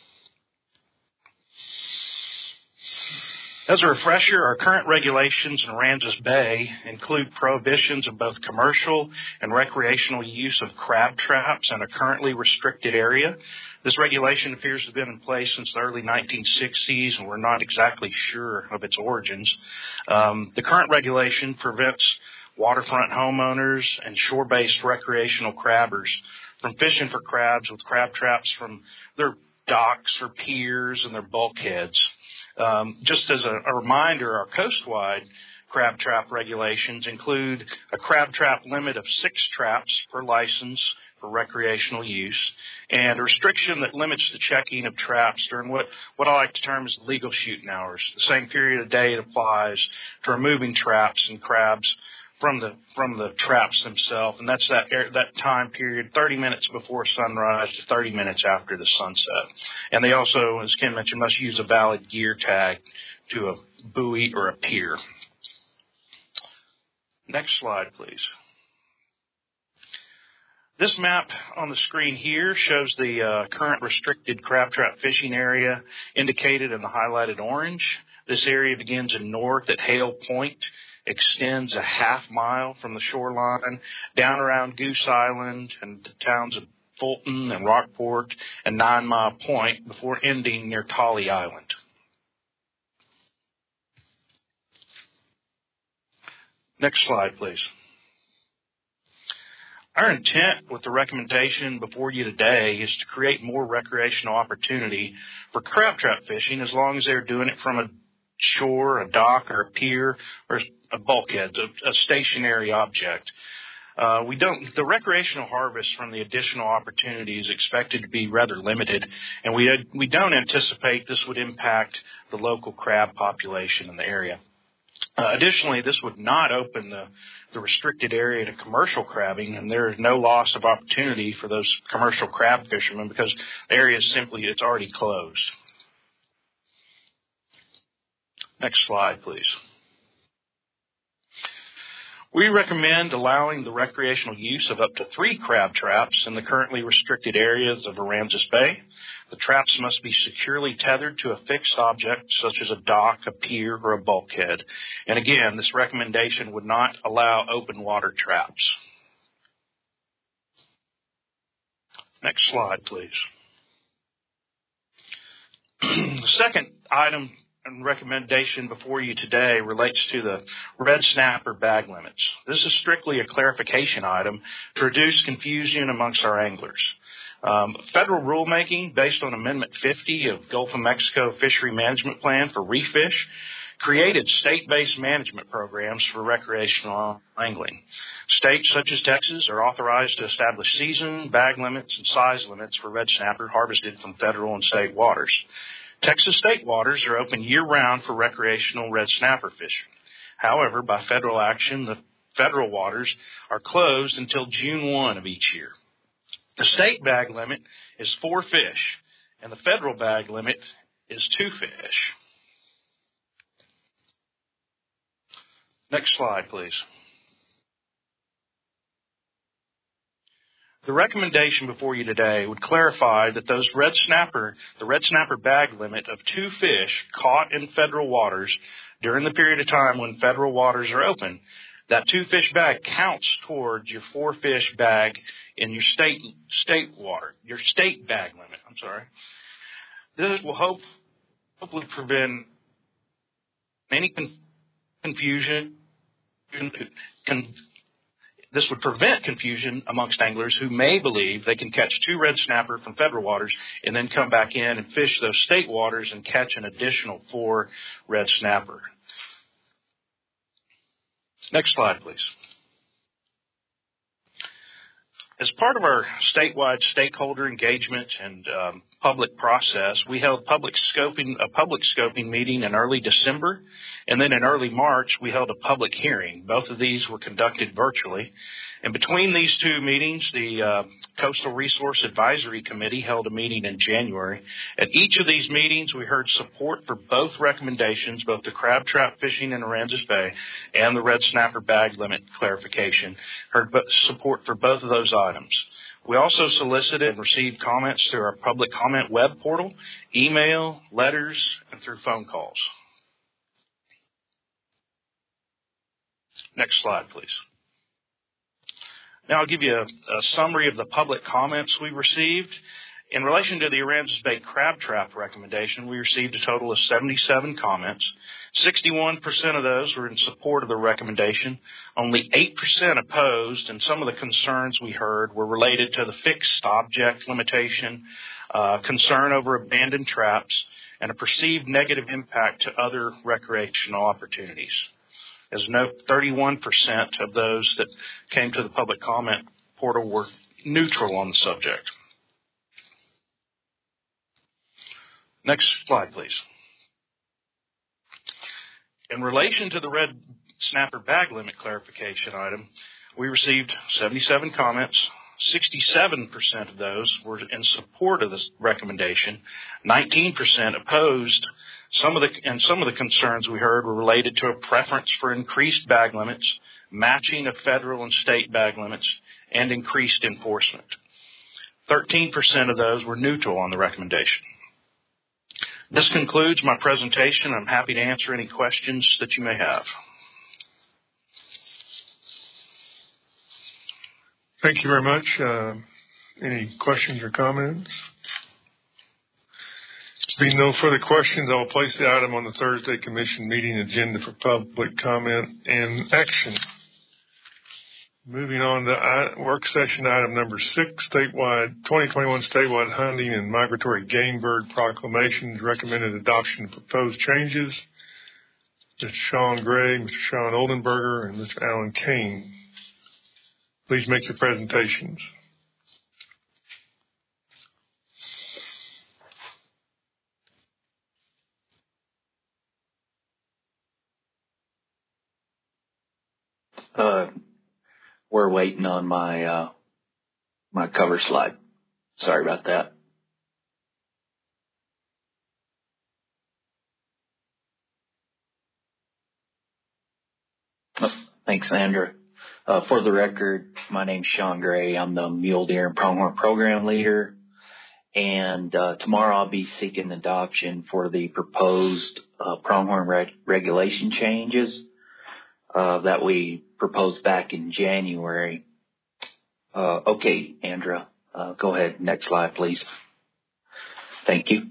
As a refresher, our current regulations in Aransas Bay include prohibitions of both commercial and recreational use of crab traps in a currently restricted area. This regulation appears to have been in place since the early 1960s, and we're not exactly sure of its origins. The current regulation prevents waterfront homeowners and shore-based recreational crabbers from fishing for crabs with crab traps from their docks or piers and their bulkheads. Just as a reminder, our coastwide crab trap regulations include a crab trap limit of 6 traps per license for recreational use and a restriction that limits the checking of traps during what I like to term as legal shooting hours. The same period of day it applies to removing traps and crabs from the traps themselves, and that's that time period, 30 minutes before sunrise to 30 minutes after the sunset. And they also, as Ken mentioned, must use a valid gear tag to a buoy or a pier. Next slide, please. This map on the screen here shows the current restricted crab trap fishing area indicated in the highlighted orange. This area begins in north at Hale Point, extends a half mile from the shoreline down around Goose Island and the towns of Fulton and Rockport and 9 Mile Point before ending near Tolly Island. Next slide, please. Our intent with the recommendation before you today is to create more recreational opportunity for crab trap fishing as long as they're doing it from a shore, a dock, or a pier, or a bulkhead, a stationary object. The recreational harvest from the additional opportunity is expected to be rather limited, and we don't anticipate this would impact the local crab population in the area. Additionally, this would not open the restricted area to commercial crabbing, and there is no loss of opportunity for those commercial crab fishermen because the area is it's already closed. Next slide, please. We recommend allowing the recreational use of up to 3 crab traps in the currently restricted areas of Aransas Bay. The traps must be securely tethered to a fixed object such as a dock, a pier, or a bulkhead. And again, this recommendation would not allow open water traps. Next slide, please. The second item and recommendation before you today relates to the red snapper bag limits. This is strictly a clarification item to reduce confusion amongst our anglers. Federal rulemaking based on Amendment 50 of Gulf of Mexico Fishery Management Plan for reef fish created state-based management programs for recreational angling. States such as Texas are authorized to establish season, bag limits, and size limits for red snapper harvested from federal and state waters. Texas state waters are open year-round for recreational red snapper fishing. However, by federal action, the federal waters are closed until June 1 of each year. The state bag limit is 4 fish, and the federal bag limit is 2 fish. Next slide, please. The recommendation before you today would clarify that the red snapper bag limit of 2 fish caught in federal waters during the period of time when federal waters are open, that 2 fish bag counts towards your 4 fish bag in your state water, your state bag limit. This will hopefully prevent any confusion. This would prevent confusion amongst anglers who may believe they can catch 2 red snapper from federal waters and then come back in and fish those state waters and catch an additional 4 red snapper. Next slide, please. As part of our statewide stakeholder engagement and public process, we held a public scoping meeting in early December, and then in early March, we held a public hearing. Both of these were conducted virtually. And between these 2 meetings, the Coastal Resource Advisory Committee held a meeting in January. At each of these meetings, we heard support for both recommendations, both the crab trap fishing in Aransas Bay and the red snapper bag limit clarification, heard support for both of those items. We also solicited and received comments through our public comment web portal, email, letters, and through phone calls. Next slide, please. Now I'll give you a summary of the public comments we received. In relation to the Aransas Bay crab trap recommendation, we received a total of 77 comments. 61% of those were in support of the recommendation. Only 8% opposed, and some of the concerns we heard were related to the fixed object limitation, concern over abandoned traps, and a perceived negative impact to other recreational opportunities. As a note, 31% of those that came to the public comment portal were neutral on the subject. Next slide, please. In relation to the red snapper bag limit clarification item, we received 77 comments. 67% of those were in support of this recommendation. 19% opposed. Some of the concerns we heard were related to a preference for increased bag limits, matching of federal and state bag limits, and increased enforcement. 13% of those were neutral on the recommendation. This concludes my presentation. I'm happy to answer any questions that you may have. Thank you very much. Any questions or comments? Being no further questions, I will place the item on the Thursday Commission meeting agenda for public comment and action. Moving on to work session item number 6, 2021 statewide hunting and migratory game bird proclamations, recommended adoption of proposed changes. Mr. Sean Gray, Mr. Sean Oldenburger, and Mr. Alan Kane. Please make your presentations. We're waiting on my my cover slide. Sorry about that. Oh, thanks, Andrew. For the record, my name's Sean Gray. I'm the Mule Deer and Pronghorn Program Leader. And tomorrow I'll be seeking adoption for the proposed pronghorn regulation changes that we proposed back in January. Okay, Andrea, go ahead. Next slide, please. Thank you.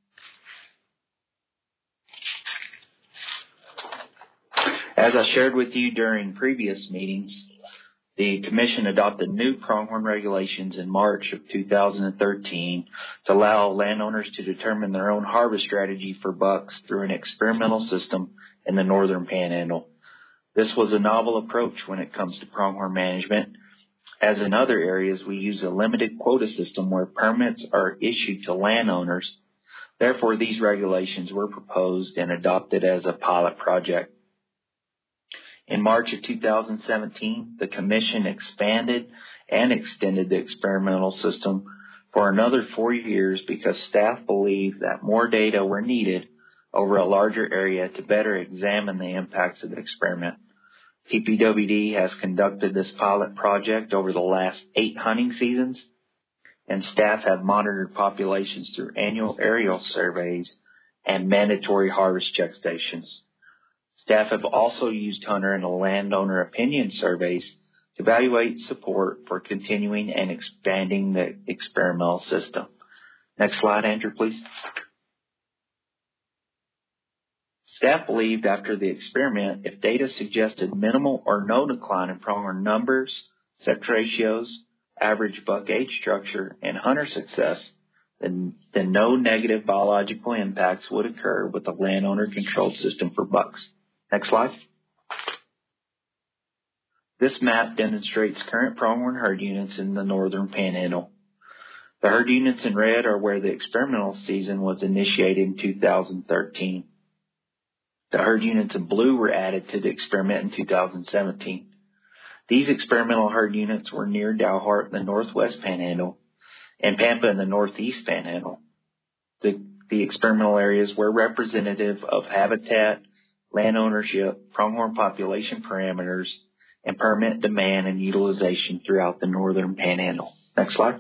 As I shared with you during previous meetings, the Commission adopted new pronghorn regulations in March of 2013 to allow landowners to determine their own harvest strategy for bucks through an experimental system in the northern panhandle. This was a novel approach when it comes to pronghorn management. As in other areas, we use a limited quota system where permits are issued to landowners. Therefore, these regulations were proposed and adopted as a pilot project. In March of 2017, the Commission expanded and extended the experimental system for another 4 years because staff believed that more data were needed over a larger area to better examine the impacts of the experiment. TPWD has conducted this pilot project over the last 8 hunting seasons, and staff have monitored populations through annual aerial surveys and mandatory harvest check stations. Staff have also used hunter and landowner opinion surveys to evaluate support for continuing and expanding the experimental system. Next slide, Andrew, please. Staff believed after the experiment, if data suggested minimal or no decline in pronghorn numbers, sex ratios, average buck age structure, and hunter success, then no negative biological impacts would occur with a landowner-controlled system for bucks. Next slide. This map demonstrates current pronghorn herd units in the northern panhandle. The herd units in red are where the experimental season was initiated in 2013. The herd units in blue were added to the experiment in 2017. These experimental herd units were near Dalhart in the northwest panhandle and Pampa in the northeast panhandle. The experimental areas were representative of habitat, land ownership, pronghorn population parameters, and permit demand and utilization throughout the northern panhandle. Next slide.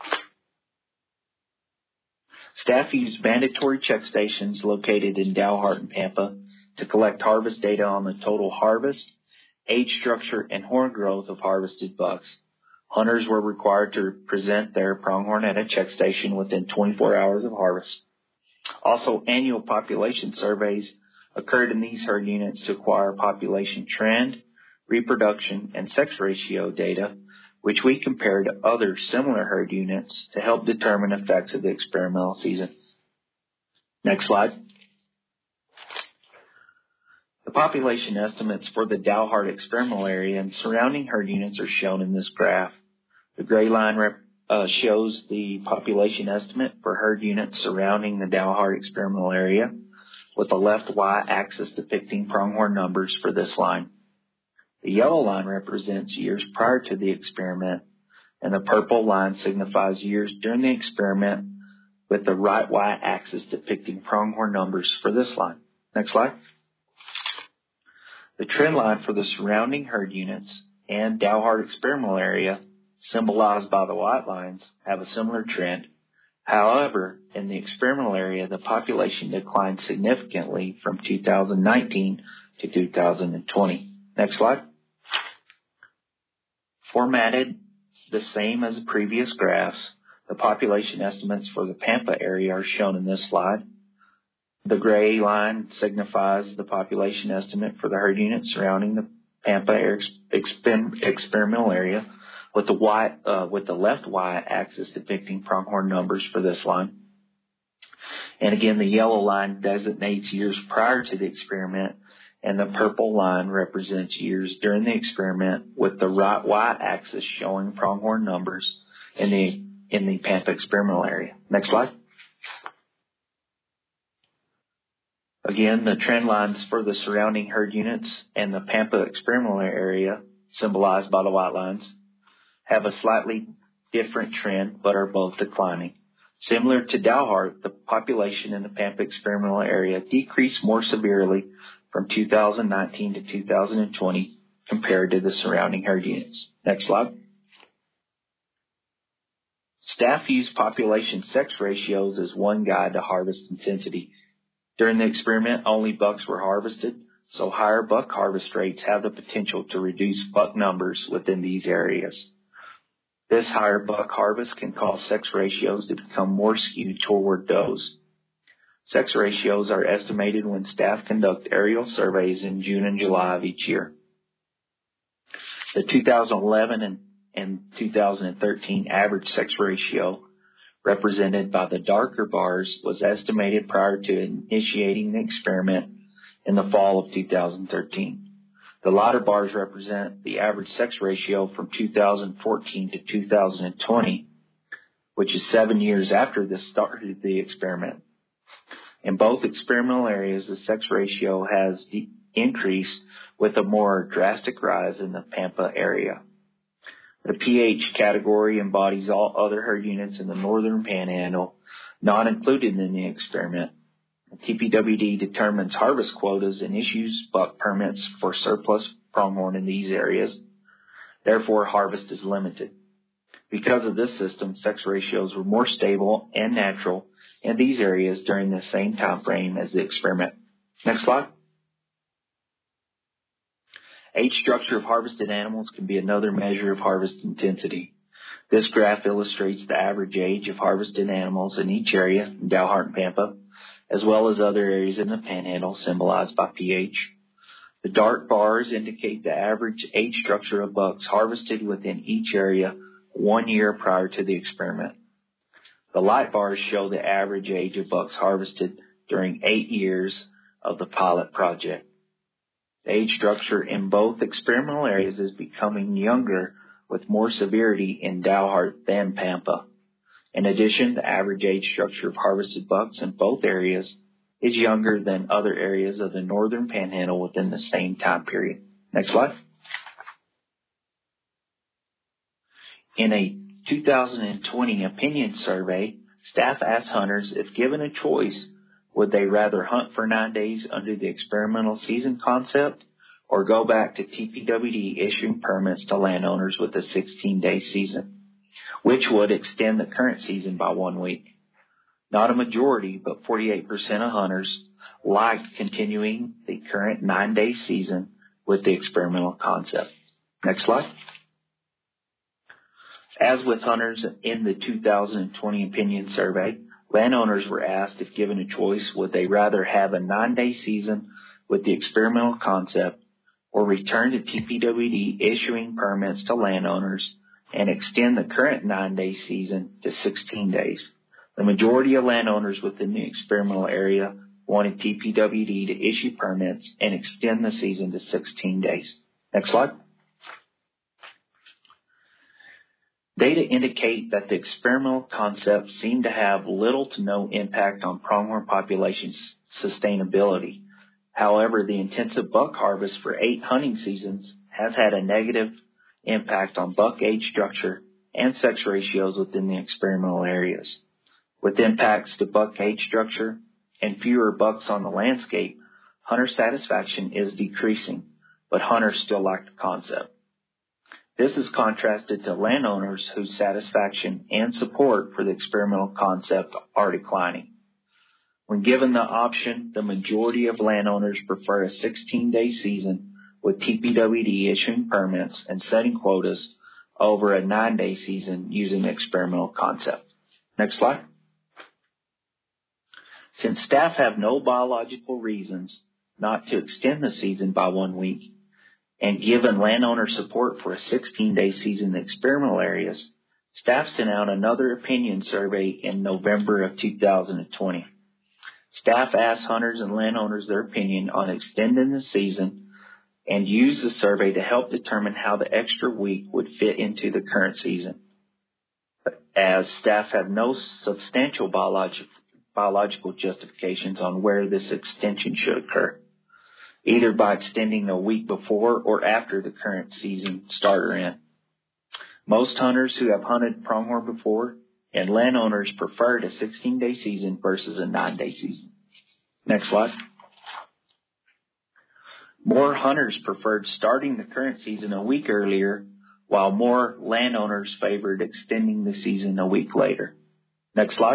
Staff used mandatory check stations located in Dalhart and Pampa to collect harvest data on the total harvest, age structure, and horn growth of harvested bucks. Hunters were required to present their pronghorn at a check station within 24 hours of harvest. Also, annual population surveys occurred in these herd units to acquire population trend, reproduction, and sex ratio data, which we compared to other similar herd units to help determine effects of the experimental season. Next slide. The population estimates for the Dalhart experimental area and surrounding herd units are shown in this graph. The gray line shows the population estimate for herd units surrounding the Dalhart experimental area, with the left y-axis depicting pronghorn numbers for this line. The yellow line represents years prior to the experiment, and the purple line signifies years during the experiment, with the right y-axis depicting pronghorn numbers for this line. Next slide. The trend line for the surrounding herd units and Dalhart experimental area, symbolized by the white lines, have a similar trend. However, in the experimental area, the population declined significantly from 2019 to 2020. Next slide. Formatted the same as the previous graphs, the population estimates for the Pampa area are shown in this slide. The gray line signifies the population estimate for the herd units surrounding the Pampa experimental area, with the left y-axis depicting pronghorn numbers for this line. And again, the yellow line designates years prior to the experiment, and the purple line represents years during the experiment, with the right y-axis showing pronghorn numbers in the Pampa experimental area. Next slide. Again, the trend lines for the surrounding herd units and the Pampa experimental area, symbolized by the white lines, have a slightly different trend but are both declining. Similar to Dalhart, the population in the Pampa experimental area decreased more severely from 2019 to 2020 compared to the surrounding herd units. Next slide. Staff used population sex ratios as one guide to harvest intensity. During the experiment, only bucks were harvested, so higher buck harvest rates have the potential to reduce buck numbers within these areas. This higher buck harvest can cause sex ratios to become more skewed toward does. Sex ratios are estimated when staff conduct aerial surveys in June and July of each year. The 2011 and 2013 average sex ratio, represented by the darker bars, was estimated prior to initiating the experiment in the fall of 2013. The lighter bars represent the average sex ratio from 2014 to 2020, which is 7 years after the start of the experiment. In both experimental areas, the sex ratio has increased, with a more drastic rise in the Pampa area. The pH category embodies all other herd units in the northern panhandle, not included in the experiment. TPWD determines harvest quotas and issues buck permits for surplus pronghorn in these areas. Therefore, harvest is limited. Because of this system, sex ratios were more stable and natural in these areas during the same time frame as the experiment. Next slide. Age structure of harvested animals can be another measure of harvest intensity. This graph illustrates the average age of harvested animals in each area in Dalhart and Pampa, as well as other areas in the panhandle symbolized by pH. The dark bars indicate the average age structure of bucks harvested within each area 1 year prior to the experiment. The light bars show the average age of bucks harvested during 8 years of the pilot project. The age structure in both experimental areas is becoming younger, with more severity in Dalhart than Pampa. In addition, the average age structure of harvested bucks in both areas is younger than other areas of the northern panhandle within the same time period. Next slide. In a 2020 opinion survey, staff asked hunters if given a choice, would they rather hunt for 9 days under the experimental season concept or go back to TPWD issuing permits to landowners with a 16-day season, which would extend the current season by 1 week. Not a majority, but 48% of hunters liked continuing the current 9-day season with the experimental concept. Next slide. As with hunters in the 2020 opinion survey, landowners were asked if given a choice, would they rather have a 9-day season with the experimental concept or return to TPWD issuing permits to landowners and extend the current 9-day season to 16 days. The majority of landowners within the experimental area wanted TPWD to issue permits and extend the season to 16 days. Next slide. Data indicate that the experimental concepts seem to have little to no impact on pronghorn population sustainability. However, the intensive buck harvest for 8 hunting seasons has had a negative impact on buck age structure and sex ratios within the experimental areas. With impacts to buck age structure and fewer bucks on the landscape, hunter satisfaction is decreasing, but hunters still like the concept. This is contrasted to landowners whose satisfaction and support for the experimental concept are declining. When given the option, the majority of landowners prefer a 16-day season with TPWD issuing permits and setting quotas over a 9-day season using the experimental concept. Next slide. Since staff have no biological reasons not to extend the season by 1 week, and given landowner support for a 16-day season in the experimental areas, staff sent out another opinion survey in November of 2020. Staff asked hunters and landowners their opinion on extending the season and used the survey to help determine how the extra week would fit into the current season. As staff have no substantial biological justifications on where this extension should occur, either by extending a week before or after the current season start or end. Most hunters who have hunted pronghorn before and landowners preferred a 16-day season versus a 9-day season. Next slide. More hunters preferred starting the current season a week earlier, while more landowners favored extending the season a week later. Next slide.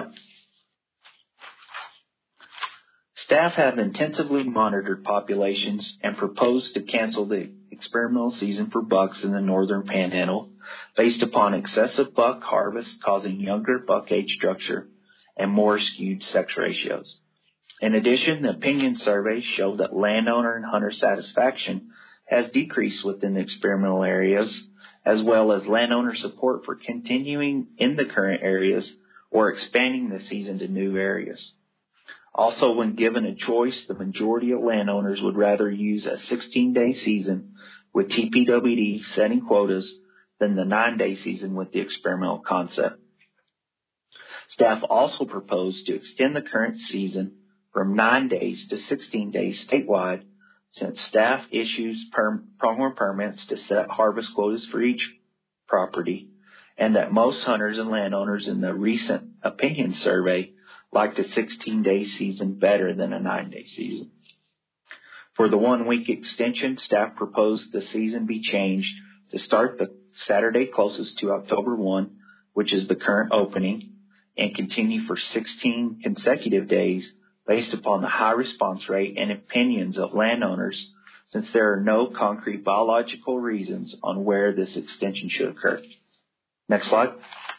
Staff have intensively monitored populations and proposed to cancel the experimental season for bucks in the northern panhandle based upon excessive buck harvest causing younger buck age structure and more skewed sex ratios. In addition, the opinion survey showed that landowner and hunter satisfaction has decreased within the experimental areas, as well as landowner support for continuing in the current areas or expanding the season to new areas. Also, when given a choice, the majority of landowners would rather use a 16-day season with TPWD setting quotas than the 9-day season with the experimental concept. Staff also proposed to extend the current season from 9 days to 16 days statewide, since staff issues pronghorn permits to set harvest quotas for each property, and that most hunters and landowners in the recent opinion survey liked a 16-day season better than a 9-day season. For the 1-week extension, staff proposed the season be changed to start the Saturday closest to October 1, which is the current opening, and continue for 16 consecutive days based upon the high response rate and opinions of landowners, since there are no concrete biological reasons on where this extension should occur. Next slide.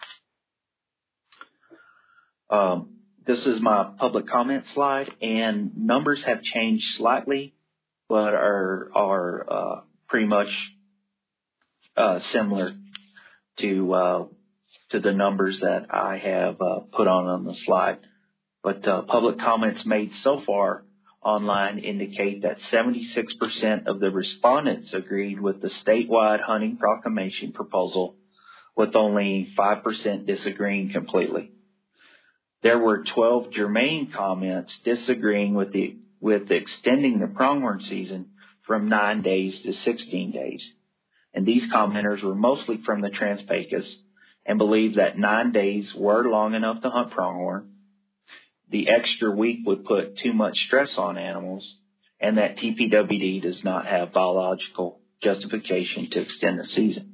This is my public comment slide, and numbers have changed slightly, but are pretty much similar to the numbers that I have put on the slide. But public comments made so far online indicate that 76% of the respondents agreed with the statewide hunting proclamation proposal, with only 5% disagreeing completely. There were 12 germane comments disagreeing with extending the pronghorn season from 9 days to 16 days. And these commenters were mostly from the Trans-Pecos and believed that 9 days were long enough to hunt pronghorn, the extra week would put too much stress on animals, and that TPWD does not have biological justification to extend the season.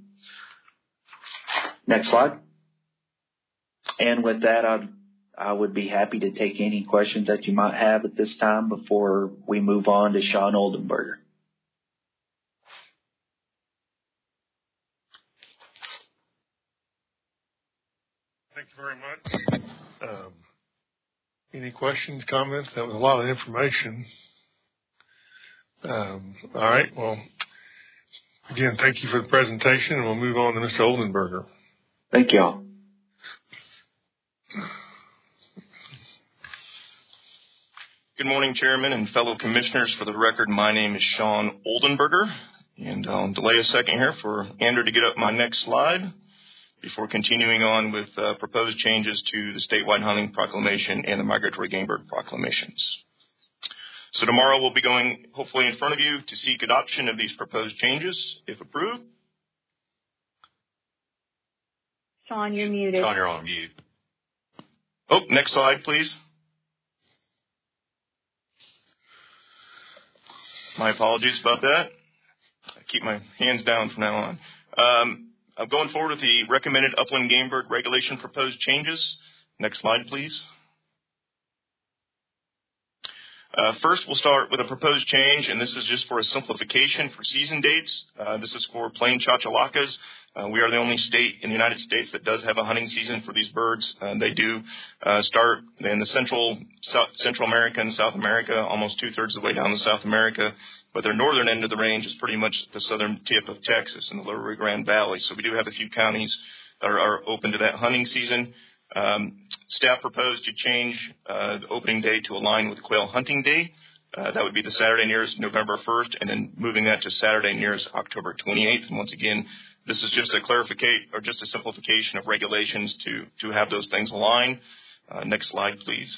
Next slide. And with that, I would be happy to take any questions that you might have at this time before we move on to Sean Oldenburger. Thank you very much. Any questions, comments? That was a lot of information. All right. Well, again, thank you for the presentation, and we'll move on to Mr. Oldenburger. Thank you all. Good morning, Chairman and fellow commissioners. For the record, my name is Sean Oldenburger, and I'll delay a second here for Andrew to get up my next slide. before continuing on with proposed changes to the statewide hunting proclamation and the migratory game bird proclamations. So tomorrow we'll be going, hopefully, in front of you to seek adoption of these proposed changes, if approved. Sean, you're muted. Sean, you're on mute. Oh, next slide, please. My apologies about that. I keep my hands down from now on. I'm going forward with the recommended upland game bird regulation proposed changes. Next slide, please. First, we'll start with a proposed change, and this is just for a simplification for season dates. This is for plain chachalakas. We are the only state in the United States that does have a hunting season for these birds. They do start in the Central America and South America, almost 2/3 of the way down to South America. But their northern end of the range is pretty much the southern tip of Texas in the Lower Rio Grande Valley. So we do have a few counties that are open to that hunting season. Staff proposed to change the opening day to align with Quail Hunting Day. That would be the Saturday nearest November 1st, and then moving that to Saturday nearest October 28th. And once again, this is just a clarification or just a simplification of regulations to have those things align. Next slide, please.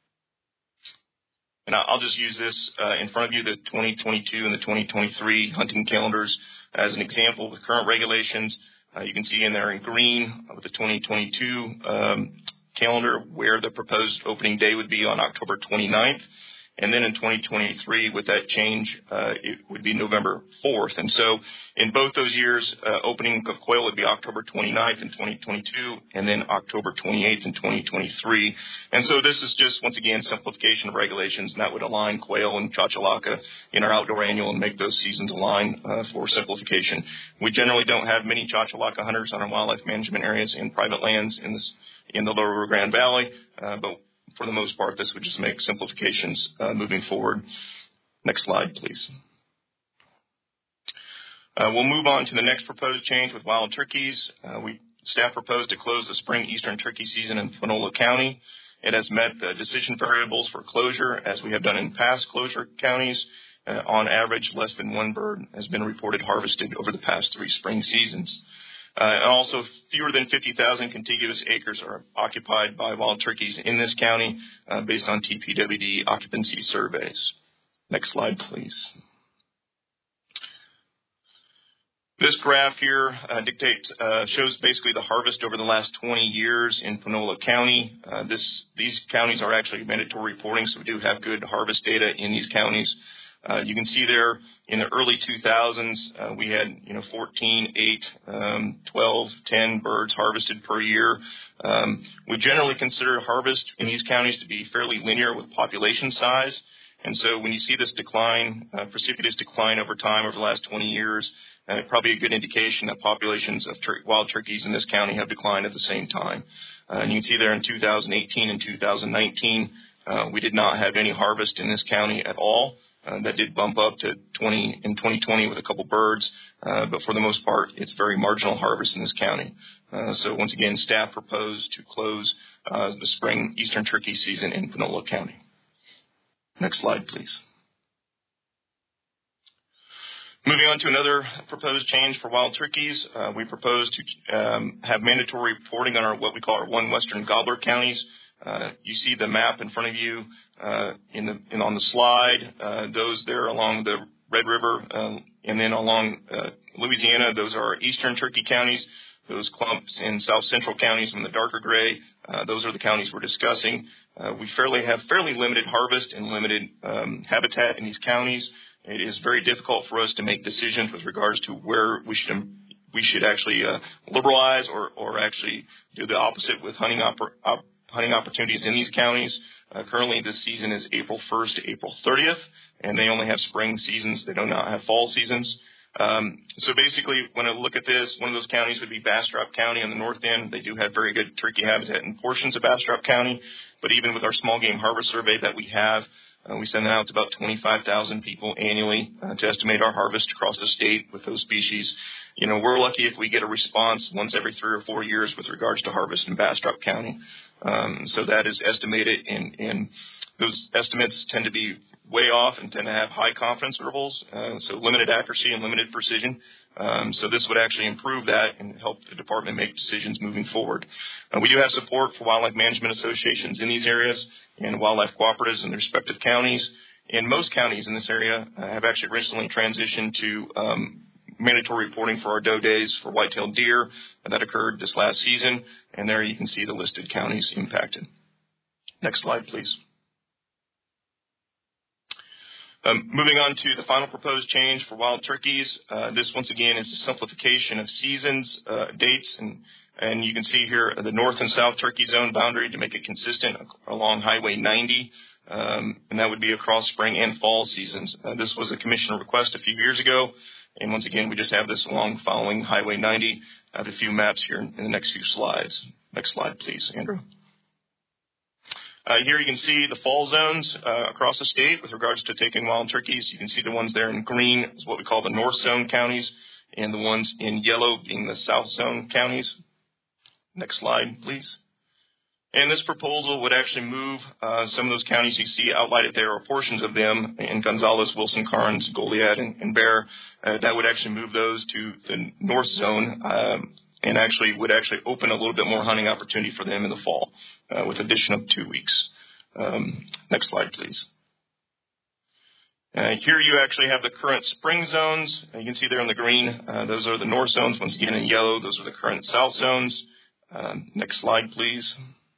And I'll just use this in front of you, the 2022 and the 2023 hunting calendars as an example with current regulations. You can see in there in green with the 2022 calendar where the proposed opening day would be on October 29th. And then in 2023, with that change, it would be November 4th. And so in both those years, opening of quail would be October 29th in 2022 and then October 28th in 2023. And so this is just, once again, simplification of regulations, and that would align quail and chachalaka in our outdoor annual and make those seasons align for simplification. We generally don't have many chachalaka hunters on our wildlife management areas in private lands in the Lower Rio Grande Valley, but for the most part, this would just make simplifications moving forward. Next slide, please. We'll move on to the next proposed change with wild turkeys. Staff proposed to close the spring eastern turkey season in Panola County. It has met the decision variables for closure, as we have done in past closure counties. On average, less than one bird has been reported harvested over the past 3 spring seasons. And also, fewer than 50,000 contiguous acres are occupied by wild turkeys in this county based on TPWD occupancy surveys. Next slide, please. This graph here shows basically the harvest over the last 20 years in Panola County. These counties are actually mandatory reporting, so we do have good harvest data in these counties. You can see there in the early 2000s, we had 14, 8, 12, 10 birds harvested per year. We generally consider harvest in these counties to be fairly linear with population size. And so when you see this decline, precipitous decline over time over the last 20 years, probably a good indication that populations of wild turkeys in this county have declined at the same time. And you can see there in 2018 and 2019, we did not have any harvest in this county at all. That did bump up to 20 in 2020 with a couple birds, but for the most part, it's very marginal harvest in this county. So once again, staff proposed to close the spring eastern turkey season in Panola County. Next slide, please. Moving on to another proposed change for wild turkeys, we propose to have mandatory reporting on what we call our one western gobbler counties. You see the map in front of you on the slide. Those there along the Red River and then along Louisiana, those are eastern turkey counties. Those clumps in south central counties in the darker gray, those are the counties we're discussing. We have fairly limited harvest and limited habitat in these counties. It is very difficult for us to make decisions with regards to where we should actually liberalize or actually do the opposite with hunting opportunities in these counties. Currently, this season is April 1st to April 30th, and they only have spring seasons. They do not have fall seasons. So basically, when I look at this, one of those counties would be Bastrop County on the north end. They do have very good turkey habitat in portions of Bastrop County, but even with our small game harvest survey that we have, we send that out to about 25,000 people annually to estimate our harvest across the state with those species. We're lucky if we get a response once every 3 or 4 years with regards to harvest in Bastrop County. So that is estimated, and those estimates tend to be way off and tend to have high confidence intervals, so limited accuracy and limited precision. So this would actually improve that and help the department make decisions moving forward. We do have support for wildlife management associations in these areas and wildlife cooperatives in their respective counties. And most counties in this area have actually recently transitioned to mandatory reporting for our doe days for white-tailed deer. That occurred this last season, and there you can see the listed counties impacted. Next slide, please. Moving on to the final proposed change for wild turkeys. This, once again, is a simplification of seasons, dates, and you can see here the north and south turkey zone boundary to make it consistent along Highway 90. And that would be across spring and fall seasons. This was a commission request a few years ago. And once again, we just have this along following Highway 90. I have a few maps here in the next few slides. Next slide, please, Andrew. Here you can see the fall zones across the state with regards to taking wild turkeys. You can see the ones there in green is what we call the north zone counties, and the ones in yellow being the south zone counties. Next slide, please. And this proposal would actually move some of those counties you see outlined there, or portions of them, in Gonzales, Wilson, Karnes, Goliad, and Bear. That would actually move those to the north zone and would open a little bit more hunting opportunity for them in the fall with addition of 2 weeks. Next slide, please. Here you actually have the current spring zones. You can see there in the green, those are the north zones. Once again in yellow, those are the current south zones. Next slide, please.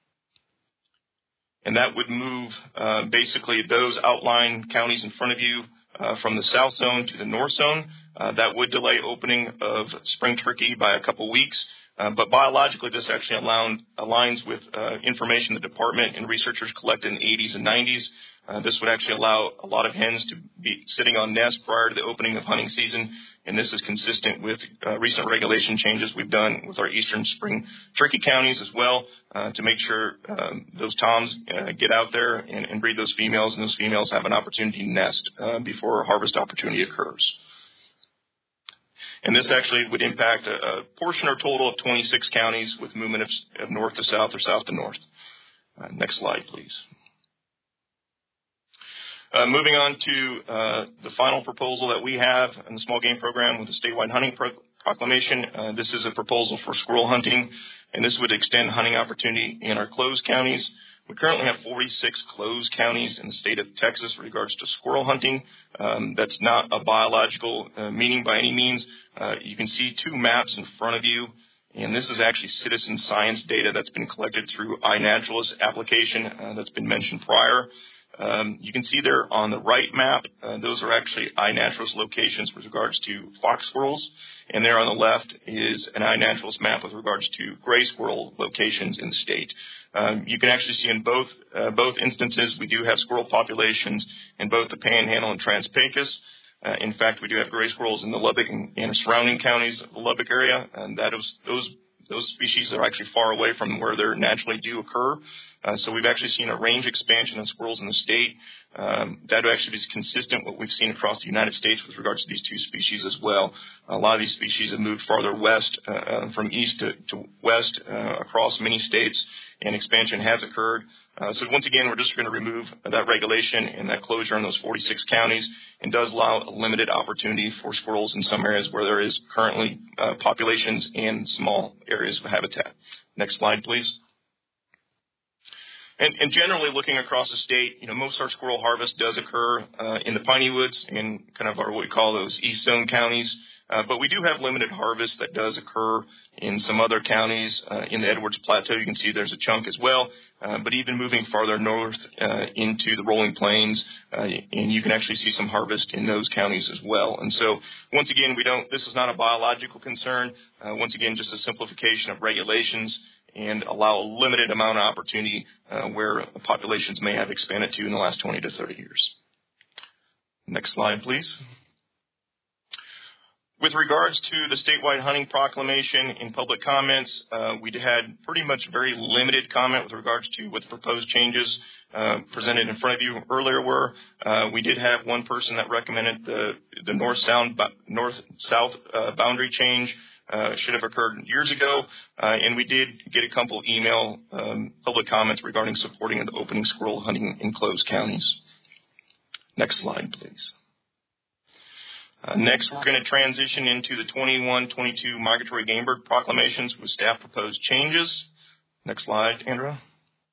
And that would move basically those outlined counties in front of you from the south zone to the north zone. That would delay opening of spring turkey by a couple weeks. But biologically, this actually aligns with information the department and researchers collected in the 80s and 90s. This would actually allow a lot of hens to be sitting on nests prior to the opening of hunting season. And this is consistent with recent regulation changes we've done with our eastern spring turkey counties as well to make sure those toms get out there and breed those females, and those females have an opportunity to nest before harvest opportunity occurs. And this actually would impact a portion or total of 26 counties with movement of north to south or south to north. Next slide, please. Moving on to the final proposal that we have in the small game program with the statewide hunting proclamation. This is a proposal for squirrel hunting, and this would extend hunting opportunity in our closed counties. We currently have 46 closed counties in the state of Texas with regards to squirrel hunting. That's not a biological meaning by any means. You can see two maps in front of you, and this is actually citizen science data that's been collected through iNaturalist application that's been mentioned prior. You can see there on the right map, those are actually iNaturalist locations with regards to fox squirrels. And there on the left is an iNaturalist map with regards to gray squirrel locations in the state. You can actually see in both instances, we do have squirrel populations in both the Panhandle and Trans-Pecos. In fact, we do have gray squirrels in the Lubbock and surrounding counties of the Lubbock area, and those species are actually far away from where they naturally do occur. So we've actually seen a range expansion of squirrels in the state. That actually is consistent with what we've seen across the United States with regards to these two species as well. A lot of these species have moved farther west, from east to west across many states, and expansion has occurred. So once again, we're just going to remove that regulation and that closure in those 46 counties, and does allow a limited opportunity for squirrels in some areas where there is currently populations and small areas of habitat. Next slide, please. And generally looking across the state, most of our squirrel harvest does occur in the piney woods in kind of what we call those east zone counties. But we do have limited harvest that does occur in some other counties. In the Edwards Plateau, you can see there's a chunk as well. But even moving farther north into the rolling plains, and you can actually see some harvest in those counties as well. And so, once again, this is not a biological concern. Once again, just a simplification of regulations and allow a limited amount of opportunity where populations may have expanded to in the last 20 to 30 years. Next slide, please. With regards to the statewide hunting proclamation in public comments, we had pretty much very limited comment with regards to what the proposed changes presented in front of you earlier were. We did have one person that recommended the north-south boundary change should have occurred years ago, and we did get a couple email public comments regarding supporting the opening squirrel hunting in closed counties. Next slide, please. Next, we're going to transition into the 21-22 migratory game bird proclamations with staff proposed changes. Next slide, Andrea.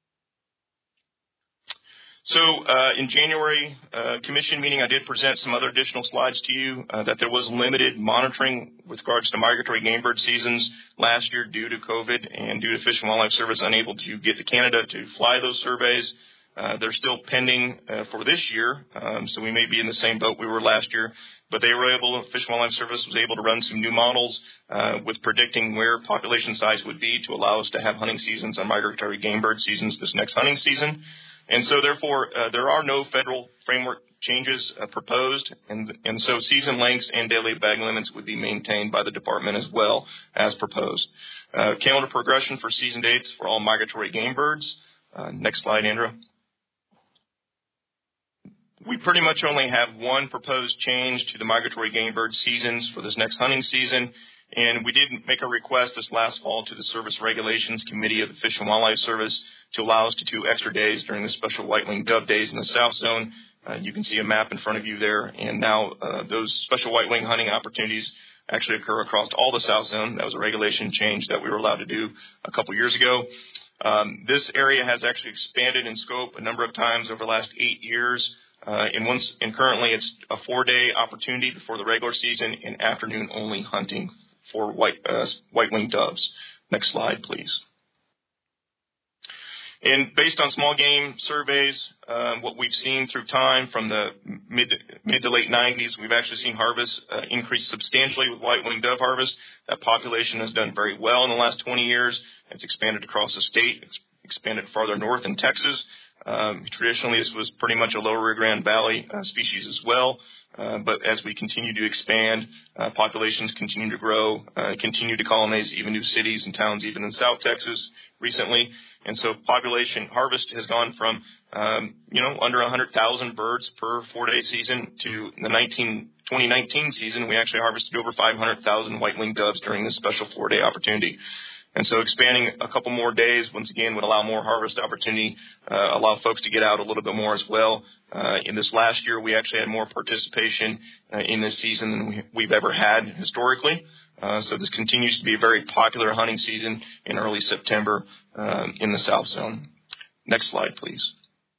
So in January commission meeting, I did present some other additional slides to you that there was limited monitoring with regards to migratory game bird seasons last year due to COVID and due to Fish and Wildlife Service unable to get to Canada to fly those surveys. They're still pending for this year, so we may be in the same boat we were last year. But they were able, Fish and Wildlife Service was able to run some new models with predicting where population size would be to allow us to have hunting seasons on migratory game bird seasons this next hunting season. And so, therefore, there are no federal framework changes proposed, and so season lengths and daily bag limits would be maintained by the department as well as proposed. Calendar progression for season dates for all migratory game birds. Next slide, Andrea. We pretty much only have one proposed change to the migratory game bird seasons for this next hunting season, and we did make a request this last fall to the Service Regulations Committee of the Fish and Wildlife Service to allow us to 2 extra days during the special white-winged dove days in the South Zone. You can see a map in front of you there, and now those special white-wing hunting opportunities actually occur across all the South Zone. That was a regulation change that we were allowed to do a couple years ago. This area has actually expanded in scope a number of times over the last 8 years. And currently it's a 4-day opportunity before the regular season and afternoon-only hunting for white-winged doves. Next slide, please. And based on small game surveys, what we've seen through time from the mid to late 90s, we've actually seen harvest increase substantially with white-winged dove harvest. That population has done very well in the last 20 years. It's expanded across the state. It's expanded farther north in Texas. Traditionally, this was pretty much a lower Rio Grande Valley species as well. But as we continue to expand, populations continue to grow, continue to colonize even new cities and towns, even in South Texas recently. And so population harvest has gone from, under 100,000 birds per 4-day season to the 2019 season. We actually harvested over 500,000 white-winged doves during this special 4-day opportunity. And so expanding a couple more days, once again, would allow more harvest opportunity, allow folks to get out a little bit more as well. In this last year, we actually had more participation in this season than we've ever had historically. So this continues to be a very popular hunting season in early September in the South Zone. Next slide, please.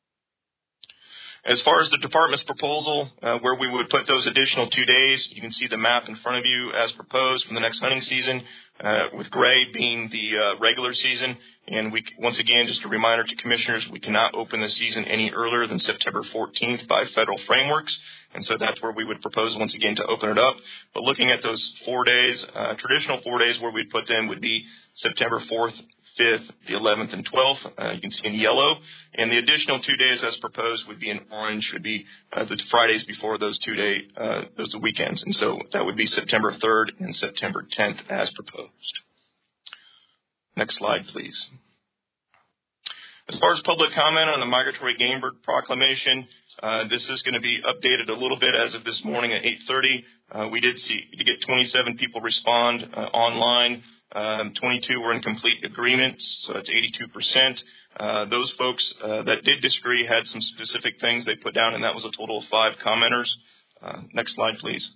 As far as the department's proposal, where we would put those additional 2 days, you can see the map in front of you as proposed from the next hunting season, with gray being the regular season. And once again, just a reminder to commissioners, we cannot open the season any earlier than September 14th by federal frameworks. And so that's where we would propose once again to open it up. But looking at those 4 days, traditional 4 days where we'd put them would be September 4th, 5th, the 11th, and 12th. You can see in yellow. And the additional 2 days as proposed would be in orange, would be the Fridays before those 2 days, those weekends. And so that would be September 3rd and September 10th as proposed. Next slide, please. As far as public comment on the migratory game bird proclamation, this is going to be updated a little bit as of this morning at 8:30. We did get 27 people respond online. 22 were in complete agreement, so that's 82%. Those folks that did disagree had some specific things they put down, and that was a total of 5 commenters. Next slide, please.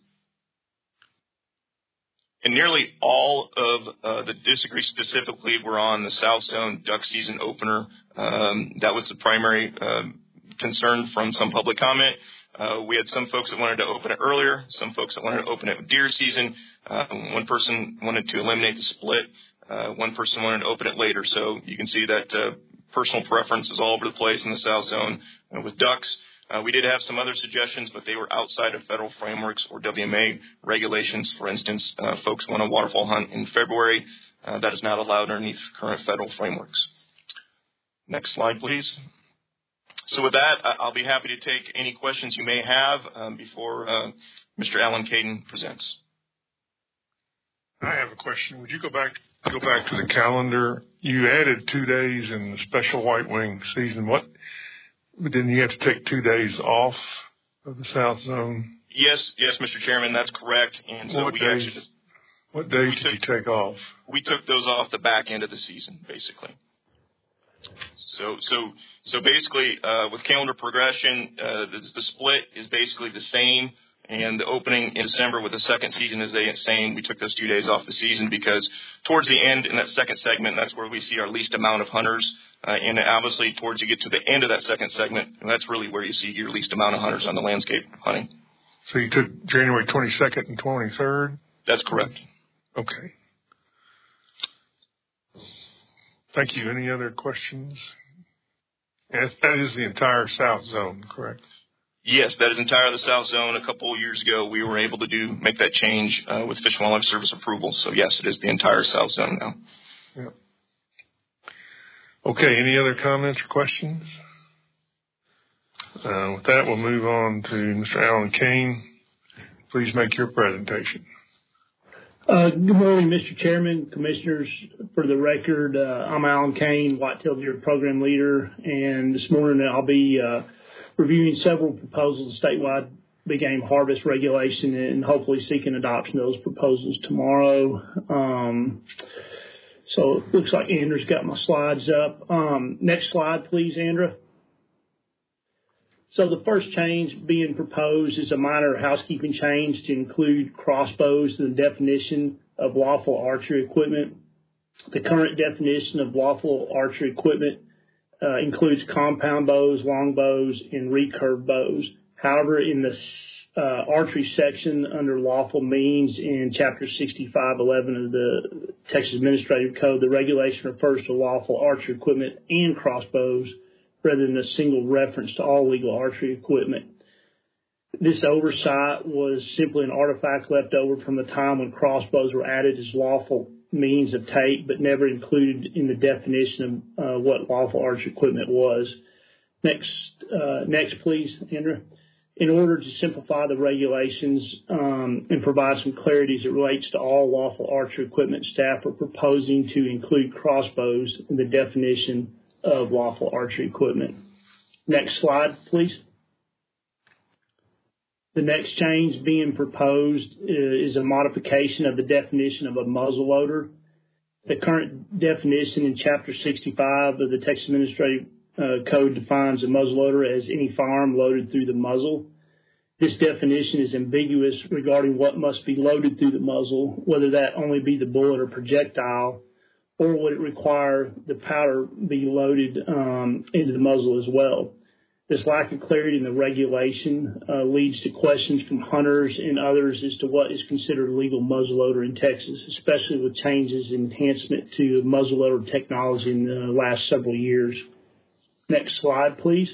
And nearly all of the disagree specifically were on the South Zone duck season opener. That was the primary concern from some public comment. We had some folks that wanted to open it earlier, some folks that wanted to open it with deer season. One person wanted to eliminate the split. One person wanted to open it later. So you can see that personal preference is all over the place in the South Zone with ducks. We did have some other suggestions, but they were outside of federal frameworks or WMA regulations. For instance, folks want a waterfowl hunt in February. That is not allowed underneath current federal frameworks. Next slide, please. So with that, I'll be happy to take any questions you may have before Mr. Alan Caden presents. I have a question. Would you go back to the calendar? You added 2 days in the special white wing season. But then you have to take 2 days off of the South Zone? Yes, Mr. Chairman, that's correct. And so what days did you take off? We took those off the back end of the season, basically. So basically, with calendar progression, the split is basically the same. And the opening in December with the second season is the same. We took those 2 days off the season because towards the end in that second segment, that's where we see our least amount of hunters. And obviously, towards you get to the end of that second segment, that's really where you see your least amount of hunters on the landscape hunting. So you took January 22nd and 23rd? That's correct. Okay. Thank you. Any other questions? Yes, that is the entire South Zone, correct? Yes, that is entirely the South Zone. A couple of years ago, we were able to make that change with Fish and Wildlife Service approval. So, yes, it is the entire South Zone now. Yeah. Okay, any other comments or questions? With that, we'll move on to Mr. Alan Kane. Please make your presentation. Good morning, Mr. Chairman, Commissioners. For the record, I'm Alan Kane, Whitetail Deer Program Leader, and this morning I'll be reviewing several proposals of statewide big game harvest regulation and hopefully seeking adoption of those proposals tomorrow. So it looks like Andrew's got my slides up. Next slide, please, Andrew. So the first change being proposed is a minor housekeeping change to include crossbows in the definition of lawful archery equipment. The current definition of lawful archery equipment includes compound bows, long bows, and recurve bows. However, in the archery section under lawful means in Chapter 6511 of the Texas Administrative Code, the regulation refers to lawful archery equipment and crossbows rather than a single reference to all legal archery equipment. This oversight was simply an artifact left over from the time when crossbows were added as lawful means of take, but never included in the definition of what lawful archery equipment was. Next, please, Andrew. In order to simplify the regulations and provide some clarity as it relates to all lawful archery equipment, staff are proposing to include crossbows in the definition of lawful archery equipment. Next slide, please. The next change being proposed is a modification of the definition of a muzzleloader. The current definition in Chapter 65 of the Texas Administrative Code defines a muzzleloader as any firearm loaded through the muzzle. This definition is ambiguous regarding what must be loaded through the muzzle, whether that only be the bullet or projectile, or would it require the powder be loaded into the muzzle as well. This lack of clarity in the regulation leads to questions from hunters and others as to what is considered a legal muzzleloader in Texas, especially with changes in enhancement to muzzleloader technology in the last several years. Next slide, please.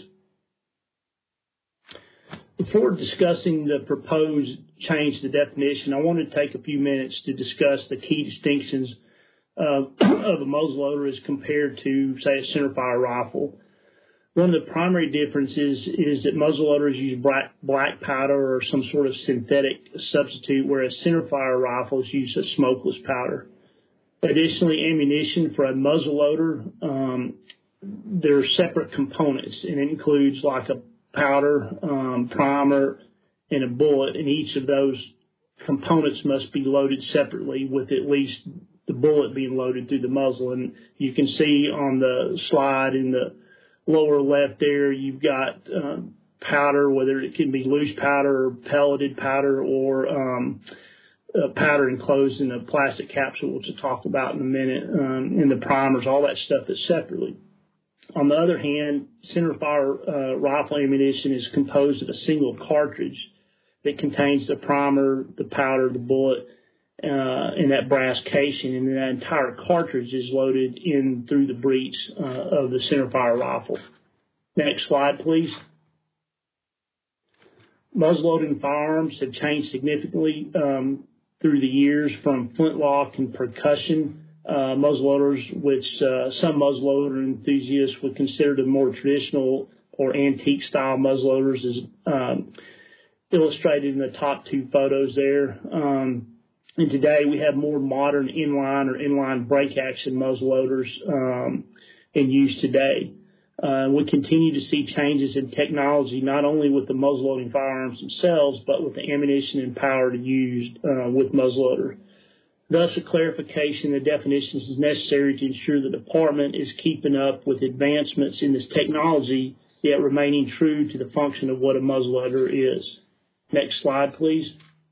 Before discussing the proposed change to the definition, I want to take a few minutes to discuss the key distinctions of a muzzleloader as compared to, say, a centerfire rifle. One of the primary differences is that muzzleloaders use black powder or some sort of synthetic substitute, whereas centerfire rifles use a smokeless powder. Additionally, ammunition for a muzzleloader, there are separate components, and it includes like a powder, primer, and a bullet, and each of those components must be loaded separately, with at least the bullet being loaded through the muzzle. And you can see on the slide in the lower left there, you've got powder, whether it can be loose powder or pelleted powder or powder enclosed in a plastic capsule, which I'll talk about in a minute, and the primers, all that stuff is separately. On the other hand, centerfire rifle ammunition is composed of a single cartridge that contains the primer, the powder, the bullet, in that brass casing, and that entire cartridge is loaded in through the breech of the centerfire rifle. Next slide, please. Muzzleloading firearms have changed significantly through the years from flintlock and percussion muzzleloaders, which some muzzleloader enthusiasts would consider the more traditional or antique style muzzleloaders, as illustrated in the top two photos there. And today we have more modern inline or inline break action muzzleloaders in use today. We continue to see changes in technology, not only with the muzzleloading firearms themselves, but with the ammunition and power used with muzzleloader. Thus, a clarification of the definitions is necessary to ensure the department is keeping up with advancements in this technology, yet remaining true to the function of what a muzzleloader is. Next slide, please.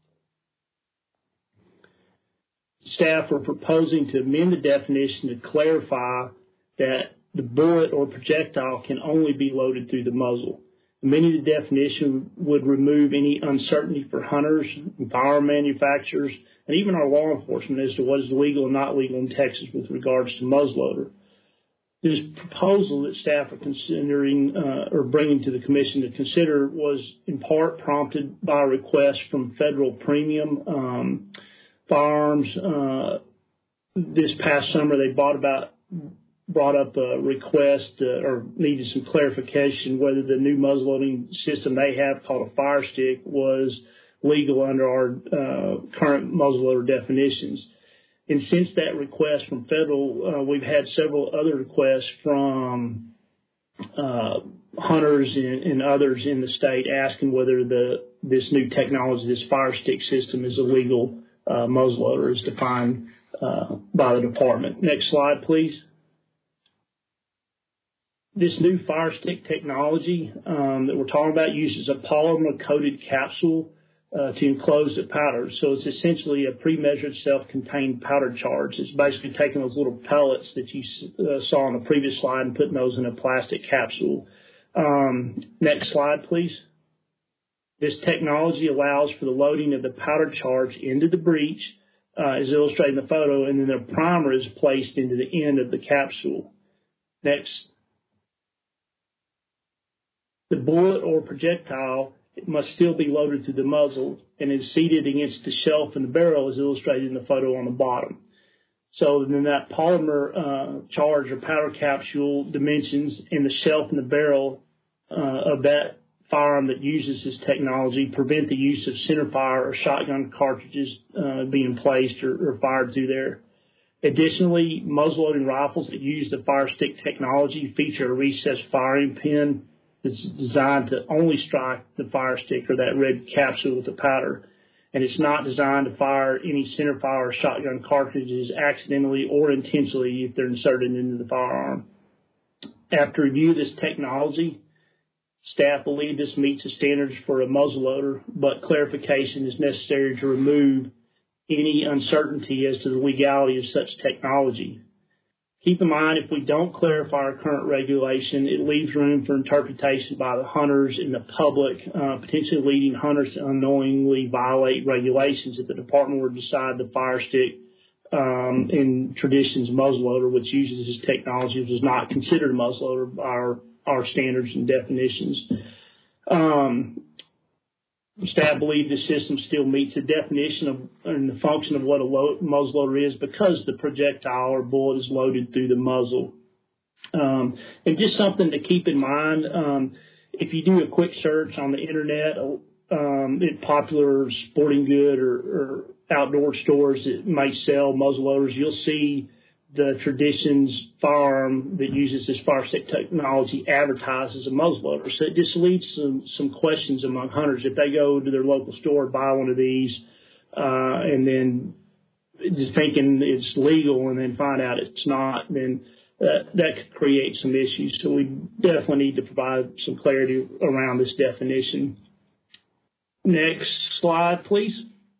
Staff are proposing to amend the definition to clarify that the bullet or projectile can only be loaded through the muzzle. Amending the definition would remove any uncertainty for hunters and firearm manufacturers and even our law enforcement as to what is legal and not legal in Texas with regards to muzzleloader. This proposal that staff are considering or bringing to the commission to consider was in part prompted by a request from Federal Premium Firearms. This past summer, they brought up a request or needed some clarification whether the new muzzleloading system they have called a fire stick was legal under our current muzzleloader definitions. And since that request from Federal, we've had several other requests from hunters and others in the state asking whether this new technology, this fire stick system, is a legal muzzleloader as defined by the department. Next slide, please. This new fire stick technology that we're talking about uses a polymer-coated capsule to enclose the powder. So it's essentially a pre-measured self-contained powder charge. It's basically taking those little pellets that you saw on the previous slide and putting those in a plastic capsule. Next slide, please. This technology allows for the loading of the powder charge into the breech, as illustrated in the photo, and then the primer is placed into the end of the capsule. Next. The bullet or projectile must still be loaded through the muzzle and is seated against the shelf and the barrel as illustrated in the photo on the bottom. So then that polymer charge or powder capsule dimensions and the shelf and the barrel of that firearm that uses this technology prevent the use of centerfire or shotgun cartridges being placed or fired through there. Additionally, muzzleloading rifles that use the fire stick technology feature a recessed firing pin that's designed to only strike the fire stick or that red capsule with the powder. And it's not designed to fire any centerfire or shotgun cartridges accidentally or intentionally if they're inserted into the firearm. After review of this technology, staff believe this meets the standards for a muzzleloader, but clarification is necessary to remove any uncertainty as to the legality of such technology. Keep in mind, if we don't clarify our current regulation, it leaves room for interpretation by the hunters and the public, potentially leading hunters to unknowingly violate regulations if the department were to decide the fire stick in tradition's muzzleloader, which uses this technology, which is not considered a muzzleloader by our standards and definitions. Staff believe the system still meets the definition of and the function of what a muzzleloader is because the projectile or bullet is loaded through the muzzle. And just something to keep in mind, if you do a quick search on the internet in popular sporting good or outdoor stores that may sell muzzleloaders, you'll see the Traditions firearm that uses this fire stick technology advertised as a muzzleloader. So it just leaves some questions among hunters. If they go to their local store, buy one of these, and then just thinking it's legal and then find out it's not, then that could create some issues. So we definitely need to provide some clarity around this definition. Next slide, please.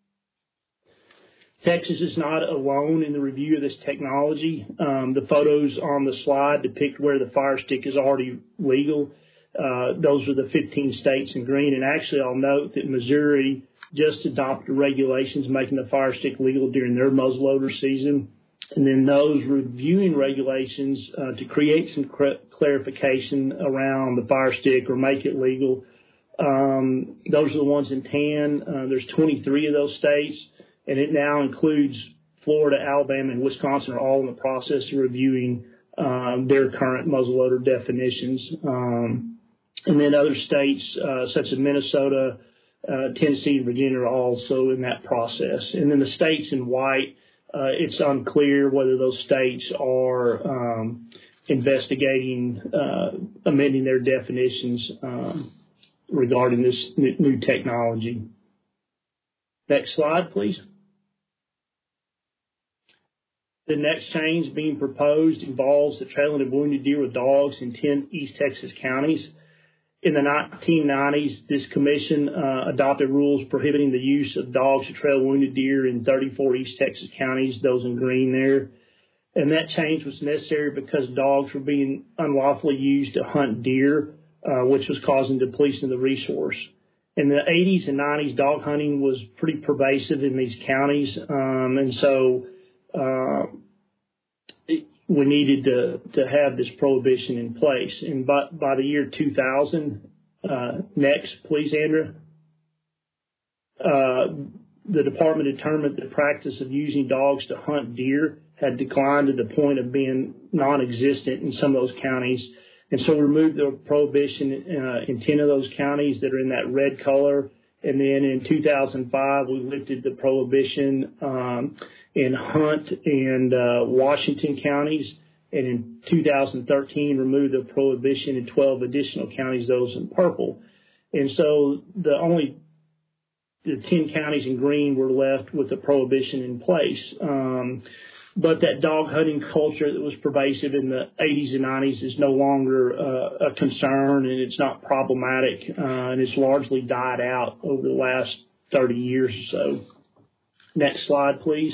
Texas is not alone in the review of this technology. The photos on the slide depict where the fire stick is already legal. Those are the 15 states in green. And actually, I'll note that Missouri just adopted regulations making the fire stick legal during their muzzleloader season. And then those reviewing regulations to create some clarification around the fire stick or make it legal. Those are the ones in tan. There's 23 of those states. And it now includes Florida, Alabama, and Wisconsin are all in the process of reviewing their current muzzleloader definitions. And then other states such as Minnesota, Tennessee, and Virginia are also in that process. And then the states in white, it's unclear whether those states are investigating amending their definitions regarding this new technology. Next slide, please. The next change being proposed involves the trailing of wounded deer with dogs in 10 East Texas counties. In the 1990s, this commission adopted rules prohibiting the use of dogs to trail wounded deer in 34 East Texas counties, those in green there. And that change was necessary because dogs were being unlawfully used to hunt deer, which was causing depletion of the resource. In the 80s and 90s, dog hunting was pretty pervasive in these counties, and so we needed to have this prohibition in place. And by the year 2000, next, please, Andrea, the department determined the practice of using dogs to hunt deer had declined to the point of being non-existent in some of those counties. And so we removed the prohibition in 10 of those counties that are in that red color. And then in 2005, we lifted the prohibition in Hunt and Washington counties. And in 2013, removed the prohibition in 12 additional counties, those in purple. And so the 10 counties in green were left with the prohibition in place. But that dog hunting culture that was pervasive in the 80s and 90s is no longer a concern, and it's not problematic, and it's largely died out over the last 30 years or so. Next slide, please.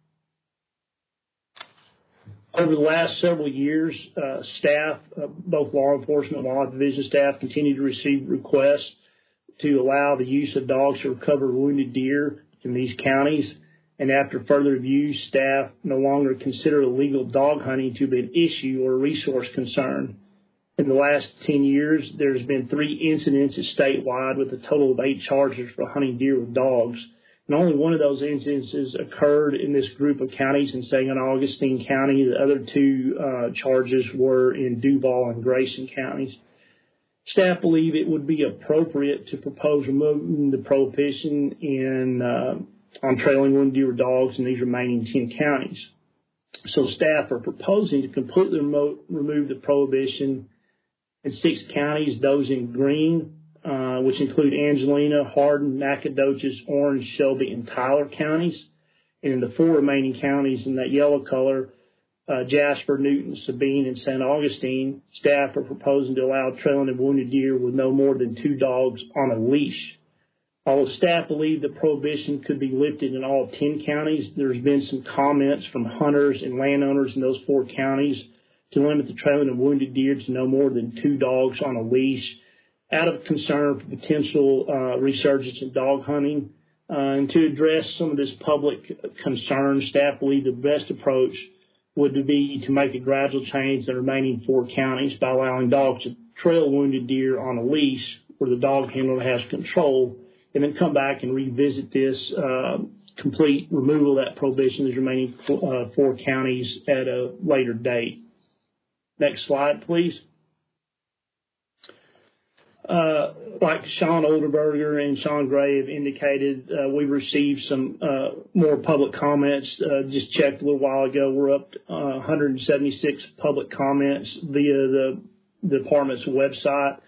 Over the last several years, staff, both law enforcement and law division staff, continue to receive requests to allow the use of dogs to recover wounded deer in these counties. And after further review, staff no longer consider illegal dog hunting to be an issue or a resource concern. In the last 10 years, there's been 3 incidents statewide with a total of 8 charges for hunting deer with dogs. And only one of those instances occurred in this group of counties in St. Augustine County. The other 2 charges were in Duval and Grayson counties. Staff believe it would be appropriate to propose removing the prohibition on trailing wounded deer with dogs in these remaining 10 counties. So staff are proposing to completely remove the prohibition in 6 counties, those in green, which include Angelina, Hardin, Nacogdoches, Orange, Shelby, and Tyler counties. And in the 4 remaining counties in that yellow color, Jasper, Newton, Sabine, and St. Augustine, staff are proposing to allow trailing of wounded deer with no more than 2 dogs on a leash. Although staff believe the prohibition could be lifted in all 10 counties, there's been some comments from hunters and landowners in those 4 counties to limit the trailing of wounded deer to no more than 2 dogs on a leash out of concern for potential resurgence in dog hunting. And to address some of this public concern, staff believe the best approach would be to make a gradual change in the remaining 4 counties by allowing dogs to trail wounded deer on a leash where the dog handler has control, and then come back and revisit this complete removal of that prohibition in the remaining 4 counties at a later date. Next slide, please. Like Sean Oldenburger and Sean Gray have indicated, we've received some more public comments. Just checked a little while ago. We're up to 176 public comments via the department's website.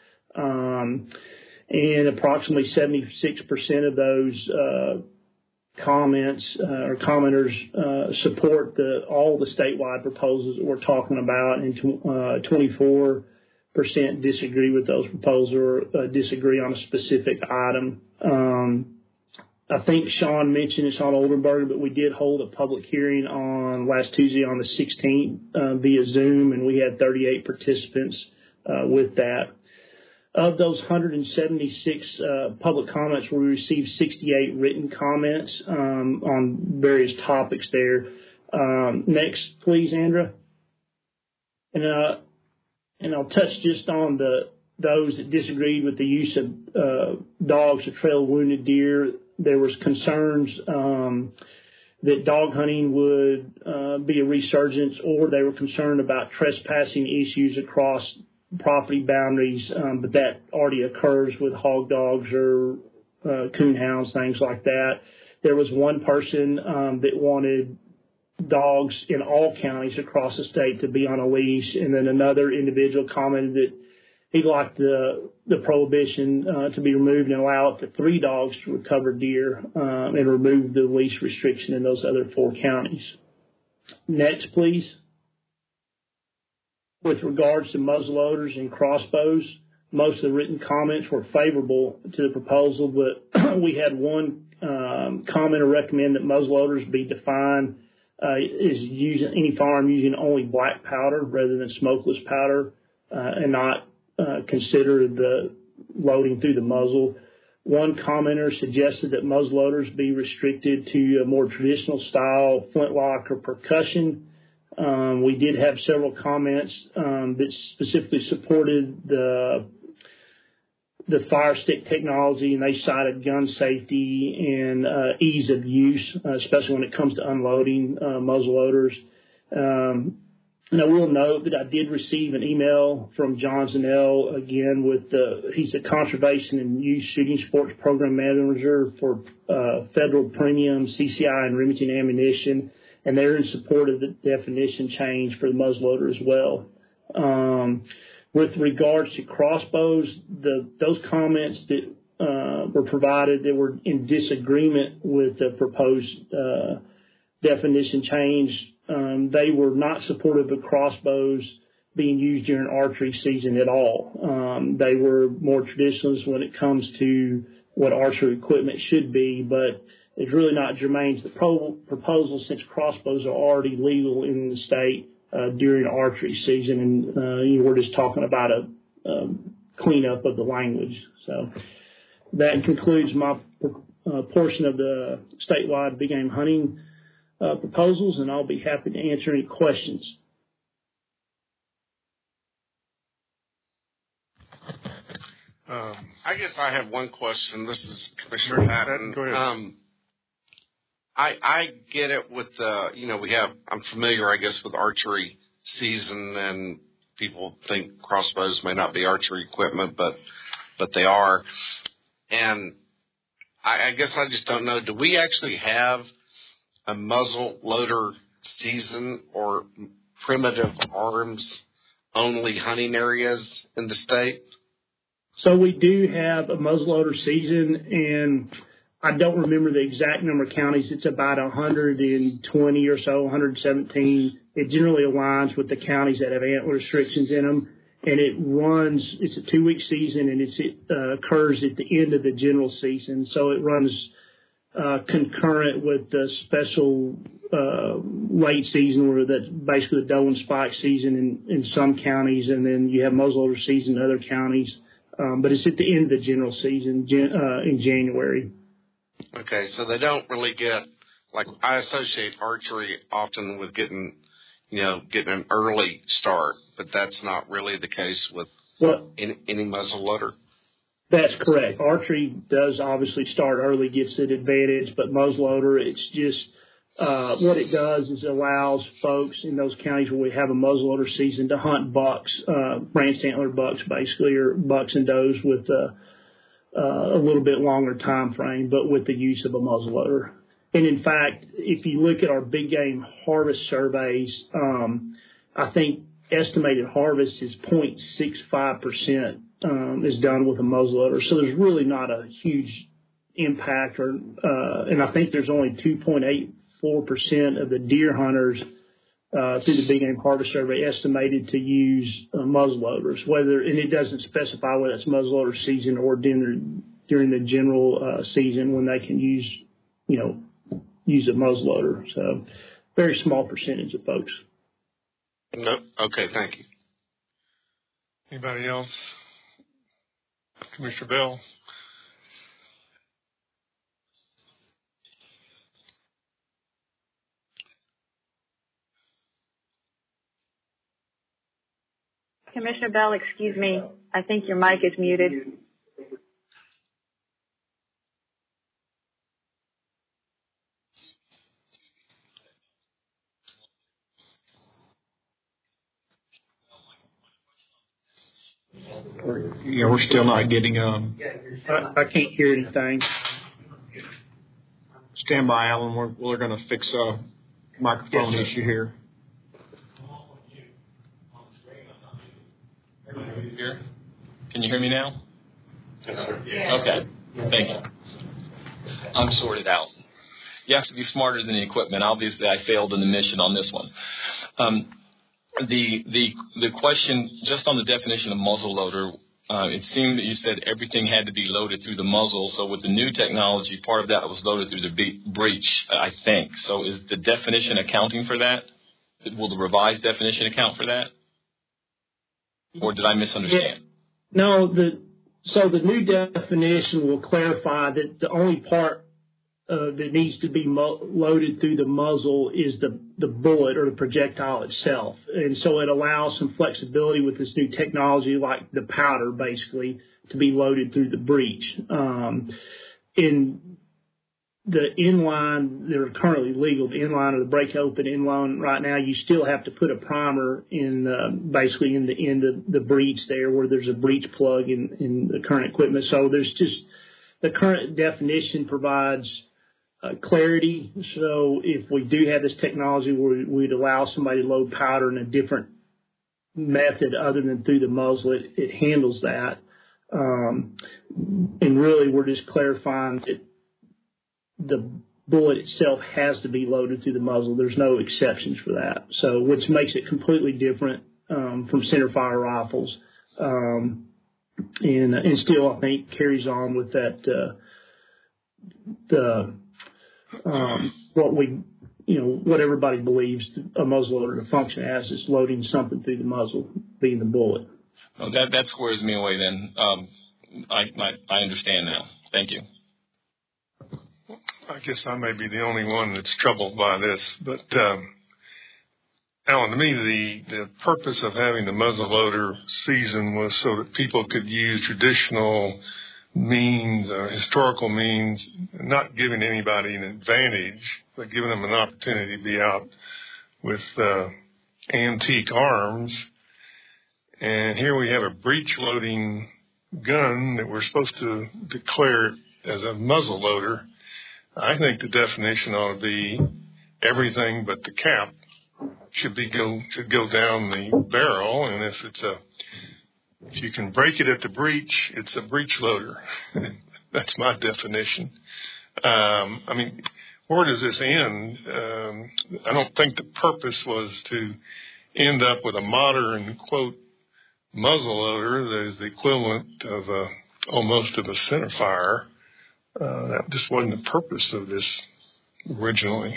And approximately 76% of those comments or commenters support all the statewide proposals that we're talking about, and 24% disagree with those proposals or disagree on a specific item. I think Sean mentioned Sean Oldenburg, but we did hold a public hearing on last Tuesday on the 16th via Zoom, and we had 38 participants with that. Of those 176 public comments, we received 68 written comments on various topics there. Next, please, Andrea. And I'll touch just on those that disagreed with the use of dogs to trail wounded deer. There was concerns that dog hunting would be a resurgence, or they were concerned about trespassing issues across property boundaries, but that already occurs with hog dogs or coon hounds, things like that. There was one person that wanted dogs in all counties across the state to be on a leash, and then another individual commented that he'd like the prohibition to be removed and allow up to 3 dogs to recover deer and remove the leash restriction in those other 4 counties. Next, please. With regards to muzzleloaders and crossbows, most of the written comments were favorable to the proposal, but we had one comment or recommend that muzzleloaders be defined as using any firearm using only black powder rather than smokeless powder, and not consider the loading through the muzzle. One commenter suggested that muzzleloaders be restricted to a more traditional style flintlock or percussion. We did have several comments that specifically supported the fire stick technology, and they cited gun safety and ease of use, especially when it comes to unloading muzzleloaders. And I will note that I did receive an email from John Zannell, again, he's a Conservation and Youth Shooting Sports Program Manager for Federal Premium, CCI, and Remington Ammunition, and they're in support of the definition change for the muzzleloader as well. With regards to crossbows, those comments that were provided that were in disagreement with the proposed definition change, they were not supportive of crossbows being used during archery season at all. They were more traditionalist when it comes to what archery equipment should be, but it's really not germane to the proposal since crossbows are already legal in the state during archery season, and we're just talking about a cleanup of the language. So that concludes my portion of the statewide big game hunting proposals, and I'll be happy to answer any questions. I guess I have one question. This is Commissioner Patton. Go ahead. I get it with I'm familiar, I guess, with archery season, and people think crossbows may not be archery equipment, but they are. And I guess I just don't know. Do we actually have a muzzle loader season or primitive arms only hunting areas in the state? So we do have a muzzleloader season, and I don't remember the exact number of counties. It's about 120 or so, 117. It generally aligns with the counties that have antler restrictions in them. And it's a 2-week season, and it occurs at the end of the general season. So it runs concurrent with the special late season, where that's basically the doe and spike season in some counties, and then you have muzzleloader season in other counties. But it's at the end of the general season in January. Okay, so they don't really get, like, I associate archery often with getting an early start, but that's not really the case with any muzzle loader. That's correct. Archery does obviously start early, gets an advantage, but muzzleloader, it's just what it does is it allows folks in those counties where we have a muzzleloader season to hunt bucks, branched antler bucks basically, or bucks and does with a little bit longer time frame, but with the use of a muzzleloader. And in fact, if you look at our big game harvest surveys, I think estimated harvest is 0.65% is done with a muzzleloader. So there's really not a huge impact, and I think there's only 2.84% of the deer hunters through the big game harvest survey estimated to use muzzleloaders. And it doesn't specify whether it's muzzleloader season or during the general season when they can use a muzzleloader. So very small percentage of folks. No. Okay, thank you. Anybody else? Commissioner Bell? Commissioner Bell, excuse me. I think your mic is muted. Yeah, we're still not getting I can't hear anything. Stand by, Alan. We're going to fix a microphone issue here. Here? Can you hear me now? Yeah. Okay. Thank you. I'm sorted out. You have to be smarter than the equipment. Obviously, I failed in the mission on this one. The question, just on the definition of muzzle loader, it seemed that you said everything had to be loaded through the muzzle. So with the new technology, part of that was loaded through the breech, I think. So is the definition accounting for that? Will the revised definition account for that? Or did I misunderstand? No, so the new definition will clarify that the only part that needs to be loaded through the muzzle is the bullet or the projectile itself. And so it allows some flexibility with this new technology, like the powder, basically, to be loaded through the breech. In the inline that are currently legal, the inline or the break open inline right now, you still have to put a primer in basically in the end of the breech there where there's a breech plug in the current equipment. So there's just the current definition provides clarity. So if we do have this technology where we'd allow somebody to load powder in a different method other than through the muzzle, it handles that. And really we're just clarifying that the bullet itself has to be loaded through the muzzle. There's no exceptions for that. So which makes it completely different from centerfire rifles. And still, I think, carries on with that what everybody believes a muzzleloader to function as is loading something through the muzzle, being the bullet. Well, that squares me away then. I understand now. Thank you. I guess I may be the only one that's troubled by this, but Alan, to me, the purpose of having the muzzleloader season was so that people could use traditional means, historical means, not giving anybody an advantage, but giving them an opportunity to be out with antique arms. And here we have a breech-loading gun that we're supposed to declare as a muzzleloader. I think the definition ought to be everything but the cap should go down the barrel, and if you can break it at the breech, it's a breech loader. That's my definition. I mean, where does this end? I don't think the purpose was to end up with a modern, quote, muzzleloader that is the equivalent of almost of a centerfire. That just wasn't the purpose of this originally.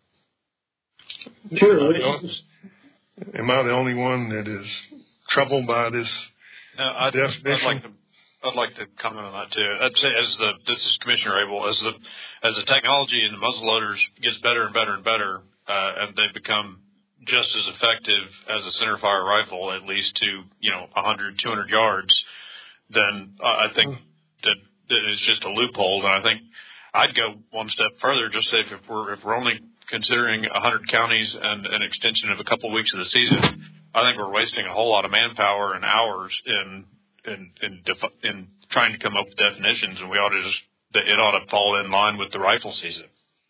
Sure. Am I the only one that is troubled by this definition? I'd like to comment on that too. I'd say this is Commissioner Abel, as the technology in the muzzleloaders gets better and better and better, and they become just as effective as a centerfire rifle, at least to 100, 200 yards, then I think that it's just a loophole. And I think I'd go one step further, just say if we're only considering 100 counties and an extension of a couple weeks of the season, I think we're wasting a whole lot of manpower and hours in trying to come up with definitions, and it ought to fall in line with the rifle season.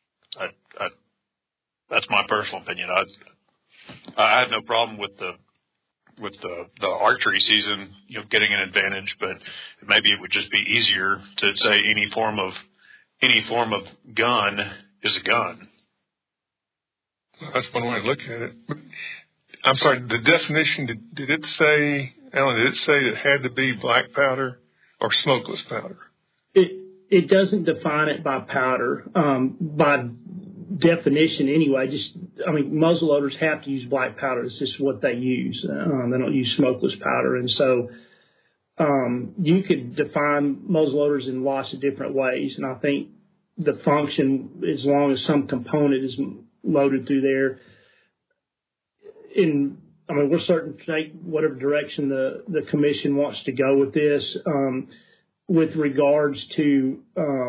That's my personal opinion. I have no problem with the archery season, getting an advantage, but maybe it would just be easier to say any form of gun is a gun. That's one way to look at it. I'm sorry, the definition, did it say, Alan, did it say it had to be black powder or smokeless powder? It doesn't define it by powder. By definition anyway, muzzleloaders have to use black powder. It's just what they use. They don't use smokeless powder. And so you could define muzzleloaders in lots of different ways. And I think the function, as long as some component is loaded through there, we're certain to take whatever direction the commission wants to go with this. With regards to,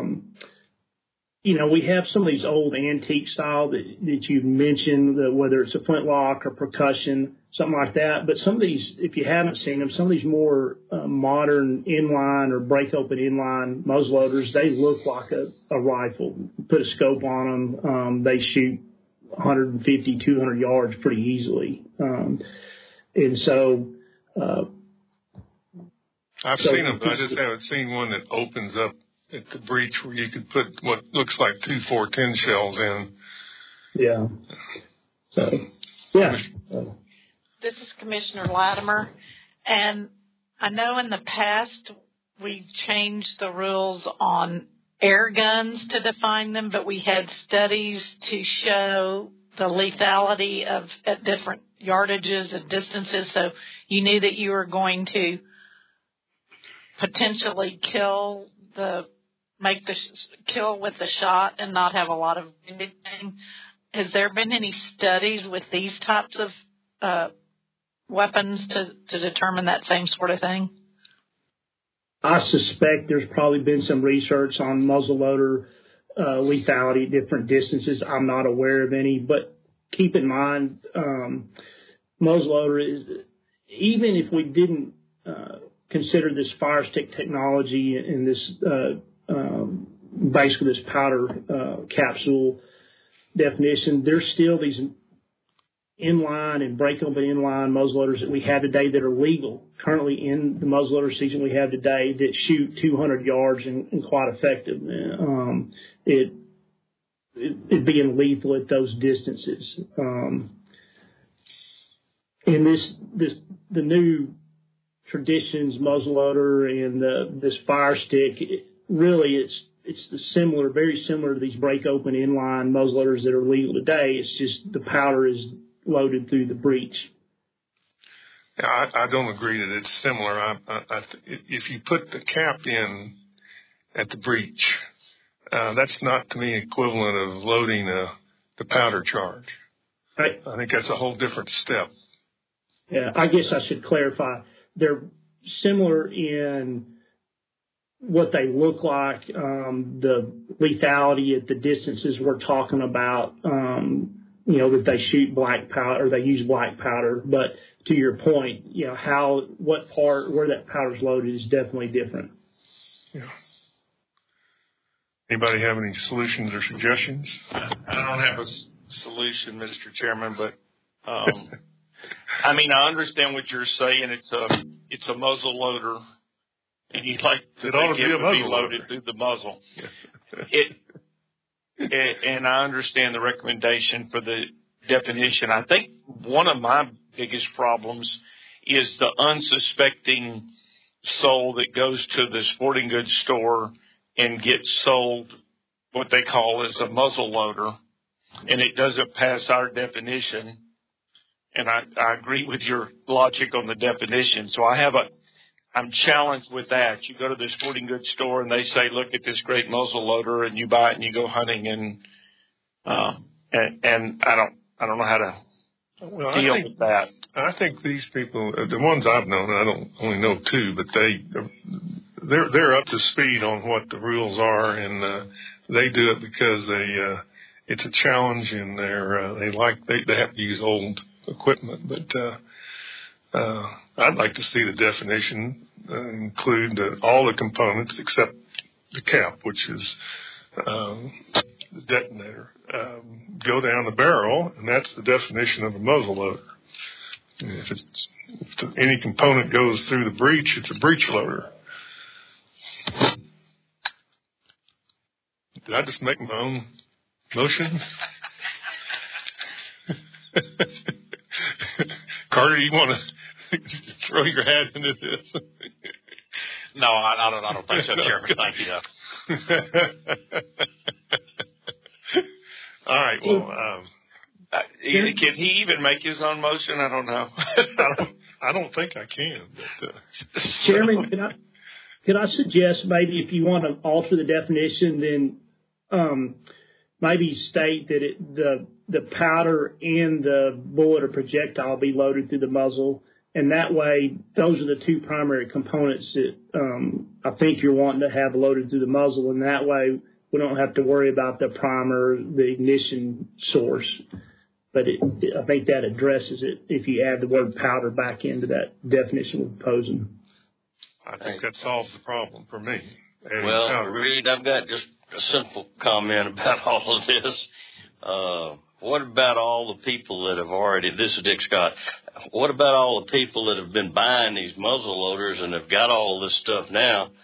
we have some of these old antique style that you mentioned, whether it's a flintlock or percussion, something like that. But some of these, if you haven't seen them, some of these more modern inline or break open inline muzzleloaders, they look like a rifle. Put a scope on them, they shoot 150, 200 yards pretty easily. And so I've seen them, but I just haven't seen one that opens up at the breech where you could put what looks like 2 410 shells in. Yeah. So, yeah. This is Commissioner Latimer, and I know in the past we've changed the rules on air guns to define them, but we had studies to show the lethality at different yardages and distances, so you knew that you were going to potentially kill with the shot and not have a lot of anything. Has there been any studies with these types of weapons to determine that same sort of thing? I suspect there's probably been some research on muzzleloader lethality at different distances. I'm not aware of any, but keep in mind, muzzleloader is, even if we didn't consider this fire stick technology and this basically this powder capsule definition, there's still these inline and break open inline muzzleloaders that we have today that are legal. Currently in the muzzleloader season we have today that shoot 200 yards and quite effective. It being lethal at those distances. And the new traditions muzzleloader and this fire stick, really it's very similar to these break open inline muzzleloaders that are legal today. It's just the powder is loaded through the breech. Yeah, I don't agree that it's similar. If you put the cap in at the breech, that's not to me equivalent of loading the powder charge. Right. I think that's a whole different step. Yeah, I guess I should clarify. They're similar in what they look like, the lethality at the distances we're talking about, that they shoot black powder or they use black powder. But to your point, where that powder's loaded is definitely different. Yeah. Anybody have any solutions or suggestions? I don't have a solution, Mr. Chairman, but I understand what you're saying. It's a muzzle loader, and you'd like to think it would be loaded through the muzzle. And I understand the recommendation for the definition. I think one of my biggest problems is the unsuspecting soul that goes to the sporting goods store and gets sold what they call as a muzzle loader, and it doesn't pass our definition. And I agree with your logic on the definition. So I'm challenged with that. You go to the sporting goods store and they say, look at this great muzzle loader, and you buy it and you go hunting, and I don't know how to deal with that. I think these people, the ones I've known, I don't only know two, but they're up to speed on what the rules are, and they do it because it's a challenge, and they have to use old equipment. But I'd like to see the definition include all the components except the cap, which is the detonator. Go down the barrel, and that's the definition of a muzzle loader. And if any component goes through the breech, it's a breech loader. Did I just make my own motion? Carter, you want to throw your hat into this? No, I don't think so, Chairman. Thank you. All right. Well, can he even make his own motion? I don't know. I don't think I can. But, Chairman, could I suggest maybe if you want to alter the definition, then maybe state that the powder and the bullet or projectile be loaded through the muzzle, and that way those are the two primary components that I think you're wanting to have loaded through the muzzle, and that way we don't have to worry about the primer, the ignition source. But I think that addresses it if you add the word powder back into that definition we're proposing. I think that solves the problem for me. Well, Reed, I've got just a simple comment about all of this. What about all the people that have this is Dick Scott, what about all the people that have been buying these muzzle loaders and have got all this stuff now,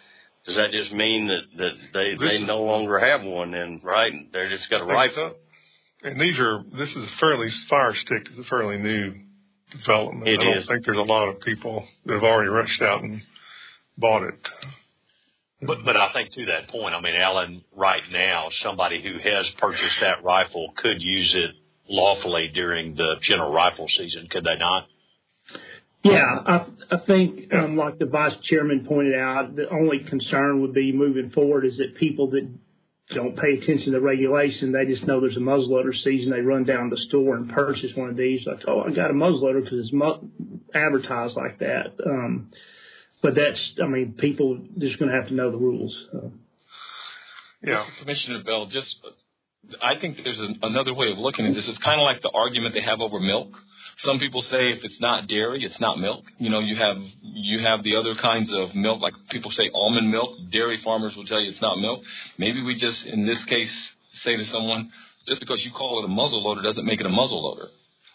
Does that just mean that they no longer have one then, right? They're just got a rifle? And this is a Fire Stick is a fairly new development. I don't think there's a lot of people that have already rushed out and bought it. But I think to that point, I mean, Alan, right now, somebody who has purchased that rifle could use it lawfully during the general rifle season, could they not? Yeah, I think, like the vice chairman pointed out, the only concern would be moving forward is that people that don't pay attention to the regulation, they just know there's a muzzleloader season. They run down to the store and purchase one of these. Like, I got a muzzleloader because it's advertised like that. But people just going to have to know the rules. Yeah. Commissioner Bell, I think there's another way of looking at this. It's kind of like the argument they have over milk. Some people say if it's not dairy, it's not milk. You know, you have the other kinds of milk, like people say almond milk. Dairy farmers will tell you it's not milk. Maybe we just, in this case, say to someone, just because you call it a muzzle loader doesn't make it a muzzle loader.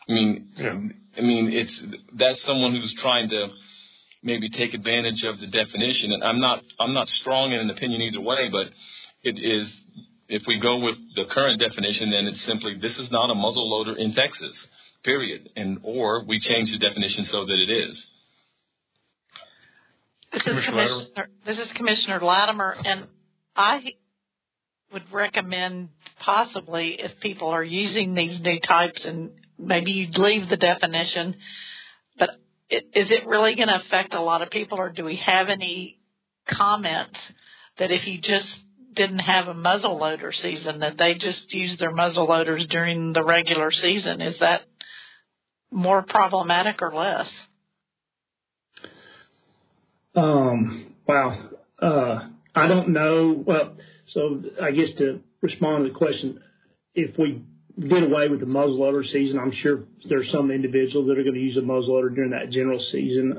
That's someone who's trying to maybe take advantage of the definition. And I'm not strong in an opinion either way, but it is, if we go with the current definition, then it's simply, this is not a muzzle loader in Texas, period. Or we change the definition so that it is. This is Commissioner Latimer, and I would recommend possibly if people are using these new types, and maybe you'd leave the definition, but is it really going to affect a lot of people, or do we have any comments that if you just didn't have a muzzle loader season, that they just use their muzzle loaders during the regular season? Is that more problematic or less? I don't know. Well, so I guess to respond to the question, if we did away with the muzzleloader season, I'm sure there's some individuals that are going to use a muzzleloader during that general season.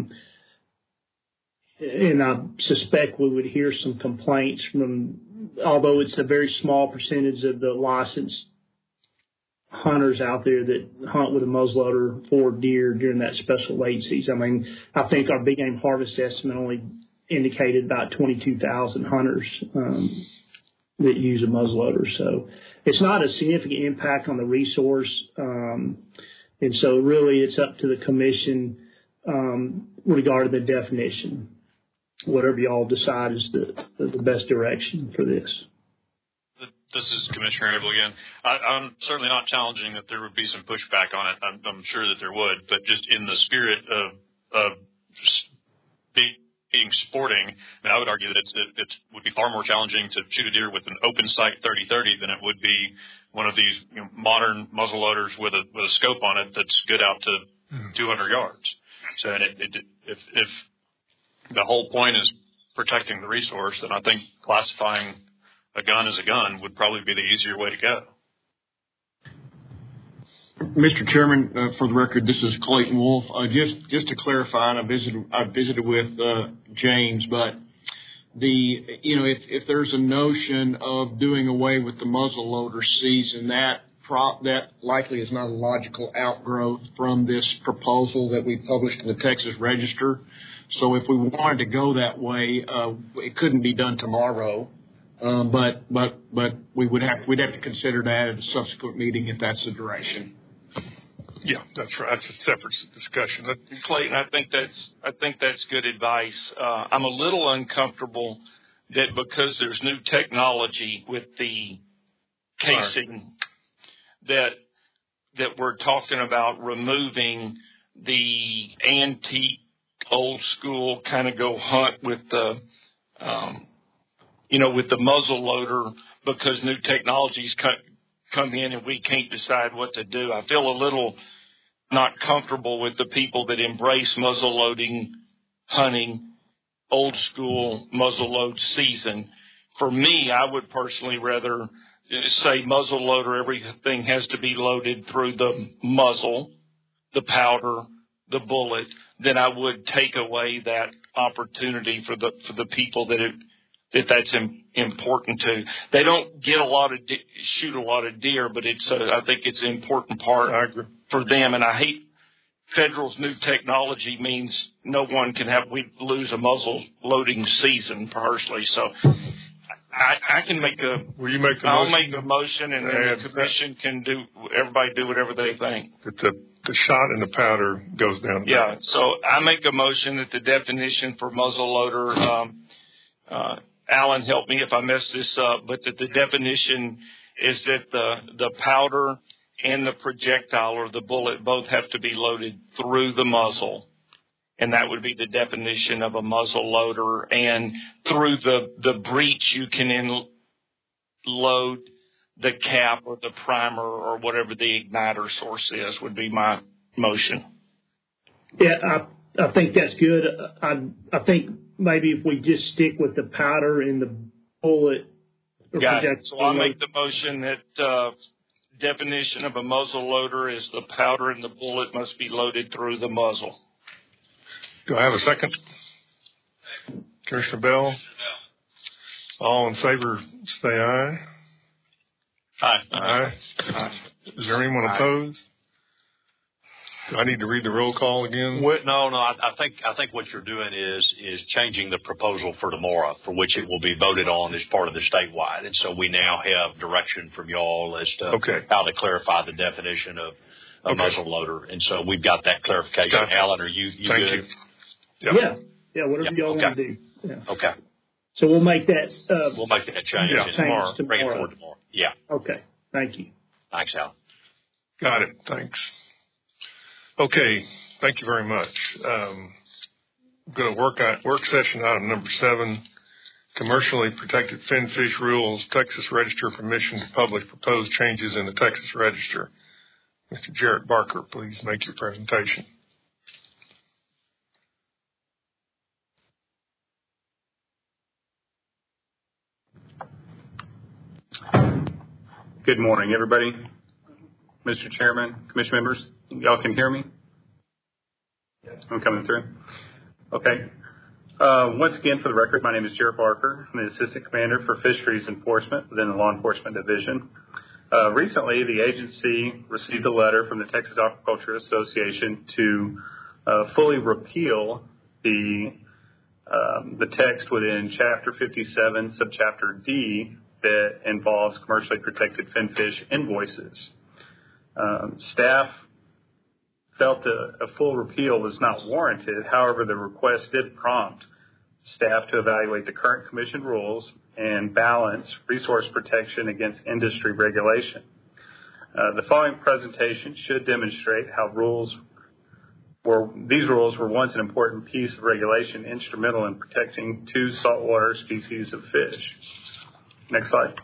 And I suspect we would hear some complaints from, although it's a very small percentage of the licensed hunters out there that hunt with a muzzleloader for deer during that special late season. I mean, I think our big game harvest estimate only indicated about 22,000 hunters that use a muzzleloader. So it's not a significant impact on the resource. And so really it's up to the commission regarding the definition, whatever y'all decide is the best direction for this. This is Commissioner Abel again. I'm certainly not challenging that there would be some pushback on it. I'm sure that there would, but just in the spirit of being sporting, I would argue that it would be far more challenging to shoot a deer with an open sight 30-30 than it would be one of these modern muzzle loaders with a scope on it that's good out to 200 yards. So if the whole point is protecting the resource, then I think classifying a gun as a gun would probably be the easier way to go. Mr. Chairman, for the record, this is Clayton Wolf. Just to clarify, and I visited with James, but if there's a notion of doing away with the muzzleloader season, that likely is not a logical outgrowth from this proposal that we published in the Texas Register. So if we wanted to go that way, it couldn't be done tomorrow. But we'd have to consider that at a subsequent meeting if that's the direction. Yeah, that's right. That's a separate discussion. Clayton, I think that's good advice. I'm a little uncomfortable that because there's new technology with the casing that we're talking about removing the antique, old school kind of go hunt with the with the muzzle loader because new technologies come in and we can't decide what to do. I feel a little not comfortable with the people that embrace muzzle loading, hunting, old school muzzle load season. For me, I would personally rather say muzzle loader, everything has to be loaded through the muzzle, the powder, the bullet, then I would take away that opportunity for the people that's important to. They don't get shoot a lot of deer, but I think it's an important part for them. And I hate federal's new technology means no one can we lose a muzzle loading season personally. So I can make I'll make a motion, and then the commission can everybody do whatever they think. That the shot and the powder goes down. Yeah. So I make a motion that the definition for muzzle loader, Alan, help me if I mess this up, but that the definition is that the powder and the projectile or the bullet both have to be loaded through the muzzle. And that would be the definition of a muzzle loader. And through the breech, you can load the cap or the primer or whatever the igniter source is, would be my motion. Yeah, I think that's good. I think maybe if we just stick with the powder and the bullet. Got it. So I'll make the motion that definition of a muzzle loader is the powder and the bullet must be loaded through the muzzle. Do I have a second? Commissioner Bell? All in favor, say aye. Aye. Aye. Aye. Is there anyone opposed? Do I need to read the roll call again? No. I think what you're doing is changing the proposal for tomorrow, for which it will be voted on as part of the statewide. And so we now have direction from y'all as to how to clarify the definition of a muzzle loader. And so we've got that clarification. Gotcha. Alan, are you Thank good? You. Yep. Yeah, whatever y'all want to do. Yeah. Okay. So we'll make that. We'll make that change tomorrow. Bring it forward tomorrow. Yeah. Okay. Thank you. Thanks, Alan. Got it. Thanks. Okay. Thank you very much. Go to work session item number 7. Commercially protected finfish rules. Texas Register permission to publish proposed changes in the Texas Register. Mr. Jarrett Barker, please make your presentation. Good morning, everybody. Mr. Chairman, Commission members, y'all can hear me? Yes. I'm coming through. Okay. Once again, for the record, my name is Jarrett Barker. I'm the Assistant Commander for Fisheries Enforcement within the Law Enforcement Division. Recently, the agency received a letter from the Texas Aquaculture Association to fully repeal the text within Chapter 57, Subchapter D, that involves commercially protected finfish invoices. Staff felt a full repeal was not warranted. However, the request did prompt staff to evaluate the current commission rules and balance resource protection against industry regulation. The following presentation should demonstrate how these rules were once an important piece of regulation instrumental in protecting 2 saltwater species of fish. Next slide.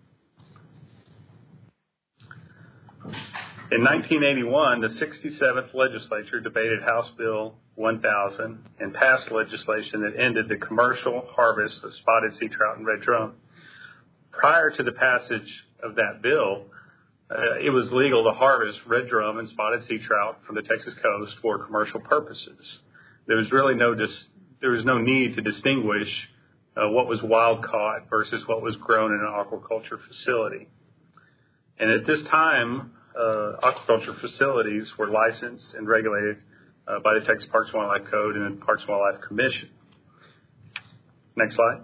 In 1981, the 67th legislature debated House Bill 1000 and passed legislation that ended the commercial harvest of spotted sea trout and red drum. Prior to the passage of that bill, it was legal to harvest red drum and spotted sea trout from the Texas coast for commercial purposes. There was really no need to distinguish what was wild caught versus what was grown in an aquaculture facility. And at this time, aquaculture facilities were licensed and regulated by the Texas Parks and Wildlife Code and the Parks and Wildlife Commission. Next slide.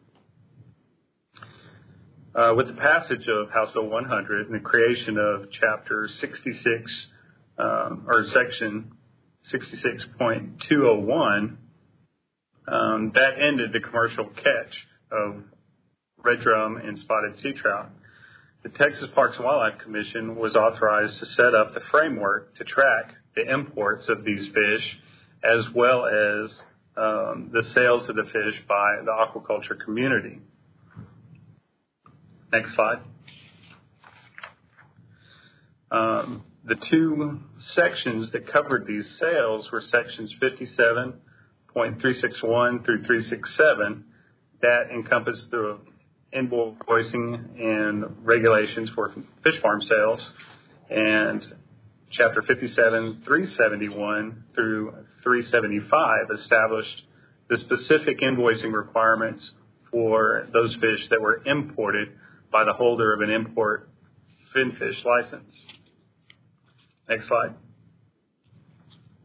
With the passage of House Bill 100 and the creation of Chapter 66, or Section 66.201, that ended the commercial catch of red drum and spotted sea trout. The Texas Parks and Wildlife Commission was authorized to set up the framework to track the imports of these fish as well as the sales of the fish by the aquaculture community. Next slide. The 2 sections that covered these sales were sections 57.361 through 367 that encompassed the invoicing and regulations for fish farm sales, and Chapter 57.371 through 375 established the specific invoicing requirements for those fish that were imported by the holder of an import finfish license. Next slide.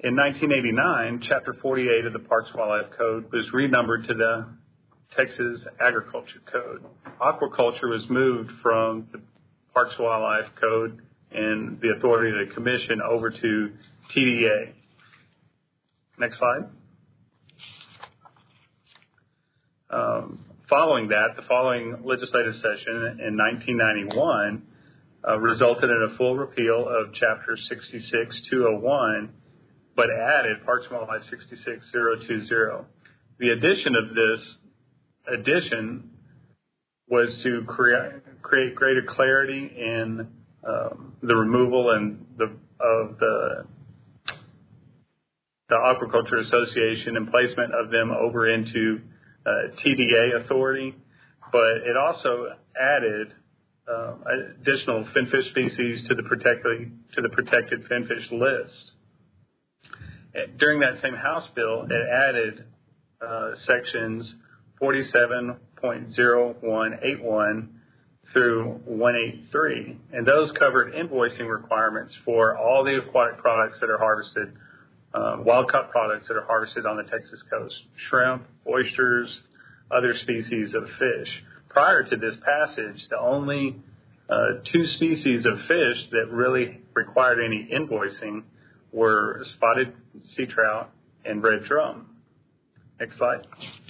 In 1989, Chapter 48 of the Parks and Wildlife Code was renumbered to the Texas Agriculture Code. Aquaculture was moved from the Parks and Wildlife Code and the authority of the Commission over to TDA. Next slide. Following that, the following legislative session in 1991 resulted in a full repeal of Chapter 66-201, but added Parks and Wildlife 66020. The addition of this addition was to create greater clarity in the removal and of the Aquaculture Association and placement of them over into TDA authority, but it also added additional finfish species to the protected finfish list. During that same House bill, it added sections 47.0181 through 183, and those covered invoicing requirements for all the aquatic products that are harvested, wild-caught products that are harvested on the Texas coast, shrimp, oysters, other species of fish. Prior to this passage, the only two species of fish that really required any invoicing were spotted sea trout and red drum. Next slide.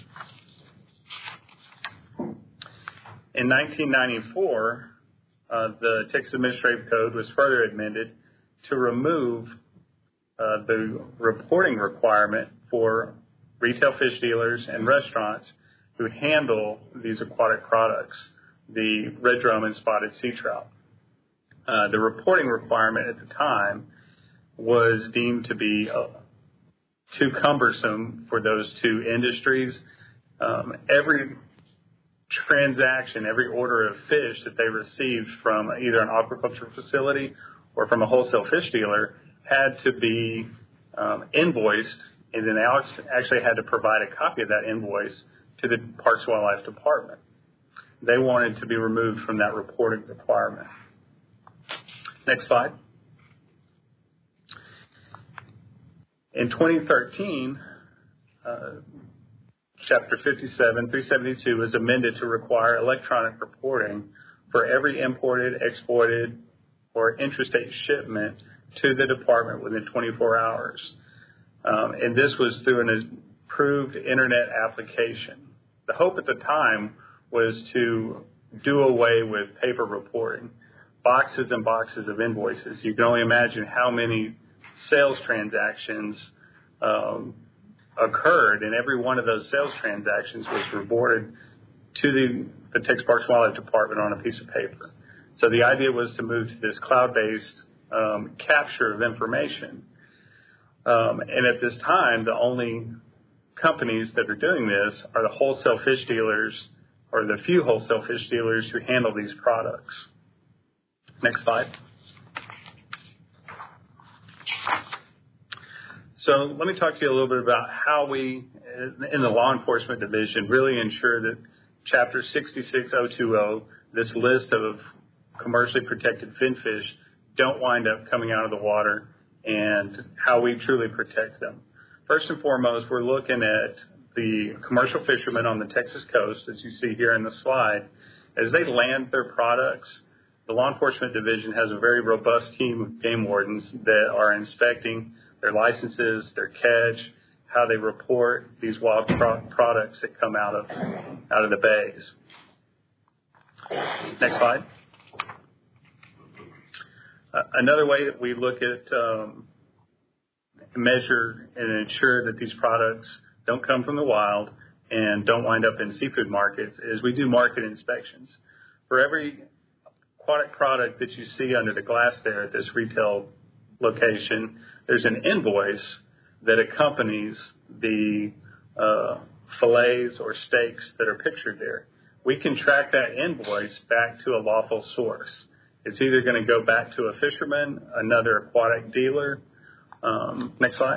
In 1994, the Texas Administrative Code was further amended to remove the reporting requirement for retail fish dealers and restaurants who handle these aquatic products, the red drum and spotted sea trout. The reporting requirement at the time was deemed to be too cumbersome for those two industries. Every transaction, every order of fish that they received from either an aquaculture facility or from a wholesale fish dealer had to be invoiced, and then they actually had to provide a copy of that invoice to the Parks and Wildlife Department. They wanted to be removed from that reporting requirement. Next slide. In 2013, Chapter 57-372 was amended to require electronic reporting for every imported, exported, or intrastate shipment to the department within 24 hours. And this was through an approved internet application. The hope at the time was to do away with paper reporting, boxes and boxes of invoices. You can only imagine how many sales transactions occurred, and every one of those sales transactions was reported to the Texas Parks and Wildlife Department on a piece of paper. So the idea was to move to this cloud-based capture of information. And at this time, the only companies that are doing this are the wholesale fish dealers, or the few wholesale fish dealers who handle these products. Next slide. So let me talk to you a little bit about how we, in the law enforcement division, really ensure that Chapter 66020, this list of commercially protected finfish, don't wind up coming out of the water, and how we truly protect them. First and foremost, we're looking at the commercial fishermen on the Texas coast, as you see here in the slide. As they land their products, the law enforcement division has a very robust team of game wardens that are inspecting their licenses, their catch, how they report these wild products that come out of the bays. Next slide. Another way that we look at, measure, and ensure that these products don't come from the wild and don't wind up in seafood markets is we do market inspections. For every aquatic product that you see under the glass there at this retail location, there's an invoice that accompanies the fillets or steaks that are pictured there. We can track that invoice back to a lawful source. It's either going to go back to a fisherman, another aquatic dealer. Next slide.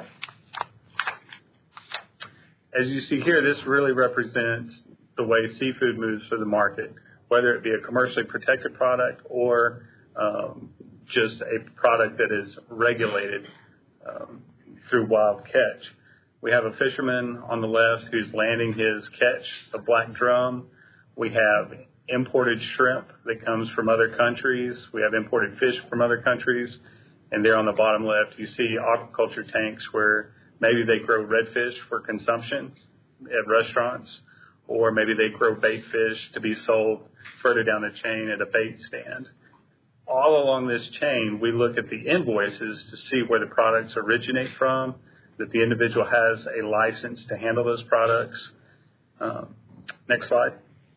As you see here, this really represents the way seafood moves through the market, whether it be a commercially protected product or just a product that is regulated through wild catch. We have a fisherman on the left who's landing his catch of black drum. We have imported shrimp that comes from other countries. We have imported fish from other countries. And there on the bottom left, you see aquaculture tanks where maybe they grow redfish for consumption at restaurants, or maybe they grow bait fish to be sold further down the chain at a bait stand. All along this chain, we look at the invoices to see where the products originate from, that the individual has a license to handle those products. Next slide.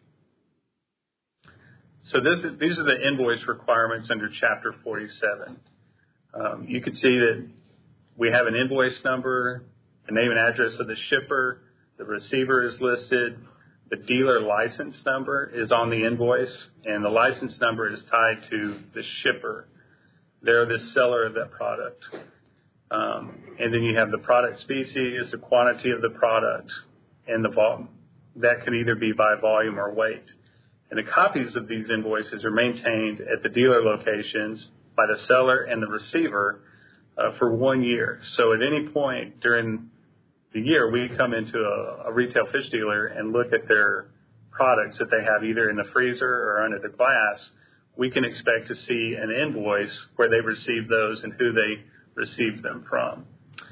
So these are the invoice requirements under Chapter 47. You can see that we have an invoice number, the name and address of the shipper, the receiver is listed, the dealer license number is on the invoice, and the license number is tied to the shipper. They're the seller of that product. And then you have the product species, the quantity of the product, and the volume. That can either be by volume or weight. And the copies of these invoices are maintained at the dealer locations by the seller and the receiver for 1 year. So at any point during the year, we come into a retail fish dealer and look at their products that they have either in the freezer or under the glass. We can expect to see an invoice where they received those and who they received them from.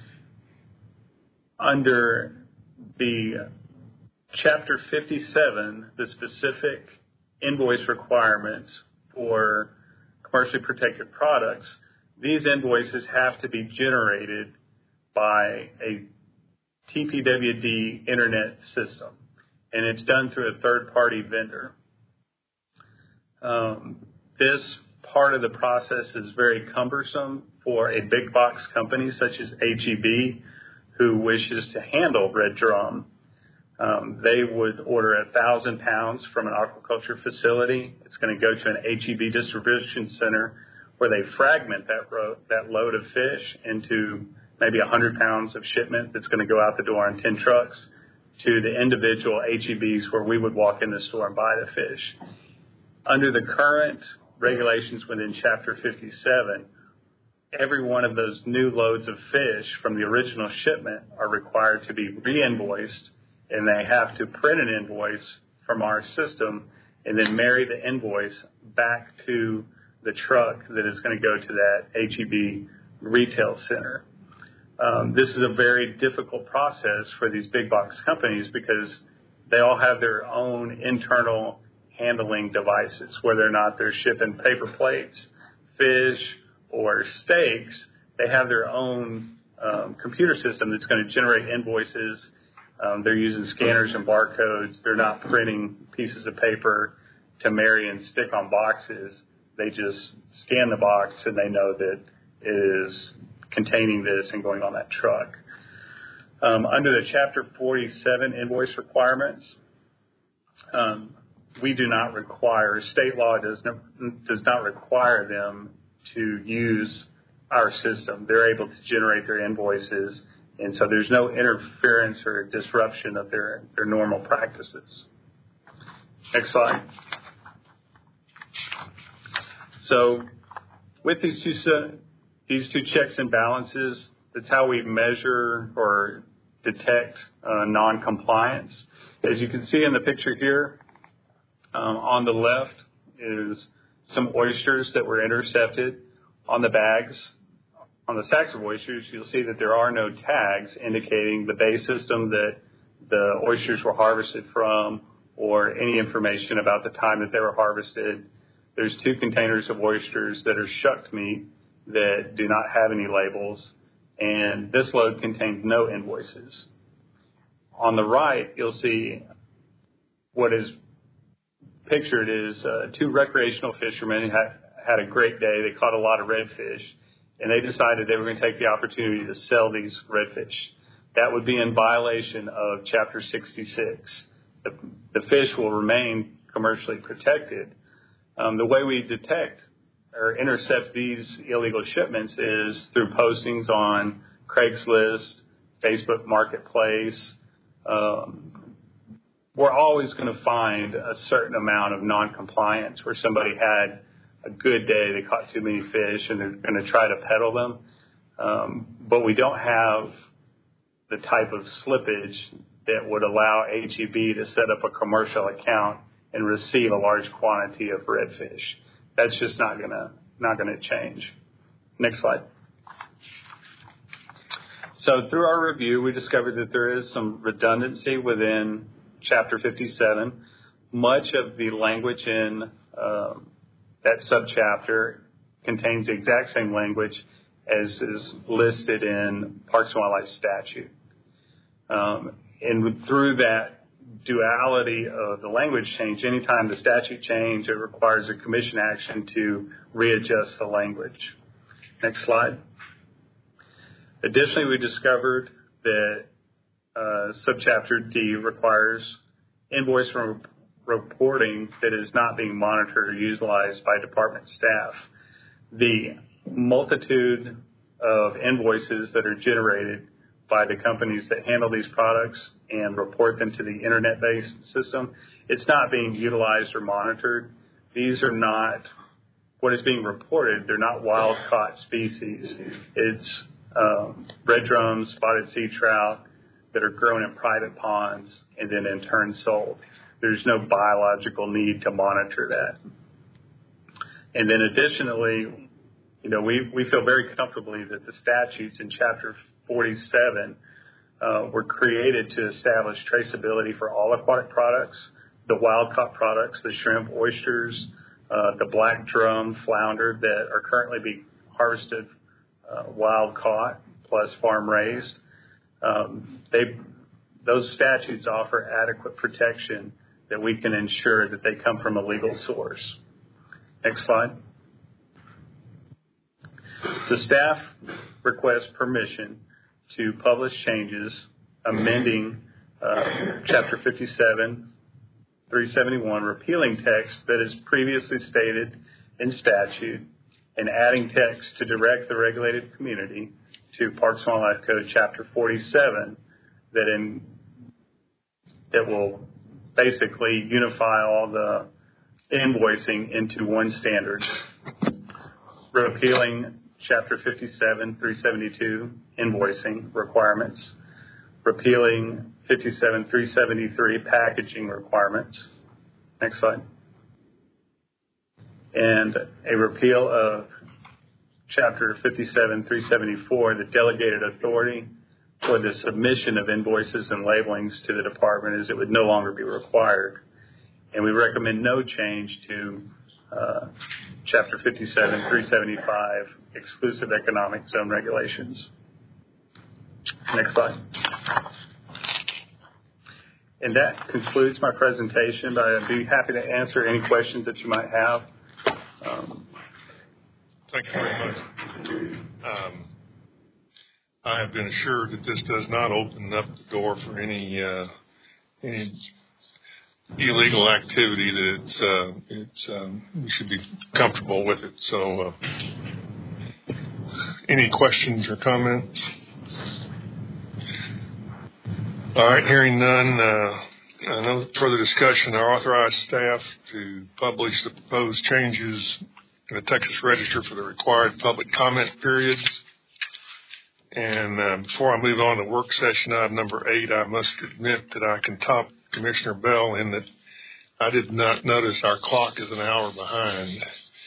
Under the Chapter 57, the specific invoice requirements for commercially protected products, these invoices have to be generated by a TPWD internet system, and it's done through a third-party vendor. This part of the process is very cumbersome for a big box company such as H-E-B who wishes to handle red drum. They would order 1,000 pounds from an aquaculture facility. It's going to go to an H-E-B distribution center where they fragment that load of fish into maybe 100 pounds of shipment that's going to go out the door on 10 trucks to the individual H-E-Bs where we would walk in the store and buy the fish. Under the current regulations within Chapter 57, every one of those new loads of fish from the original shipment are required to be re-invoiced, and they have to print an invoice from our system and then marry the invoice back to the truck that is going to go to that H-E-B retail center. This is a very difficult process for these big box companies because they all have their own internal handling devices, whether or not they're shipping paper plates, fish, or steaks. They have their own computer system that's going to generate invoices. They're using scanners and barcodes. They're not printing pieces of paper to marry and stick on boxes. They just scan the box and they know that it is containing this and going on that truck. Under the Chapter 47 invoice requirements, we do not require, state law does not require them to use our system. They're able to generate their invoices, and so there's no interference or disruption of their normal practices. Next slide. So with these two checks and balances, that's how we measure or detect non-compliance. As you can see in the picture here, on the left is some oysters that were intercepted. On the bags, on the sacks of oysters, you'll see that there are no tags indicating the bay system that the oysters were harvested from or any information about the time that they were harvested. There's 2 containers of oysters that are shucked meat that do not have any labels, and this load contained no invoices. On the right, you'll see what is pictured is 2 recreational fishermen had a great day. They caught a lot of redfish, and they decided they were going to take the opportunity to sell these redfish. That would be in violation of Chapter 66. The fish will remain commercially protected. The way we detect or intercept these illegal shipments is through postings on Craigslist, Facebook Marketplace. We're always going to find a certain amount of non-compliance where somebody had a good day, they caught too many fish, and they're going to try to peddle them. but we don't have the type of slippage that would allow HEB to set up a commercial account and receive a large quantity of redfish. That's just not gonna change. Next slide. So through our review, we discovered that there is some redundancy within Chapter 57. Much of the language in that subchapter contains the exact same language as is listed in Parks and Wildlife statute. And through that duality of the language change, anytime the statute change, it requires a commission action to readjust the language. Next slide. Additionally, we discovered that subchapter D requires invoice reporting that is not being monitored or utilized by department staff. The multitude of invoices that are generated by the companies that handle these products and report them to the internet-based system, it's not being utilized or monitored. These are not what is being reported. They're not wild-caught species. It's red drums, spotted sea trout that are grown in private ponds and then in turn sold. There's no biological need to monitor that. And then additionally, we feel very comfortably that the statutes in Chapter 47 were created to establish traceability for all aquatic products, the wild-caught products, the shrimp, oysters, the black drum, flounder that are currently being harvested wild-caught plus farm-raised. Those statutes offer adequate protection that we can ensure that they come from a legal source. Next slide. The staff requests permission to publish changes amending Chapter 57, 371, repealing text that is previously stated in statute and adding text to direct the regulated community to Parks and Wildlife Code Chapter 47 that will basically unify all the invoicing into one standard. Repealing Chapter 57, 372, invoicing requirements. Repealing 57, 373, packaging requirements. Next slide. And a repeal of Chapter 57, 374, the delegated authority for the submission of invoices and labelings to the department, as it would no longer be required. And we recommend no change to Chapter 57, 375, exclusive economic zone regulations. Next slide. And that concludes my presentation, but I'd be happy to answer any questions that you might have. Thank you very much. I have been assured that this does not open up the door for any illegal activity. That we should be comfortable with it. So, any questions or comments? All right, hearing none. No further discussion. I authorize staff to publish the proposed changes in the Texas Register for the required public comment periods. And before I move on to work session item number 8, I must admit that I can top Commissioner Bell in that I did not notice our clock is an hour behind.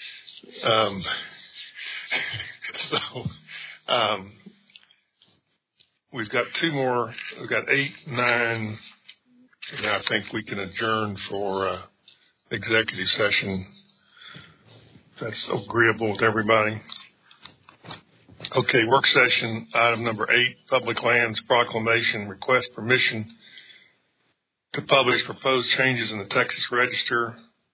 We've got 2 more. We've got 8, 9, and I think we can adjourn for executive session. If that's agreeable with everybody. Okay, work session item number 8, Public Lands Proclamation, request permission to publish proposed changes in the Texas Register.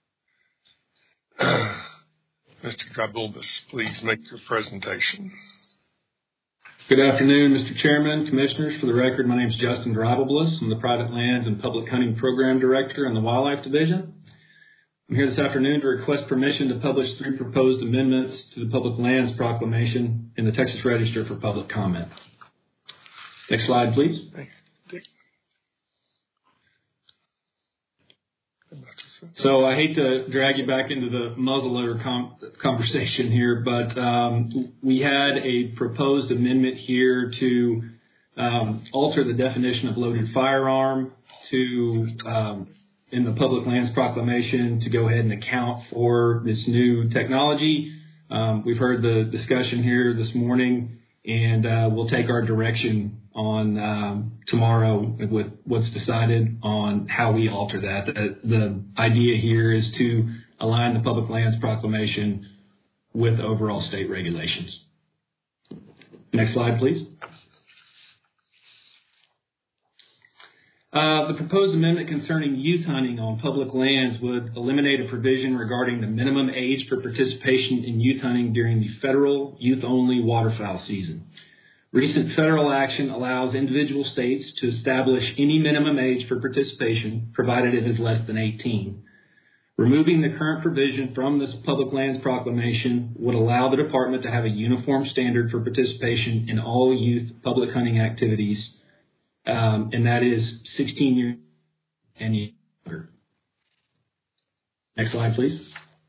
Mr. Drabulbus, please make your presentation. Good afternoon, Mr. Chairman, Commissioners. For the record, my name is Justin Drabulbus. I'm the Private Lands and Public Hunting Program Director in the Wildlife Division. I'm here this afternoon to request permission to publish 3 proposed amendments to the Public Lands Proclamation in the Texas Register for public comment. Next slide, please. Thanks, Dick. So I hate to drag you back into the muzzleloader conversation here, but we had a proposed amendment here to alter the definition of loaded firearm to in the Public Lands Proclamation to go ahead and account for this new technology. We've heard the discussion here this morning, and we'll take our direction on tomorrow with what's decided on how we alter that. The idea here is to align the Public Lands Proclamation with overall state regulations. Next slide, please. The proposed amendment concerning youth hunting on public lands would eliminate a provision regarding the minimum age for participation in youth hunting during the federal youth-only waterfowl season. Recent federal action allows individual states to establish any minimum age for participation, provided it is less than 18. Removing the current provision from this Public Lands Proclamation would allow the department to have a uniform standard for participation in all youth public hunting activities, and that is 16 years and younger. Next slide, please.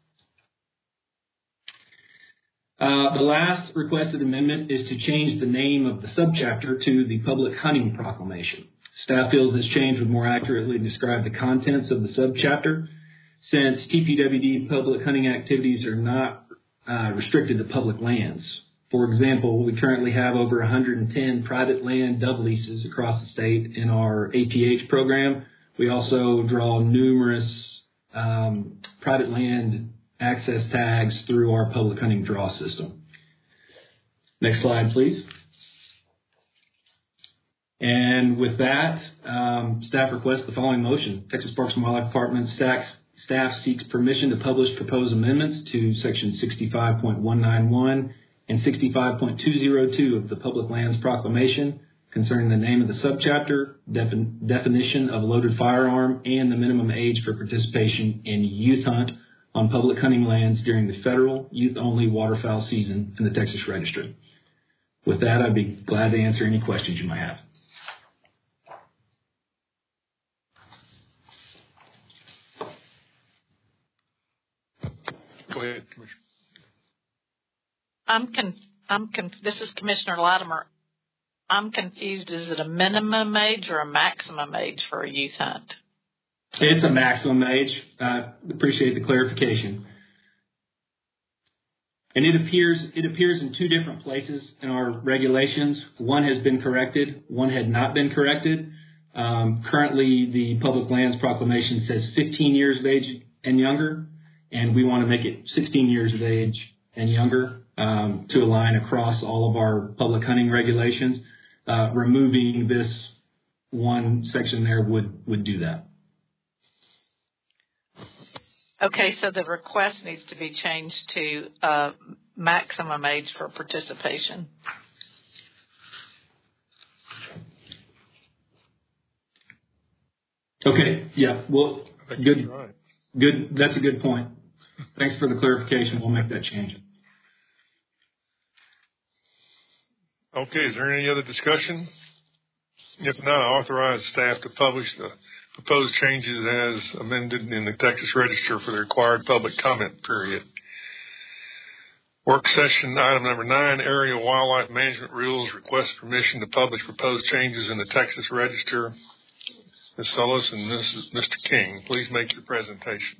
The last requested amendment is to change the name of the subchapter to the Public Hunting Proclamation. Staff feels this change would more accurately describe the contents of the subchapter, since TPWD public hunting activities are not restricted to public lands. For example, we currently have over 110 private land dove leases across the state in our APH program. We also draw numerous private land access tags through our public hunting draw system. Next slide, please. And with that, staff requests the following motion. Texas Parks and Wildlife Department staff seeks permission to publish proposed amendments to Section 65.191 and 65.202 of the Public Lands Proclamation concerning the name of the subchapter, definition of loaded firearm, and the minimum age for participation in youth hunt on public hunting lands during the federal youth-only waterfowl season in the Texas Register. With that, I'd be glad to answer any questions you might have. Go ahead, Commissioner. This is Commissioner Latimer. I'm confused. Is it a minimum age or a maximum age for a youth hunt? It's a maximum age. Appreciate the clarification. And it appears in two different places in our regulations. One has been corrected. One had not been corrected. Currently, the Public Lands Proclamation says 15 years of age and younger, and we want to make it 16 years of age and younger to align across all of our public hunting regulations. Removing this one section there would do that. Okay, so the request needs to be changed to maximum age for participation. Okay, yeah, well, good. Right. Good. That's a good point. Thanks for the clarification. We'll make that change. Okay, is there any other discussion? If not, I authorize staff to publish the proposed changes as amended in the Texas Register for the required public comment period. Work session item number 9, Area Wildlife Management Rules, request permission to publish proposed changes in the Texas Register. Ms. Sullis and Mr. King, please make your presentation.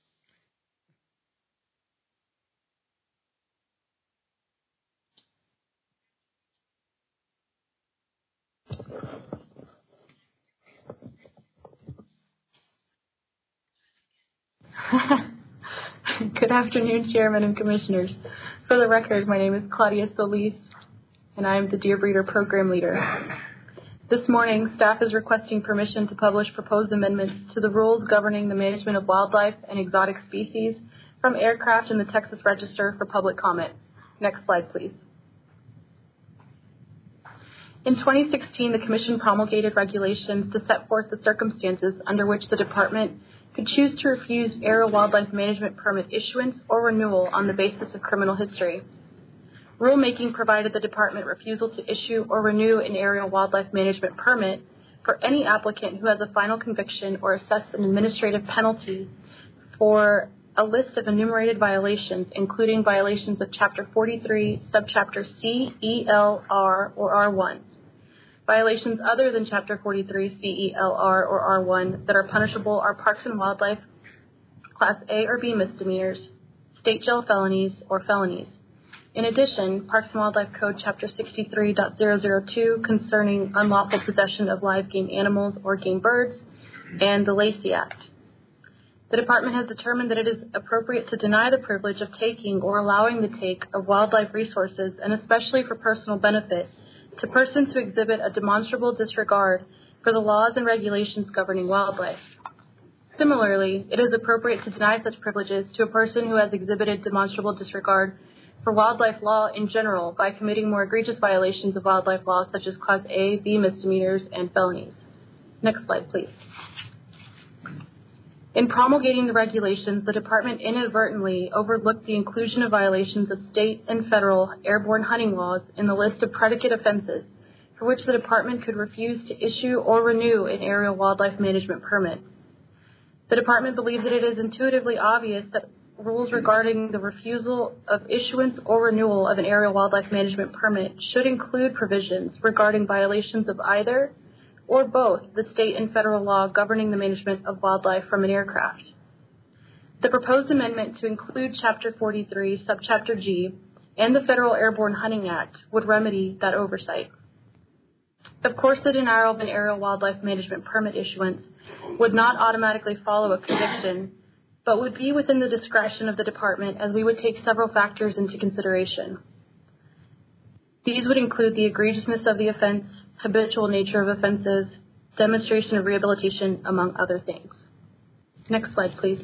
Good afternoon, Chairman and Commissioners. For the record, my name is Claudia Solis, and I am the Deer Breeder Program Leader. This morning, staff is requesting permission to publish proposed amendments to the rules governing the management of wildlife and exotic species from aircraft in the Texas Register for public comment. Next slide, please. In 2016, the Commission promulgated regulations to set forth the circumstances under which the Department could choose to refuse aerial wildlife management permit issuance or renewal on the basis of criminal history. Rulemaking provided the Department refusal to issue or renew an aerial wildlife management permit for any applicant who has a final conviction or assessed an administrative penalty for a list of enumerated violations, including violations of Chapter 43, Subchapter C, E, L, R, or R1. Violations other than Chapter 43, C, E, L, R, or R1 that are punishable are Parks and Wildlife Class A or B misdemeanors, state jail felonies, or felonies. In addition, Parks and Wildlife Code Chapter 63.002 concerning unlawful possession of live game animals or game birds, and the Lacey Act. The Department has determined that it is appropriate to deny the privilege of taking or allowing the take of wildlife resources, and especially for personal benefit, to persons who exhibit a demonstrable disregard for the laws and regulations governing wildlife. Similarly, it is appropriate to deny such privileges to a person who has exhibited demonstrable disregard for wildlife law in general by committing more egregious violations of wildlife law, such as Class A, B misdemeanors, and felonies. Next slide, please. In promulgating the regulations, the Department inadvertently overlooked the inclusion of violations of state and federal airborne hunting laws in the list of predicate offenses for which the Department could refuse to issue or renew an aerial wildlife management permit. The Department believes that it is intuitively obvious that rules regarding the refusal of issuance or renewal of an aerial wildlife management permit should include provisions regarding violations of either or both the state and federal law governing the management of wildlife from an aircraft. The proposed amendment to include Chapter 43, Subchapter G, and the Federal Airborne Hunting Act would remedy that oversight. Of course, the denial of an aerial wildlife management permit issuance would not automatically follow a conviction, but would be within the discretion of the Department, as we would take several factors into consideration. These would include the egregiousness of the offense, habitual nature of offenses, demonstration of rehabilitation, among other things. Next slide, please.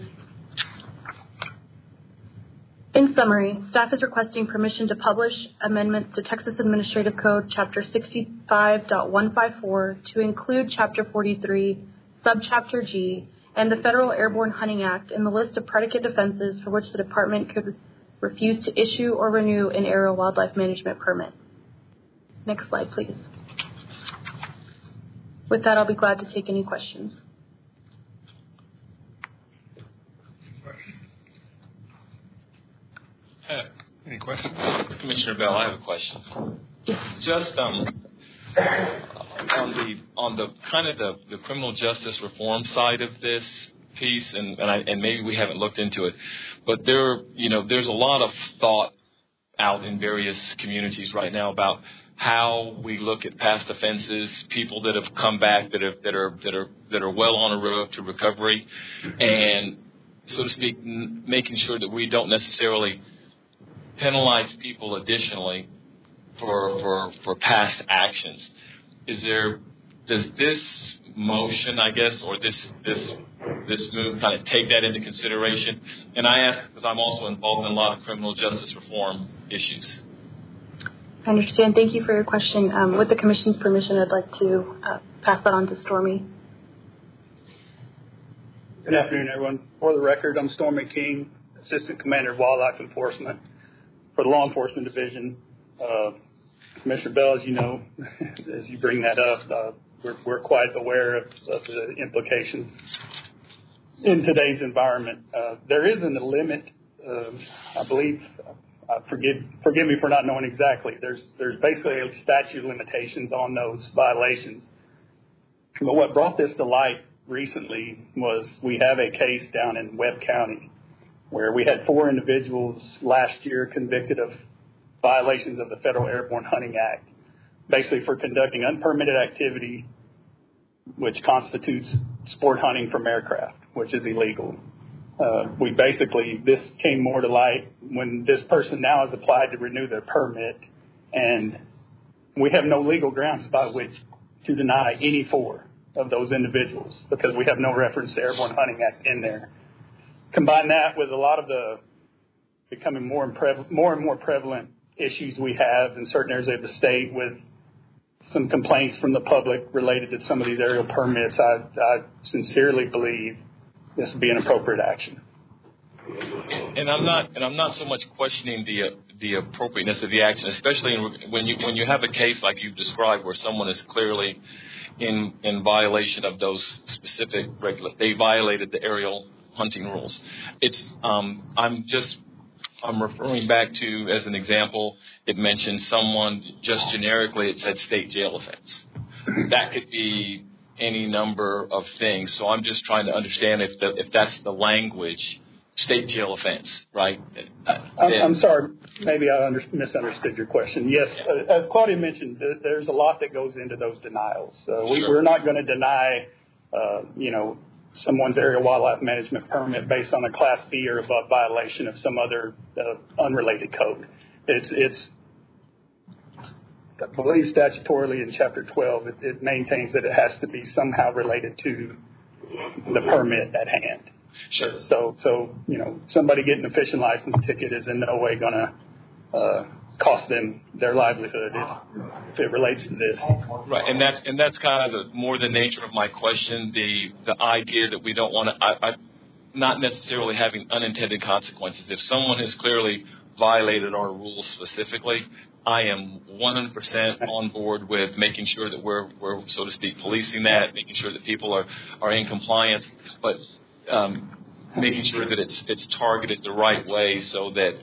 In summary, staff is requesting permission to publish amendments to Texas Administrative Code Chapter 65.154 to include Chapter 43, Subchapter G, and the Federal Airborne Hunting Act in the list of predicate offenses for which the Department could refuse to issue or renew an aerial wildlife management permit. Next slide, please. With that, I'll be glad to take any questions. Any questions? Commissioner Bell, I have a question. Just on the kind of the criminal justice reform side of this piece, and maybe we haven't looked into it, but there's a lot of thought out in various communities right now about how we look at past offenses, people that have come back that are well on a road to recovery, and so to speak, making sure that we don't necessarily penalize people additionally for past actions. Does this motion, I guess, or this move kind of take that into consideration? And I ask because I'm also involved in a lot of criminal justice reform issues. I understand. Thank you for your question. With the Commission's permission, I'd like to pass that on to Stormy. Good afternoon, everyone. For the record, I'm Stormy King, Assistant Commander of Wildlife Enforcement for the Law Enforcement Division. Commissioner Bell, as you know, as you bring that up, we're quite aware of the implications in today's environment. There isn't a limit, I believe. Forgive me for not knowing exactly. There's basically a statute of limitations on those violations. But what brought this to light recently was we have a case down in Webb County where we had 4 individuals last year convicted of violations of the Federal Airborne Hunting Act, basically for conducting unpermitted activity, which constitutes sport hunting from aircraft, which is illegal. This came more to light when this person now has applied to renew their permit, and we have no legal grounds by which to deny any 4 of those individuals because we have no reference to Airborne Hunting Act in there. Combine that with a lot of the becoming more and more prevalent issues we have in certain areas of the state with some complaints from the public related to some of these aerial permits, I sincerely believe this would be an appropriate action. And I'm not so much questioning the appropriateness of the action, especially when you have a case like you've described where someone is clearly in violation of those specific they violated the aerial hunting rules. I'm referring back to, as an example, it mentioned someone just generically, it said state jail offense. That could be any number of things. So I'm just trying to understand if that's the language, state jail offense, right? I'm sorry, maybe I misunderstood your question. Yes, as Claudia mentioned, there's a lot that goes into those denials. We're not going to deny, someone's area wildlife management permit based on a Class B or above violation of some other unrelated code. It's I believe statutorily in Chapter 12, it maintains that it has to be somehow related to the permit at hand. Sure. So somebody getting a fishing license ticket is in no way going to cost them their livelihood if it relates to this. Right, and that's kind of more the nature of my question. The idea that we don't want to, not necessarily having unintended consequences. If someone has clearly violated our rules specifically, I am 100% on board with making sure that we're so to speak policing that, making sure that people are in compliance, but making sure that it's targeted the right way so that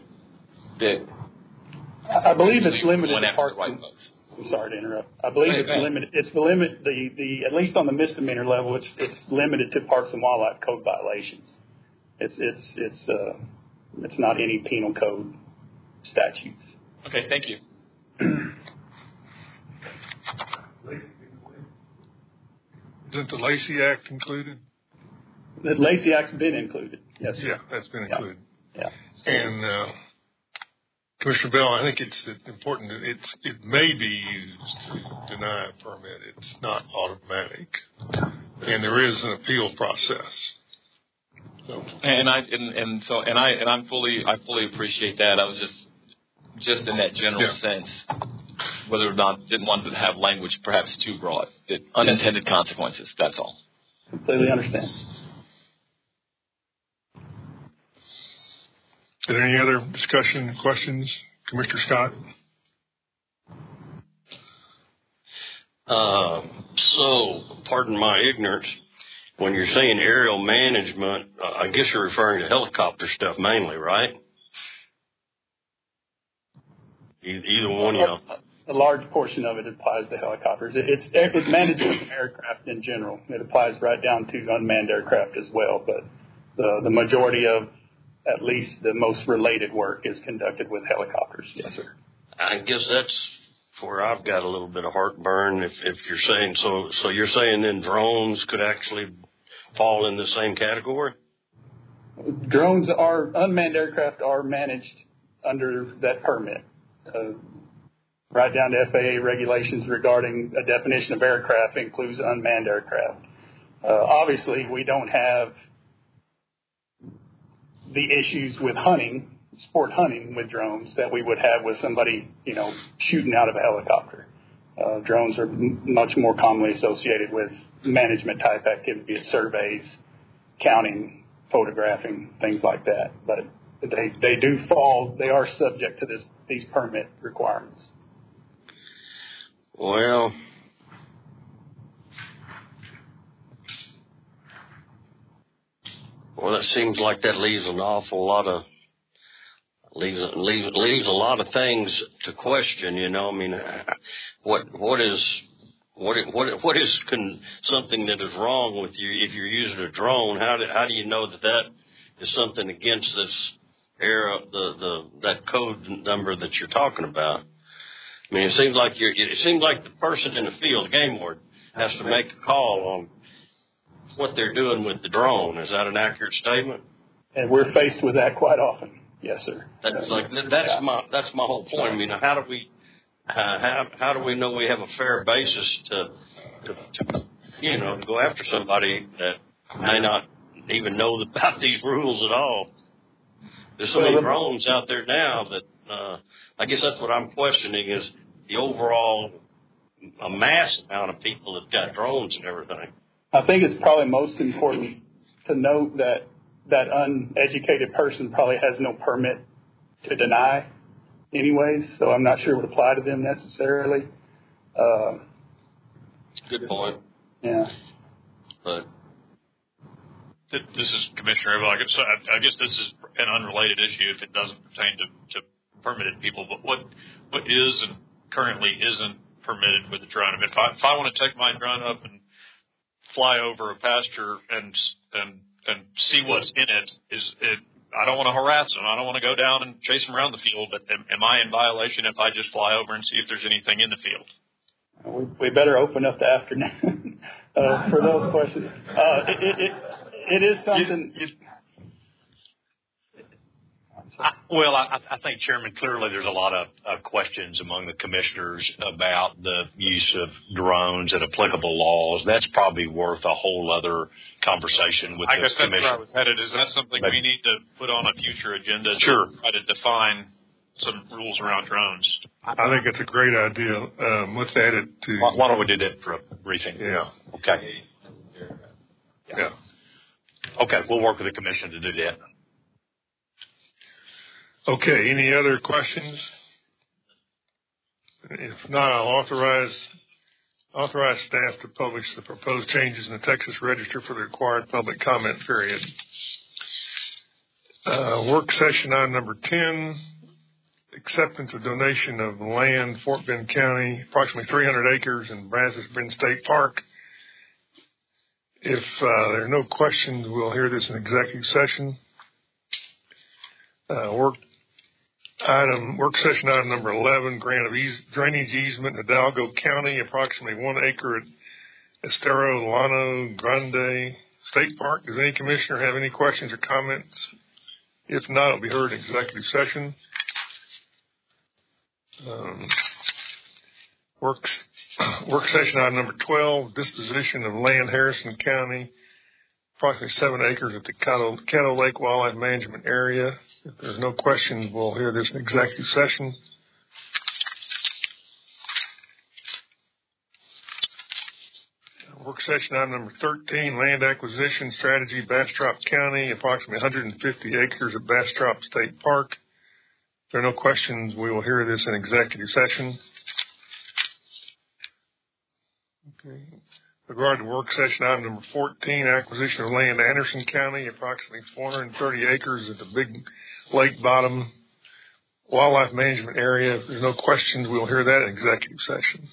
I believe it's limited to parks. Right folks. I'm sorry to interrupt. I believe it's limited. It's the limit. The at least on the misdemeanor level, it's limited to Parks and Wildlife Code violations. It's not any penal code statutes. Okay, thank you. Isn't the Lacey Act included? The Lacey Act's been included. Yes, sir. Yeah, that's been included. Yeah. And Commissioner Bell, I think it's important that it may be used to deny a permit. It's not automatic, and there is an appeal process. So. I fully appreciate that. I was just in that general sense, whether or not didn't want to have language perhaps too broad, that unintended consequences. That's all. Completely understand. Are there any other discussion, questions? Commissioner Scott? So, pardon my ignorance, when you're saying aerial management, I guess you're referring to helicopter stuff mainly, right? Either one, A large portion of it applies to helicopters. It manages aircraft in general. It applies right down to unmanned aircraft as well, but the majority of at least the most related work is conducted with helicopters. Yes, sir. I guess that's where I've got a little bit of heartburn. If you're saying so you're saying then drones could actually fall in the same category? Drones unmanned aircraft are managed under that permit. Right down to FAA regulations regarding a definition of aircraft includes unmanned aircraft. Obviously, we don't have the issues with sport hunting with drones that we would have with somebody, shooting out of a helicopter. Drones are much more commonly associated with management type activities, surveys, counting, photographing, things like that. But they are subject to these permit requirements. Well, that seems like that leaves an awful lot of leaves a lot of things to question. I mean, what is something that is wrong with you if you're using a drone? How do you know that is something against this era, that code number that you're talking about? I mean, it seems like the person in the field, game warden, has to make a call on what they're doing with the drone. Is that an accurate statement? And we're faced with that quite often. Yes, sir. That's my whole point. I mean, how do we know we have a fair basis to go after somebody that may not even know about these rules at all? There's so many drones out there now that I guess that's what I'm questioning is the overall mass amount of people that's got drones and everything. I think it's probably most important to note that uneducated person probably has no permit to deny. anyways, so I'm not sure it would apply to them necessarily. Good point. Yeah. But this is Commissioner Abel. I guess this is an unrelated issue if it doesn't pertain to permitted people. But what is and currently isn't permitted with the drone? I mean, if I want to take my drone up and fly over a pasture and see what's in it, I don't want to harass them. I don't want to go down and chase them around the field. But am I in violation if I just fly over and see if there's anything in the field? We better open up the afternoon for those questions. It is something. I think, Chairman, clearly there's a lot of questions among the commissioners about the use of drones and applicable laws. That's probably worth a whole other conversation with the commission. I guess that's where I was headed. Is that something we need to put on a future agenda? Sure. To try to define some rules around drones. I think it's a great idea. Let's add it to. Why don't we do that for a briefing? Yeah. Okay. Yeah. Okay, we'll work with the commission to do that. Okay, any other questions? If not, I'll authorize staff to publish the proposed changes in the Texas Register for the required public comment period. Work session item number 10, acceptance of donation of land, Fort Bend County, approximately 300 acres in Brazos Bend State Park. If there are no questions, we'll hear this in executive session. Work session item number 11, grant of drainage easement in Hidalgo County, approximately 1 acre at Estero Llano Grande State Park. Does any commissioner have any questions or comments? If not, it'll be heard in executive session. Work session item number 12, disposition of land, Harrison County, approximately 7 acres at the Caddo Lake Wildlife Management Area. If there's no questions, we'll hear this in executive session. Work session item number 13, land acquisition strategy, Bastrop County, approximately 150 acres at Bastrop State Park. If there are no questions, we will hear this in executive session. Okay. With regard to work session item number 14, acquisition of land, Anderson County, approximately 430 acres at the Big Lake Bottom Wildlife Management Area. If there's no questions, we'll hear that in executive session.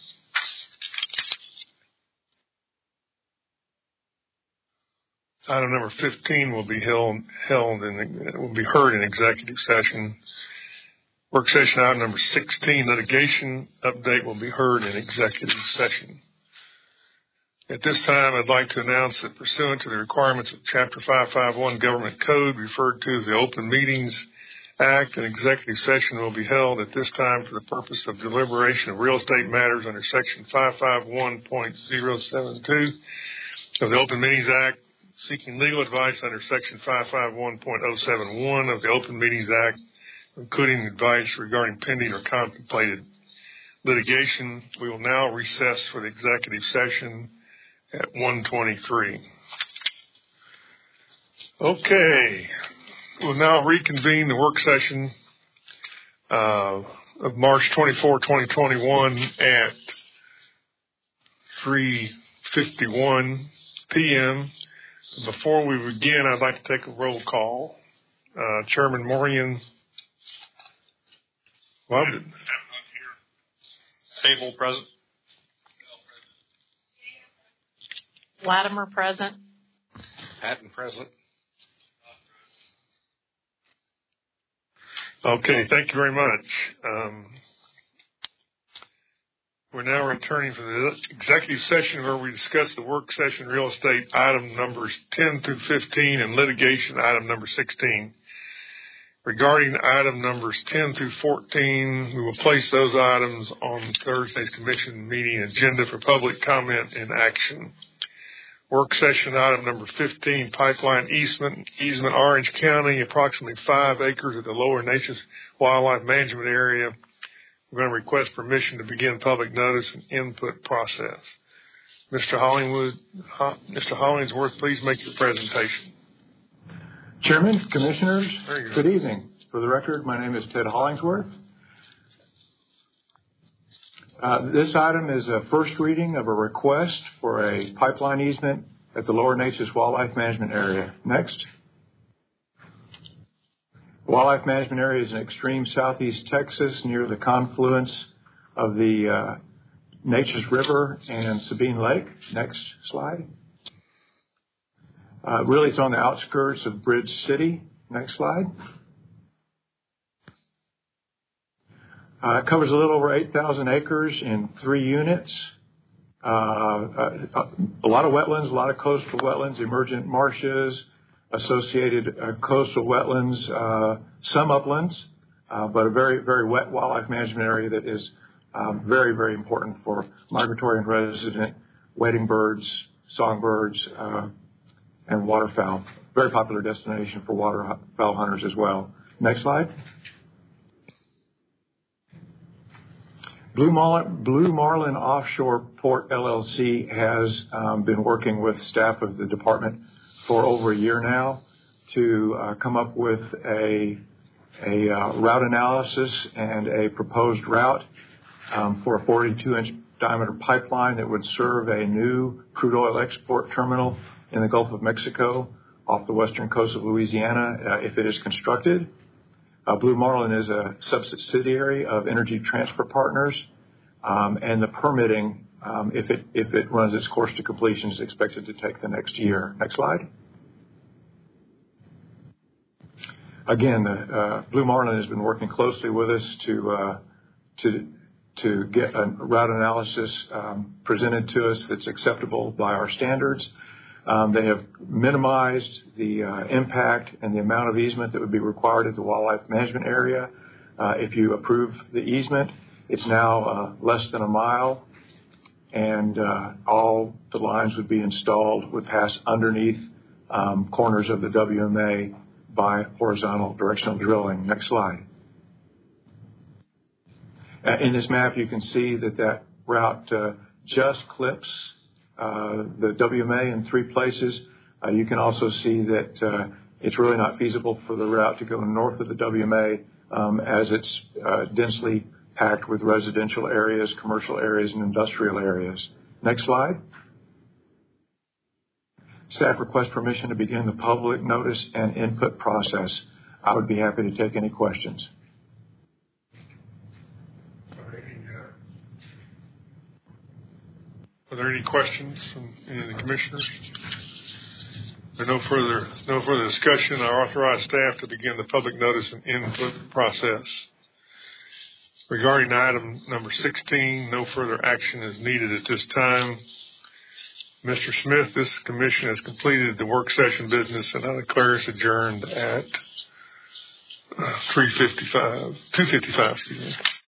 Item number 15 will be heard in executive session. Work session item number 16, litigation update, will be heard in executive session. At this time, I'd like to announce that pursuant to the requirements of Chapter 551 Government Code, referred to as the Open Meetings Act, an executive session will be held at this time for the purpose of deliberation of real estate matters under Section 551.072 of the Open Meetings Act, seeking legal advice under Section 551.071 of the Open Meetings Act, including advice regarding pending or contemplated litigation. We will now recess for the executive session at 1:23. Okay, we'll now reconvene the work session of March 24, 2021 at 3:51 p.m. Before we begin, I'd like to take a roll call. Chairman Morian. Well, Abel present. Latimer present. Patton present. Okay, thank you very much. We're now returning for the executive session where we discuss the work session real estate item numbers 10 through 15 and litigation item number 16. Regarding item numbers 10 through 14, we will place those items on Thursday's commission meeting agenda for public comment and action. Work session item number 15, pipeline easement, Orange County, approximately 5 acres at the Lower Neches Wildlife Management Area. We're going to request permission to begin public notice and input process. Mr. Hollingsworth, please make your presentation. Chairman, Commissioners, good evening. For the record, my name is Ted Hollingsworth. This item is a first reading of a request for a pipeline easement at the Lower Neches Wildlife Management Area. Next. The Wildlife Management Area is in extreme southeast Texas near the confluence of the Neches River and Sabine Lake. Next slide. Really, it's on the outskirts of Bridge City. Next slide. It covers a little over 8,000 acres in 3 units. A lot of wetlands, a lot of coastal wetlands, emergent marshes, associated coastal wetlands, some uplands, but a very, very wet wildlife management area that is very, very important for migratory and resident wading birds, songbirds, and waterfowl. Very popular destination for waterfowl hunters as well. Next slide. Blue Marlin Offshore Port LLC has been working with staff of the department for over a year now to come up with a route analysis and a proposed route for a 42-inch diameter pipeline that would serve a new crude oil export terminal in the Gulf of Mexico off the western coast of Louisiana if it is constructed. Blue Marlin is a subsidiary of Energy Transfer Partners, and the permitting, if it runs its course to completion, is expected to take the next year. Next slide. Again, Blue Marlin has been working closely with us to get a route analysis presented to us that's acceptable by our standards. They have minimized the impact and the amount of easement that would be required at the wildlife management area. If you approve the easement, it's now less than a mile, and all the lines would be installed, would pass underneath corners of the WMA by horizontal directional drilling. Next slide. In this map, you can see that route just clips the WMA in 3 places. You can also see that it's really not feasible for the route to go north of the WMA as it's densely packed with residential areas, commercial areas, and industrial areas. Next slide. Staff requests permission to begin the public notice and input process. I would be happy to take any questions. Are there any questions from any of the commissioners? If there is no further discussion, I authorize staff to begin the public notice and input process. Regarding item number 16, no further action is needed at this time. Mr. Smith, this commission has completed the work session business, and I declare us adjourned at 2:55.